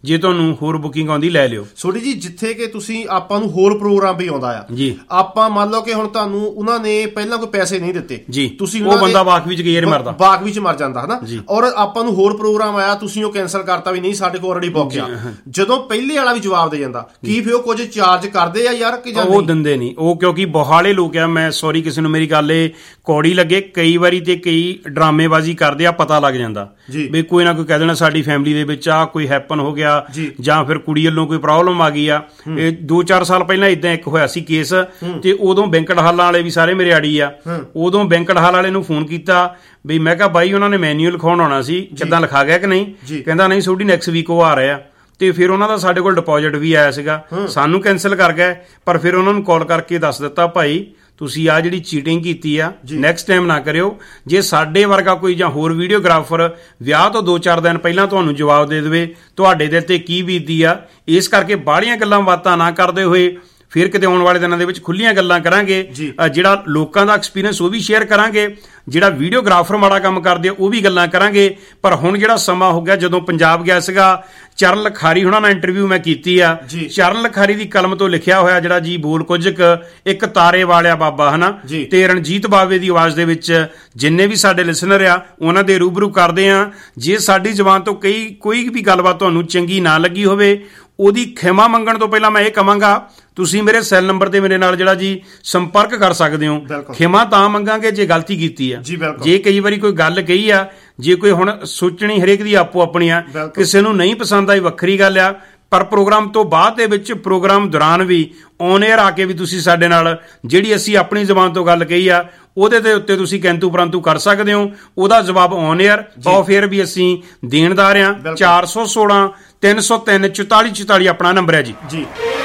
ਜੇ ਤੁਹਾਨੂੰ ਹੋਰ ਬੁਕਿੰਗ ਆਉਂਦੀ ਲੈ ਲਿਓ।
ਸੋਢੀ ਜੀ ਜਿੱਥੇ ਕਿ ਤੁਸੀਂ ਆਪਾਂ ਨੂੰ ਹੋਰ ਪ੍ਰੋਗਰਾਮ ਵੀ ਆਉਂਦਾ ਆ
ਜੀ,
ਆਪਾਂ ਮੰਨ ਲਓ ਕਿ ਹੁਣ ਤੁਹਾਨੂੰ ਉਹਨਾਂ ਨੇ ਪਹਿਲਾਂ ਕੋਈ ਪੈਸੇ ਨਹੀਂ ਦਿੱਤੇ
ਜੀ,
ਤੁਸੀਂ
ਉਹ ਬੰਦਾ ਬਾਕ ਵਿੱਚ ਗੇਰ ਮਰਦਾ,
ਬਾਕ ਵਿੱਚ ਮਰ ਜਾਂਦਾ ਹਨਾ, ਔਰ ਆਪਾਂ ਨੂੰ ਹੋਰ ਪ੍ਰੋਗਰਾਮ ਆਇਆ, ਤੁਸੀਂ ਉਹ ਕੈਂਸਲ ਕਰਤਾ ਵੀ ਨਹੀਂ ਸਾਡੇ ਕੋਲ ਆਲਰੇਡੀ ਬੁੱਕ ਆ। ਜਦੋਂ ਪਹਿਲੇ ਵਾਲਾ ਵੀ ਜਵਾਬ ਦੇ ਜਾਂਦਾ, ਕੀ ਫਿਰ ਉਹ ਕੁਝ ਚਾਰਜ ਕਰਦੇ ਆ ਯਾਰ ਕਿ ਜਾਂ
ਉਹ ਦਿੰਦੇ ਨਹੀਂ? ਉਹ ਕਿਉਂਕਿ ਬਹਾਲੇ ਲੋਕ ਆ, ਮੈਂ ਸੌਰੀ ਕਿਸੇ ਨੂੰ ਮੇਰੀ ਗੱਲ ਇਹ ਕੌੜੀ ਲੱਗੇ, ਕਈ ਵਾਰੀ ਤੇ ਕਈ ਡਰਾਮੇਬਾਜ਼ੀ ਕਰਦੇ ਆ, ਪਤਾ ਲੱਗ ਜਾਂਦਾ ਵੀ ਕੋਈ ਨਾ ਕੋਈ ਕਹਿ ਦੇਣਾ ਸਾਡੀ ਫੈਮਿਲੀ ਦੇ ਵਿੱਚ ਆ ਕੋਈ ਹੈਪਨ ਹੋ ਗਿਆ ਜਾਂ ਫਿਰ ਕੁੜੀ ਵੱਲੋਂ ਕੋਈ ਪ੍ਰੋਬਲਮ ਆ ਗਈ ਆ। ਇਹ 2-4 ਸਾਲ ਪਹਿਲਾਂ ਇਦਾਂ ਇੱਕ ਹੋਇਆ ਸੀ ਕੇਸ, ਤੇ ਉਦੋਂ ਬੈਂਕਟ ਹਾਲਾਂ ਵਾਲੇ ਵੀ ਸਾਰੇ ਮੇਰੇ ਆੜੀ ਆ। ਉਦੋਂ ਬੈਂਕਟ ਹਾਲ ਵਾਲੇ ਨੂੰ ਫੋਨ ਕੀਤਾ ਵੀ ਮੈਂ ਕਿਹਾ ਬਾਈ ਉਹਨਾਂ ਨੇ ਮੈਨੂਅਲ ਲਿਖਾਉਣ ਆਉਣਾ ਸੀ, ਕਿੱਦਾਂ ਲਿਖਾ ਗਿਆ ਕਿ ਨਹੀਂ? ਕਹਿੰਦਾ ਨਹੀਂ ਤੁਹਾਡੀ ਨੈਕਸਟ ਵੀਕ ਉਹ ਆ ਰਹੇ ਆ। ਤੇ ਫਿਰ ਉਹਨਾਂ ਦਾ ਸਾਡੇ ਕੋਲ ਡਿਪੋਜ਼ਿਟ ਵੀ ਆਇਆ ਸੀਗਾ, ਸਾਨੂੰ ਕੈਂਸਲ ਕਰ ਗਏ, ਪਰ ਫਿਰ ਉਹਨਾਂ ਨੂੰ ਕਾਲ ਕਰਕੇ ਦੱਸ ਦਿੱਤਾ ਭਾਈ ਤੁਸੀਂ ਆ ਜਿਹੜੀ ਚੀਟਿੰਗ ਕੀਤੀ ਆ ਨੈਕਸਟ ਟਾਈਮ ਨਾ ਕਰਿਓ। ਜੇ ਸਾਡੇ ਵਰਗਾ ਕੋਈ ਜਾਂ ਹੋਰ ਵੀਡੀਓਗ੍ਰਾਫਰ ਵਿਆਹ ਤੋਂ 2-4 ਦਿਨ ਪਹਿਲਾਂ ਤੁਹਾਨੂੰ ਜਵਾਬ ਦੇ ਦੇਵੇ ਤੁਹਾਡੇ ਦਿਲ ਤੇ ਕੀ ਬੀਤਦੀ ਆ, ਇਸ ਕਰਕੇ ਬਾਹਲੀਆਂ ਗੱਲਾਂ ਬਾਤਾਂ ਨਾ ਕਰਦੇ ਹੋਏ ਫਿਰ ਕਿਤੇ ਆਉਣ ਵਾਲੇ ਦਿਨਾਂ ਦੇ ਵਿੱਚ ਖੁੱਲੀਆਂ ਗੱਲਾਂ ਕਰਾਂਗੇ। ਜਿਹੜਾ ਲੋਕਾਂ ਦਾ ਐਕਸਪੀਰੀਅੰਸ ਉਹ ਵੀ ਸ਼ੇਅਰ ਕਰਾਂਗੇ, ਜਿਹੜਾ ਵੀਡੀਓਗ੍ਰਾਫਰ ਮਾੜਾ ਕੰਮ ਕਰਦੇ ਉਹ ਵੀ ਗੱਲਾਂ ਕਰਾਂਗੇ। ਪਰ ਹੁਣ ਜਿਹੜਾ ਸਮਾਂ ਹੋ ਗਿਆ, ਜਦੋਂ ਪੰਜਾਬ ਗਿਆ ਸੀਗਾ, ਚਰਨ ਲਖਾਰੀ ਹੁਣਾਂ ਨਾਲ ਇੰਟਰਵਿਊ ਮੈਂ ਕੀਤੀ ਆ। ਚਰਨ ਲਖਾਰੀ ਦੀ ਕਲਮ ਤੋਂ ਲਿਖਿਆ ਹੋਇਆ ਜਿਹੜਾ ਜੀ ਬੋਲ ਕੁਝ ਇੱਕ ਤਾਰੇ ਵਾਲਿਆ ਬਾਬਾ ਹਨਾ, ਤੇ ਰਣਜੀਤ ਬਾਵੇ ਦੀ ਆਵਾਜ਼ ਦੇ ਵਿੱਚ ਜਿੰਨੇ ਵੀ ਸਾਡੇ ਲਿਸਨਰ ਆ ਉਹਨਾਂ ਦੇ ਰੂਬਰੂ ਕਰਦੇ ਆ। ਜੇ ਸਾਡੀ ਜ਼ੁਬਾਨ ਤੋਂ ਕੋਈ ਵੀ ਗੱਲਬਾਤ ਤੁਹਾਨੂੰ ਚੰਗੀ ਨਾ ਲੱਗੀ ਹੋਵੇ, ਉਹਦੀ ਖਿਮਾ ਮੰਗਣ ਤੋਂ ਪਹਿਲਾਂ ਮੈਂ ਇਹ ਕਹਾਂਗਾ ਤੁਸੀਂ ਮੇਰੇ ਸੈੱਲ ਨੰਬਰ ਤੇ ਮੇਰੇ ਨਾਲ ਜਿਹੜਾ ਜੀ ਸੰਪਰਕ ਕਰ ਸਕਦੇ ਹੋ। ਖਿਮਾ ਤਾਂ ਮੰਗਾਂਗੇ ਜੇ ਗਲਤੀ ਕੀਤੀ ਆ, ਜੇ ਕਈ ਵਾਰੀ ਕੋਈ ਗੱਲ ਕਹੀ ਆ, ਜੇ ਕੋਈ ਹੁਣ ਸੋਚਣੀ ਹਰੇਕ ਦੀ ਆਪੋ ਆਪਣੀ ਆ, ਕਿਸੇ ਨੂੰ ਨਹੀਂ ਪਸੰਦ ਆਈ ਵੱਖਰੀ ਗੱਲ ਆ। ਪਰ ਪ੍ਰੋਗਰਾਮ ਤੋਂ ਬਾਅਦ ਦੇ ਵਿੱਚ ਪ੍ਰੋਗਰਾਮ ਦੌਰਾਨ ਵੀ ਔਨ 에ਅਰ ਆ ਕੇ ਵੀ ਤੁਸੀਂ ਸਾਡੇ ਨਾਲ ਜਿਹੜੀ ਅਸੀਂ ਆਪਣੀ ਜ਼ਬਾਨ ਤੋਂ ਗੱਲ ਕਹੀ ਆ ਉਹਦੇ ਦੇ ਉੱਤੇ ਤੁਸੀਂ ਕਿੰਤੂ ਪਰੰਤੂ ਕਰ ਸਕਦੇ ਹੋ। ਉਹਦਾ ਜਵਾਬ ਔਨ 에ਅਰ ਆਫ 에ਅਰ ਵੀ ਅਸੀਂ ਦੇਣਦਾਰ ਆ। 416 303 44 44 ਆਪਣਾ ਨੰਬਰ ਹੈ ਜੀ।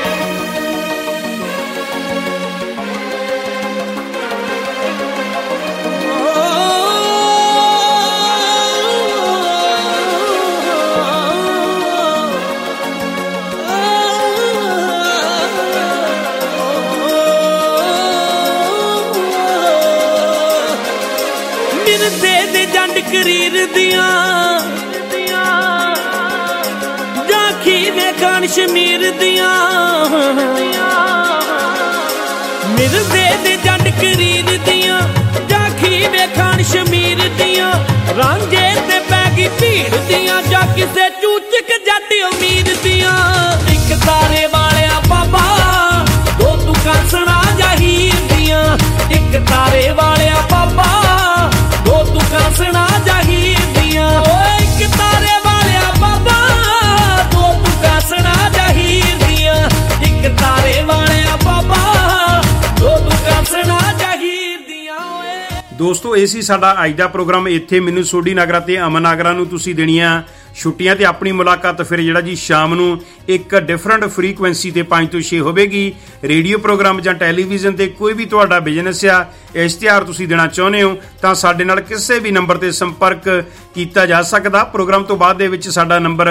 ਕਰੀਰ ਦੀਆਂ ਜਾਖੀ ਵੇਖਣ ਸ਼ਮੀਰ ਦੀਆਂ ਮਿਰਦੇ ਦੇ ਜੰਡ ਕਰੀਰ ਦੀਆਂ ਜਾਖੀ ਵੇਖਣ ਸ਼ਮੀਰ ਦੀਆਂ ਰਾਂਝੇ ਤੇ ਪੈ ਗਈ ਭੀੜ ਦੀਆਂ ਜਾਂ ਕਿਸੇ ਚੂਚਕ ਜੱਟ ਉਮੀਦ ਦੀਆਂ। ਇੱਕ ਤਾਰੇ ਵਾਲਿਆ ਬਾਬਾ ਦੋ ਤੂੰ ਕਾਂਸਣਾ ਜਹੀਰ ਦੀਆਂ, ਇੱਕ ਤਾਰੇ ਵਾਲਿਆ ਬਾਬਾ ਦੋ ਤੂੰ ਕਾਂਸਣਾ ਜਹੀਰ ਦੀਆਂ। ਓਏ ਇੱਕ ਤਾਰੇ ਵਾਲਿਆ ਬਾਬਾ ਦੋ ਤੂੰ ਕਾਂਸਣਾ ਜਹੀਰ ਦੀਆਂ, ਇੱਕ ਤਾਰੇ ਵਾਲਿਆ ਬਾਬਾ ਦੋ ਤੂੰ ਕਾਂਸਣਾ ਜਹੀਰ ਦੀਆਂ।
ਦੋਸਤੋ ਇਹ ਸੀ ਸਾਡਾ ਅੱਜ ਦਾ ਪ੍ਰੋਗਰਾਮ। ਇੱਥੇ ਮੈਨੂੰ ਸੋਢੀ ਨਾਗਰਾ ਤੇ ਅਮਨ ਨਾਗਰਾ ਨੂੰ ਤੁਸੀਂ ਦੇਣੀਆਂ ਛੁੱਟੀਆਂ ਤੇ ਆਪਣੀ ਮੁਲਾਕਾਤ ਫਿਰ ਜਿਹੜਾ ਜੀ ਸ਼ਾਮ ਨੂੰ ਇੱਕ ਡਿਫਰੈਂਟ ਫ੍ਰੀਕੁਐਂਸੀ ਤੇ 5 ਤੋਂ 6 ਹੋਵੇਗੀ। ਰੇਡੀਓ ਪ੍ਰੋਗਰਾਮ ਜਾਂ ਟੈਲੀਵਿਜ਼ਨ ਤੇ ਕੋਈ ਵੀ ਤੁਹਾਡਾ ਬਿਜ਼ਨਸ ਆ ਇਸ਼ਤਿਹਾਰ ਤੁਸੀਂ ਦੇਣਾ ਚਾਹੁੰਦੇ ਹੋ ਤਾਂ ਸਾਡੇ ਨਾਲ ਕਿਸੇ ਵੀ ਨੰਬਰ ਤੇ ਸੰਪਰਕ ਕੀਤਾ ਜਾ ਸਕਦਾ। ਪ੍ਰੋਗਰਾਮ ਤੋਂ ਬਾਅਦ ਦੇ ਵਿੱਚ ਸਾਡਾ ਨੰਬਰ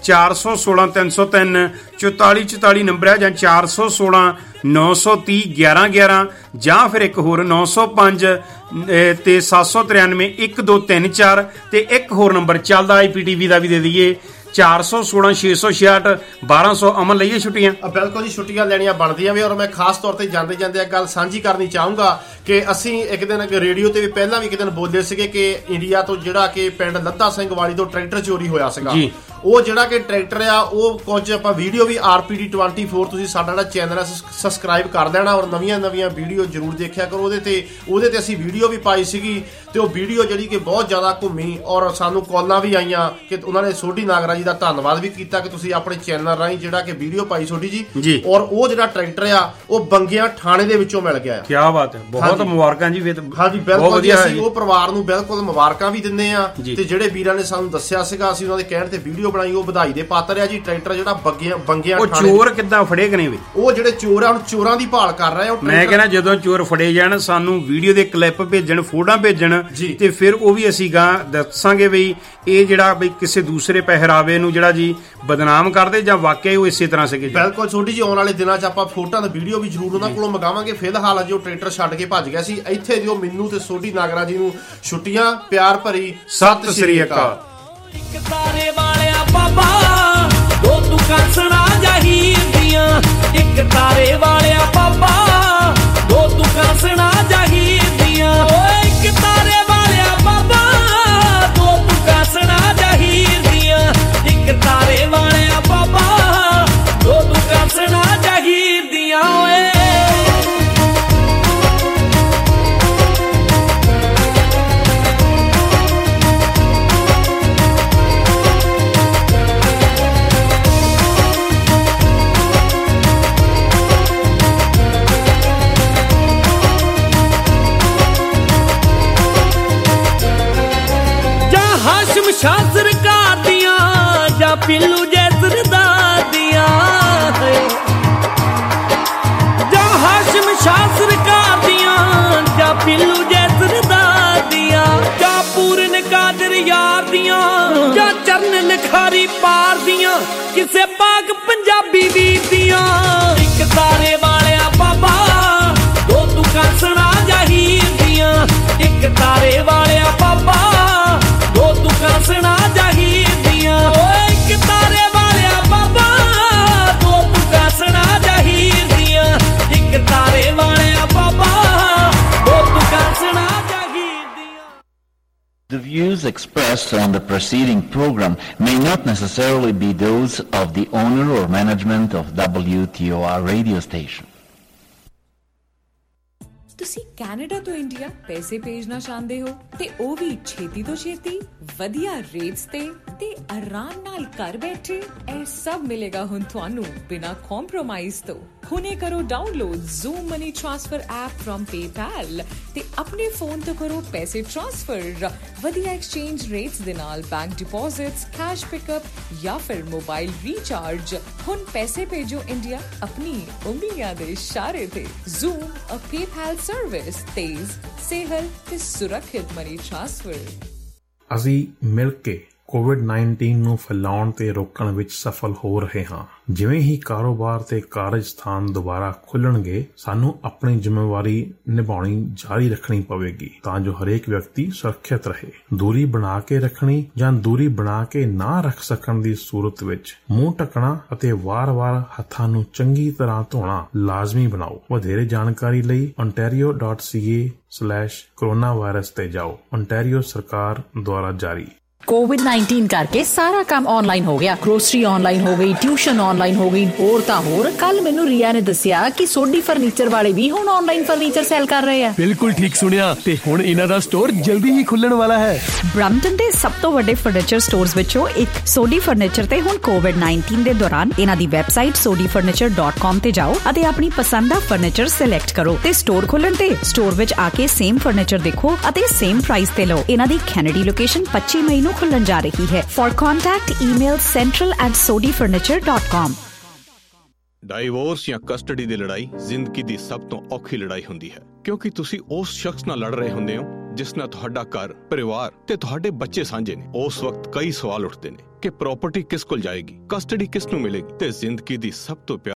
416 303 44 44 ਨੰਬਰ ਹੈ, ਜਾਂ 416 930 11 11 ਜਾਂ ਫਿਰ ਇੱਕ ਹੋਰ 905 ਤੇ 793 1234 ਤੇ ਇੱਕ ਹੋਰ ਨੰਬਰ ਚੱਲਦਾ IPTV ਦਾ ਵੀ ਦੇ ਦਈਏ 416 666 1200। ਅਮਨ ਲਈਏ ਛੁੱਟੀਆਂ?
ਬਿਲਕੁਲ ਜੀ, ਛੁੱਟੀਆਂ ਲੈਣੀਆਂ ਬਣਦੀਆਂ ਵੀ। ਔਰ ਮੈਂ ਖਾਸ ਤੌਰ ਤੇ ਜਾਂਦੇ ਜਾਂਦੇ ਇੱਕ ਗੱਲ ਸਾਂਝੀ ਕਰਨੀ ਚਾਹੂੰਗਾ ਕਿ ਅਸੀਂ ਇੱਕ ਦਿਨ ਰੇਡੀਓ ਤੇ ਵੀ ਪਹਿਲਾਂ ਵੀ ਇੱਕ ਦਿਨ ਬੋਲੇ ਸੀਗੇ ਕਿ ਇੰਡੀਆ ਤੋਂ ਜਿਹੜਾ ਕਿ ਪਿੰਡ ਲੱਧਾ ਸਿੰਘ ਵਾਲੀ ਤੋਂ ਟਰੈਕਟਰ ਚੋਰੀ ਹੋਇਆ ਸੀਗਾ। ਉਹ ਜਿਹੜਾ ਕਿ ਟਰੈਕਟਰ ਆ ਉਹ ਕੁਝ ਆਪਾਂ ਵੀਡੀਓ ਵੀ RPD 24 ਤੁਸੀਂ ਸਾਡਾ ਜਿਹੜਾ ਚੈਨਲ ਹੈ ਸਬਸਕ੍ਰਾਈਬ ਕਰ ਦੇਣਾ ਔਰ ਨਵੀਆਂ ਵੀਡੀਓ ਜ਼ਰੂਰ ਦੇਖਿਆ ਕਰੋ। ਉਹਦੇ ਤੇ ਅਸੀਂ ਵੀਡੀਓ ਵੀ ਪਾਈ ਸੀਗੀ ਤੇ ਉਹ ਵੀਡੀਓ ਜਿਹੜੀ ਕਿ ਬਹੁਤ ਜ਼ਿਆਦਾ ਘੁੰਮੀ ਔਰ ਸਾਨੂੰ ਕਾਲਾਂ ਵੀ ਆਈਆਂ ਕਿ ਉਹਨਾਂ ਨੇ ਸੋਢੀ ਨਾਗਰਾ ਜੀ ਦਾ ਧੰਨਵਾਦ ਵੀ ਕੀਤਾ ਕਿ ਤੁਸੀਂ ਆਪਣੇ ਚੈਨਲ ਰਾਹੀਂ ਜਿਹੜਾ ਕਿ ਵੀਡੀਓ ਪਾਈ ਸੋਢੀ ਜੀ। ਔਰ ਉਹ ਜਿਹੜਾ ਟਰੈਕਟਰ ਆ ਉਹ ਬੰਗਿਆਂ ਥਾਣੇ ਦੇ ਵਿੱਚੋਂ ਮਿਲ ਗਿਆ।
ਕੀ ਬਾਤ ਹੈ, ਬਹੁਤ ਮੁਬਾਰਕਾਂ ਜੀ।
ਹਾਂਜੀ ਬਿਲਕੁਲ ਜੀ, ਅਸੀਂ ਉਹ ਪਰਿਵਾਰ ਨੂੰ ਬਿਲਕੁਲ ਮੁਬਾਰਕਾਂ ਵੀ ਦਿੰਦੇ ਆ ਤੇ ਜਿਹੜੇ ਵੀਰਾਂ ਨੇ ਸਾਨੂੰ ਦੱਸਿਆ ਸੀਗਾ ਅਸੀਂ ਉਹਨਾਂ ਦੇ ਕਹਿਣ ਤੇ ਵੀਡੀਓ ਬਣਾਈ ਉਹ ਵਧਾਈ ਦੇ ਪਾਤਰ ਆ ਜੀ। ਟਰੈਕਟਰ ਜਿਹੜਾ ਬੰਗਿਆਂ
ਉਹ ਚੋਰ ਕਿੱਦਾਂ ਫੜੇ ਕਿ ਨਹੀਂ ਵੀ?
ਉਹ ਜਿਹੜੇ ਚੋਰ ਆ ਹੁਣ ਚੋਰਾਂ ਦੀ ਭਾਲ ਕਰ ਰਹੇ ਆ।
ਮੈਂ ਕਹਿੰਦਾ ਜਦੋਂ ਚੋਰ ਫੜੇ ਜਾਣ ਸਾਨੂੰ ਵੀਡੀਓ ਦੇ ਕਲਿੱਪ ਭੇਜਣ, ਫੋਟੋਆਂ ਭੇਜਣ ਤੇ ਫਿਰ ਉਹ ਵੀ ਅਸੀਂ ਗਾਂ ਦੱਸਾਂਗੇ ਵੀ ਇਹ ਜਿਹੜਾ ਬਈ ਕਿਸੇ ਦੂਸਰੇ ਪਹਿਰਾਵੇ ਨੂੰ ਜਿਹੜਾ ਜੀ ਬਦਨਾਮ ਕਰਦੇ ਜਾਂ ਵਾਕਿਆ ਉਹ ਇਸੇ ਤਰ੍ਹਾਂ ਸੀਗੇ।
ਬਿਲਕੁਲ ਛੋਟੀ ਜੀ, ਆਉਣ ਵਾਲੇ ਦਿਨਾਂ 'ਚ ਆਪਾਂ ਫੋਟੋਆਂ ਤੇ ਵੀਡੀਓ ਵੀ ਜ਼ਰੂਰ ਉਹਨਾਂ ਕੋਲੋਂ ਮੰਗਾਵਾਂਗੇ। ਫਿਲਹਾਲ ਜੋ ਟਰੈਕਟਰ ਛੱਡ ਕੇ ਭੱਜ ਗਿਆ ਸੀ ਇੱਥੇ ਦਿਓ ਮੈਨੂੰ ਤੇ ਸੋਢੀ ਨਾਗਰਾ ਜੀ ਨੂੰ ਛੁੱਟੀਆਂ। ਪਿਆਰ ਭਰੀ ਸਤਿ ਸ੍ਰੀ ਅਕਾਲ।
ਇੱਕ ਤਾਰੇ ਵਾਲਿਆ ਬਾਬਾ ਕਾਂਸਣਾ ਜਹੀਰ ਦੀਆਂ, ਇੱਕ ਤਾਰੇ ਵਾਲਿਆ ਬਾਬਾ ਦੋ ਤੂੰ ਕਾਂਸਣਾ ਜਹੀਰ ਦੀਆਂ। ਓਏ ਇੱਕ ਤਾਰੇ ਵਾਲਿਆ ਬਾਬਾ ਦੋ ਤੂੰ ਕਾਂਸਣਾ ਜਹੀਰ ਦੀਆਂ, ਇੱਕ ਤਾਰੇ ਵਾਲਿਆ ਬਾਬਾ ਦੋ ਤੂੰ ਕਾਂਸਣਾ ਜਹੀਰ ਦੀਆਂ। ਓਏ ਸ਼ਾਹ ਸਰਕਾਰ ਦੀਆਂ ਜਾਂ ਪਿੱਲੂ ਜੈ ਸਰਦਾਰ ਦੀਆਂ, ਜਾਂ ਹਾਸ਼ਮ ਸ਼ਾਹ ਸਰਕਾਰ ਦੀਆਂ ਜਾਂ ਪਿੱਲੂ ਜੈ ਸਰਦਾਰ ਦੀਆਂ, ਜਾਂ ਪੂਰਨ ਕਾਦਰ ਯਾਰ ਦੀਆਂ ਜਾਂ ਚਰਨ ਲਿਖਾਰੀ ਪਾਰ ਦੀਆਂ, ਕਿਸੇ ਪਾਕ ਪੰਜਾਬੀ ਵੀਰ ਦੀਆਂ। ਇੱਕ ਤਾਰੇ ਵਾਲਿਆ ਬਾਬਾ ਦੋ ਤੂੰ ਕਾਂਸਣਾ ਜਹੀਰ ਦੀਆਂ, ਇੱਕ ਤਾਰੇ ਵਾਲਿਆ ਬਾਬਾ ਦੋ ਤੂੰ ਕਾਂਸਣਾ ਜਹੀਰ ਦੀਆਂ। ਓਏ ਇੱਕ ਤਾਰੇ ਵਾਲਿਆ ਬਾਬਾ ਦੋ ਤੂੰ ਕਾਂਸਣਾ ਜਹੀਰ ਦੀਆਂ, ਇੱਕ ਤਾਰੇ ਵਾਲਿਆ ਬਾਬਾ ਦੋ ਤੂੰ ਕਾਂਸਣਾ ਜਹੀਰ ਦੀਆਂ।
The views expressed on the preceding program may not necessarily be those of the owner or management of WTOR radio station.
ਤੁਸੀਂ ਕੈਨੇਡਾ ਤੋਂ ਇੰਡੀਆ ਪੈਸੇ ਭੇਜਣਾ ਚਾਹੁੰਦੇ ਹੋ ਤੇ ਉਹ ਵੀ ਛੇਤੀ ਤੋਂ ਛੇਤੀ, ਵਧੀਆ ਰੇਟਸ ਤੇ ਆਰਾਮ ਨਾਲ ਘਰ ਬੈਠੇ। ਇਹ ਸਭ ਮਿਲੇਗਾ ਹੁਣ ਤੁਹਾਨੂੰ ਬਿਨਾਂ ਕੰਪਰੋਮਾਈਜ਼ ਤੋਂ। ਹੁਣੇ ਕਰੋ download Zoom Money Transfer app from PayPal ਤੇ ਆਪਣੇ ਫੋਨ ਤੋਂ ਕਰੋ ਪੈਸੇ ਟ੍ਰਾਂਸਫਰ, ਵਧੀਆ ਐਕਸਚੇਂਜ ਰੇਟਸ ਦੇ ਨਾਲ ਬੈਂਕ ਡਿਪੋਜ਼ਿਟਸ, ਕੈਸ਼ ਪਿਕਅਪ ਜਾਂ ਫਿਰ ਮੋਬਾਈਲ ਰੀਚਾਰਜ। ਹੁਣ ਪੈਸੇ ਭੇਜੋ ਇੰਡੀਆ ਆਪਣੀ ਉਂਗਲੀਆਂ ਦੇ ਇਸ਼ਾਰੇ ਤੇ। ਜ਼ੂਮ ਅ PayPal ਸਰਵਿਸ, ਤੇਜ਼, ਸੇਹਲ ਤੇ ਸੁਰੱਖਿਅਤ ਮਨੀ ਟ੍ਰਾਂਸਫਰ।
ਅਸੀਂ ਮਿਲ ਕੇ ਕੋਵਿਡ-19 ਨੂੰ ਫੈਲਾਉਣ ਤੇ ਰੋਕਣ ਵਿੱਚ ਸਫਲ ਹੋ ਰਹੇ ਹਾਂ। ਜਿਵੇਂ ਹੀ ਕਾਰੋਬਾਰ ਤੇ ਕਾਰਜ ਸਥਾਨ ਦੁਬਾਰਾ ਖੁੱਲਣਗੇ, ਸਾਨੂੰ ਆਪਣੀ ਜ਼ਿੰਮੇਵਾਰੀ ਨਿਭਾਉਣੀ ਜਾਰੀ ਰੱਖਣੀ ਪਵੇਗੀ ਤਾਂ ਜੋ ਹਰੇਕ ਵਿਅਕਤੀ ਸੁਰੱਖਿਅਤ ਰਹੇ। ਦੂਰੀ ਬਣਾ ਕੇ ਰੱਖਣੀ ਜਾਂ ਦੂਰੀ ਬਣਾ ਕੇ ਨਾ ਰੱਖ ਸਕਣ ਦੀ ਸੂਰਤ ਵਿੱਚ ਮੂੰਹ ਢੱਕਣਾ ਅਤੇ ਵਾਰ-ਵਾਰ ਹੱਥਾਂ ਨੂੰ ਚੰਗੀ ਤਰ੍ਹਾਂ ਧੋਣਾ ਲਾਜ਼ਮੀ ਬਣਾਓ। ਵਧੇਰੇ ਜਾਣਕਾਰੀ ਲਈ ontario.ca/coronavirus ਤੇ ਜਾਓ। ontario ਸਰਕਾਰ ਦੁਆਰਾ ਜਾਰੀ।
कोविड-19 करके सारा काम ऑनलाइन हो गया, ग्रोसरी ऑनलाइन हो गई, ट्यूशन ऑनलाइन हो गई, होर तां होर। कल मैनू रिया ने दसिया कि सोडी फर्नीचर वाले भी हुण ऑनलाइन फर्नीचर सेल कर रहे हैं।
बिल्कुल ठीक सुनिया ते हुण इन्हां दा स्टोर जल्दी ही खुलण वाला है।
ब्रैम्पटन दे सब तो वड्डे फर्नीचर स्टोर्स विचों एक सोडी फर्नीचर ते हुण कोविड-19 दे दौरान इन्हां दी वैबसाइट sodifurniture.com ते जाओ अते अपनी पसंद दा फर्नीचर सिलेक्ट करो ते स्टोर खुलण ते स्टोर विच आके सेम फर्नीचर देखो अते सेम प्राइस ते लो। इन्हां दी कैनेडी लोकेशन 25 मई खुलन जा रही है। For contact email central@sodifurniture.com।
Divorce ਜਾਂ ਕਸਟਡੀ ਦੀ ਲੜਾਈ ਜ਼ਿੰਦਗੀ ਦੀ ਸਭ ਤੋਂ ਔਖੀ ਲੜਾਈ ਹੁੰਦੀ ਹੈ, ਕਿਉਂਕਿ ਤੁਸੀਂ ਉਸ ਸ਼ਖਸ ਨਾਲ ਲੜ ਰਹੇ ਹੁੰਦੇ ਹੋ ਜਿਸ ਨਾਲ ਤੁਹਾਡਾ ਘਰ, ਪਰਿਵਾਰ ਤੇ ਤੁਹਾਡੇ ਬੱਚੇ ਸਾਂਝੇ ਨੇ। ਉਸ ਵਕਤ ਕਈ ਸਵਾਲ ਉੱਠਦੇ ਨੇ ਕਿ ਪ੍ਰਾਪਰਟੀ ਕਿਸ ਕੋਲ ਜਾਏਗੀ, ਕਸਟਡੀ ਕਿਸ ਨੂੰ ਮਿਲੇਗੀ ਤੇ ਜ਼ਿੰਦਗੀ ਦੀ ਸਭ ਤੋਂ